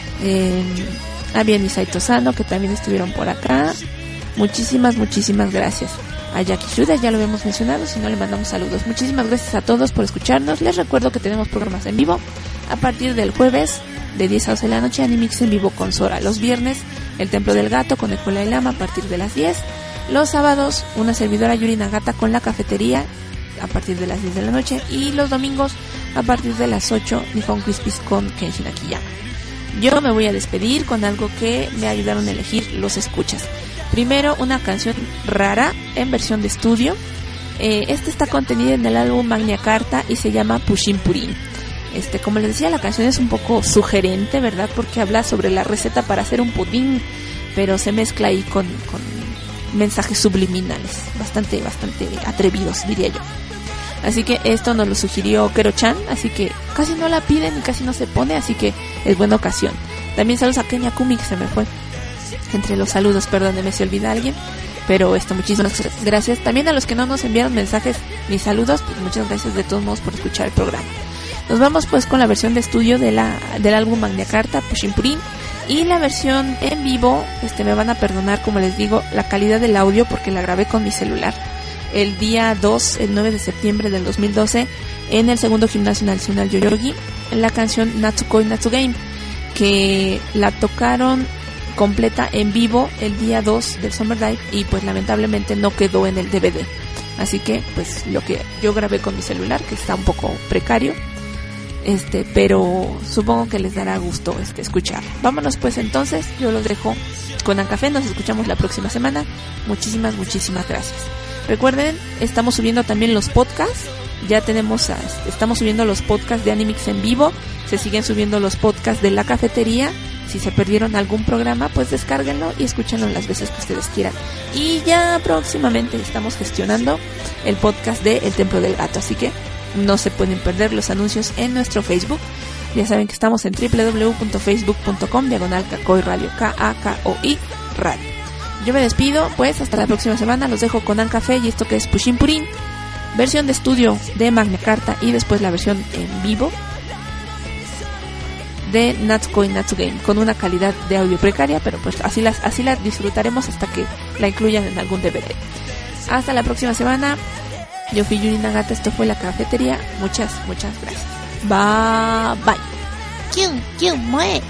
a Bien Saito Sano, que también estuvieron por acá. Muchísimas gracias. A Jackie Shuda, ya lo habíamos mencionado, si no le mandamos saludos. Muchísimas gracias a todos por escucharnos. Les recuerdo que tenemos programas en vivo a partir del jueves de 10 a 12 de la noche, Animix en vivo con Sora. Los viernes, El Templo del Gato con Escuela y Lama a partir de las 10. Los sábados, una servidora Yuri Nagata con La Cafetería a partir de las 10 de la noche. Y los domingos, a partir de las 8, Nihon Crispis con Kenshin Akiyama. Yo me voy a despedir con algo que me ayudaron a elegir los escuchas. Primero, una canción rara en versión de estudio. Esta está contenida en el álbum Magna Carta y se llama Pushin Purin. Como les decía, la canción es un poco sugerente, ¿verdad? Porque habla sobre la receta para hacer un pudín, pero se mezcla ahí con mensajes subliminales, bastante atrevidos, diría yo. Así que esto nos lo sugirió Kero-chan, así que casi no la piden y casi no se pone, así que es buena ocasión. También saludos a Kenya Kumi, que se me fue entre los saludos, perdóneme si olvida a alguien, pero muchísimas gracias. También a los que no nos enviaron mensajes ni saludos, pues muchas gracias de todos modos por escuchar el programa. Nos vamos pues con la versión de estudio del álbum Magna Carta, Pushin Purin, y la versión en vivo. Me van a perdonar, como les digo, la calidad del audio porque la grabé con mi celular el día 9 de septiembre del 2012 en el segundo Gimnasio Nacional Yoyogi, en la canción Natsukoi Natsugame, que la tocaron completa en vivo el día 2 del Summer Dive y pues lamentablemente no quedó en el DVD. Así que pues lo que yo grabé con mi celular, que está un poco precario, pero supongo que les dará gusto escuchar. Vámonos pues entonces, yo los dejo con Ancafé, nos escuchamos la próxima semana. Muchísimas gracias. Recuerden, estamos subiendo también los podcasts. Ya estamos subiendo los podcasts de Animix en vivo. Se siguen subiendo los podcasts de La Cafetería. Si se perdieron algún programa, pues descárguenlo y escúchenlo las veces que ustedes quieran. Y ya próximamente estamos gestionando el podcast de El Templo del Gato, así que no se pueden perder los anuncios en nuestro Facebook. Ya saben que estamos en www.facebook.com/Kakoi Radio, KAKOI Radio. Yo me despido, pues hasta la próxima semana. Los dejo con Ancafé y esto que es Pushin Purin, versión de estudio de Magna Carta, y después la versión en vivo de Natsukoi Natsugame, con una calidad de audio precaria, pero pues así la disfrutaremos hasta que la incluyan en algún DVD. Hasta la próxima semana. Yo fui Yuri Nagata, esto fue La Cafetería. Muchas gracias. Bye. ¡Kyun, mue!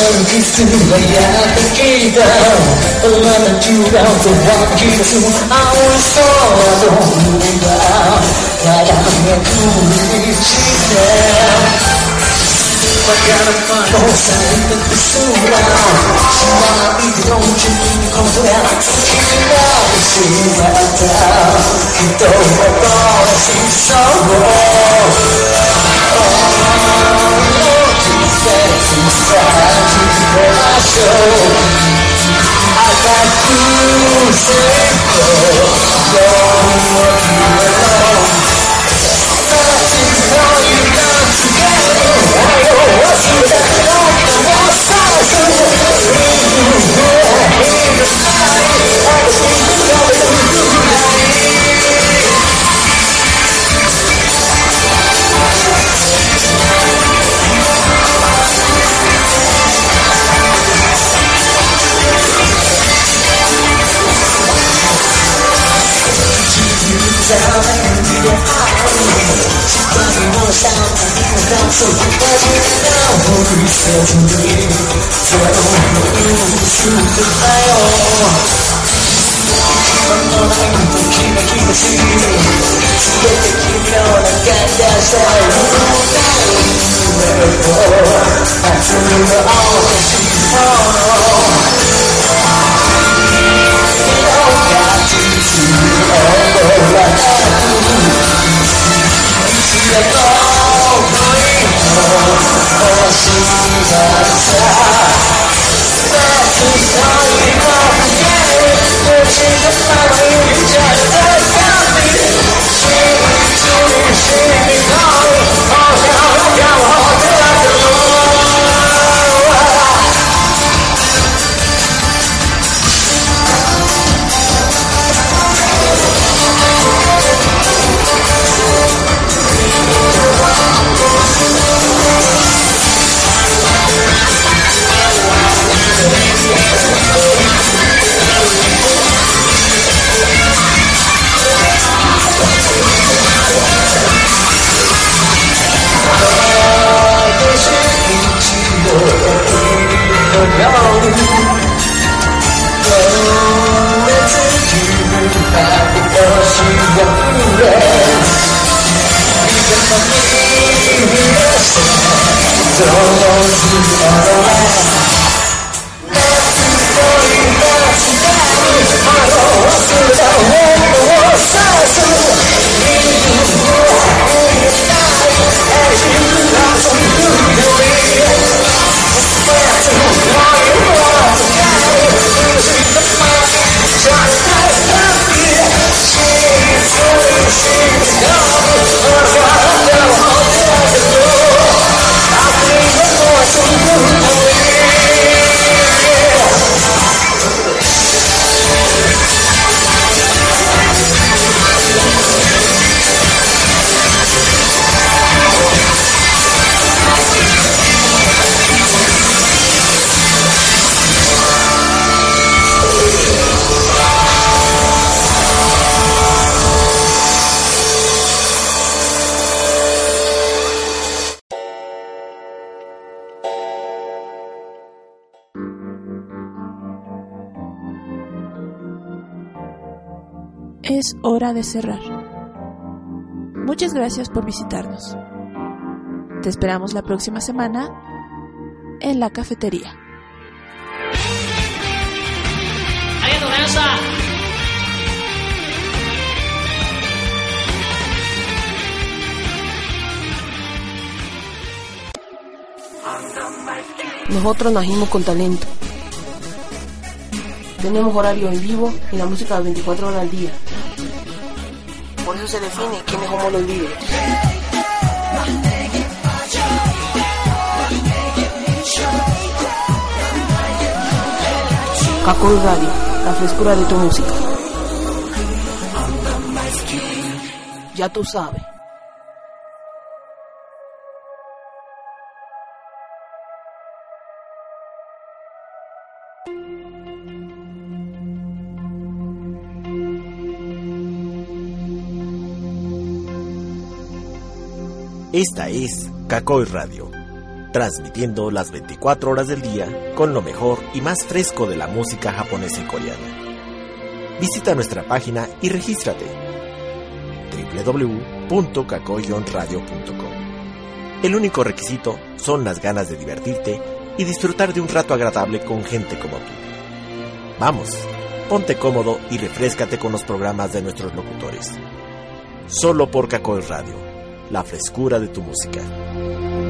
キスはやってきたあなた違うと湧き出す青い空の胸がただめくりしてわからないのされてくすら知らないけど自分のことや好きになってしまった人を殺しそう Es hora de cerrar. Muchas gracias por visitarnos. Te esperamos la próxima semana en la cafetería. Nosotros nacimos con talento. Tenemos horario en vivo y la música 24 horas al día. Por eso se define quiénes somos los líderes. Cacoy Radio, la frescura de tu música. Ya tú sabes. Esta es Cacoy Radio, transmitiendo las 24 horas del día con lo mejor y más fresco de la música japonesa y coreana. Visita nuestra página y regístrate www.kakoyonradio.com. El único requisito son las ganas de divertirte y disfrutar de un rato agradable con gente como tú. Vamos, ponte cómodo y refréscate con los programas de nuestros locutores. Solo por Kakoi Radio, la frescura de tu música.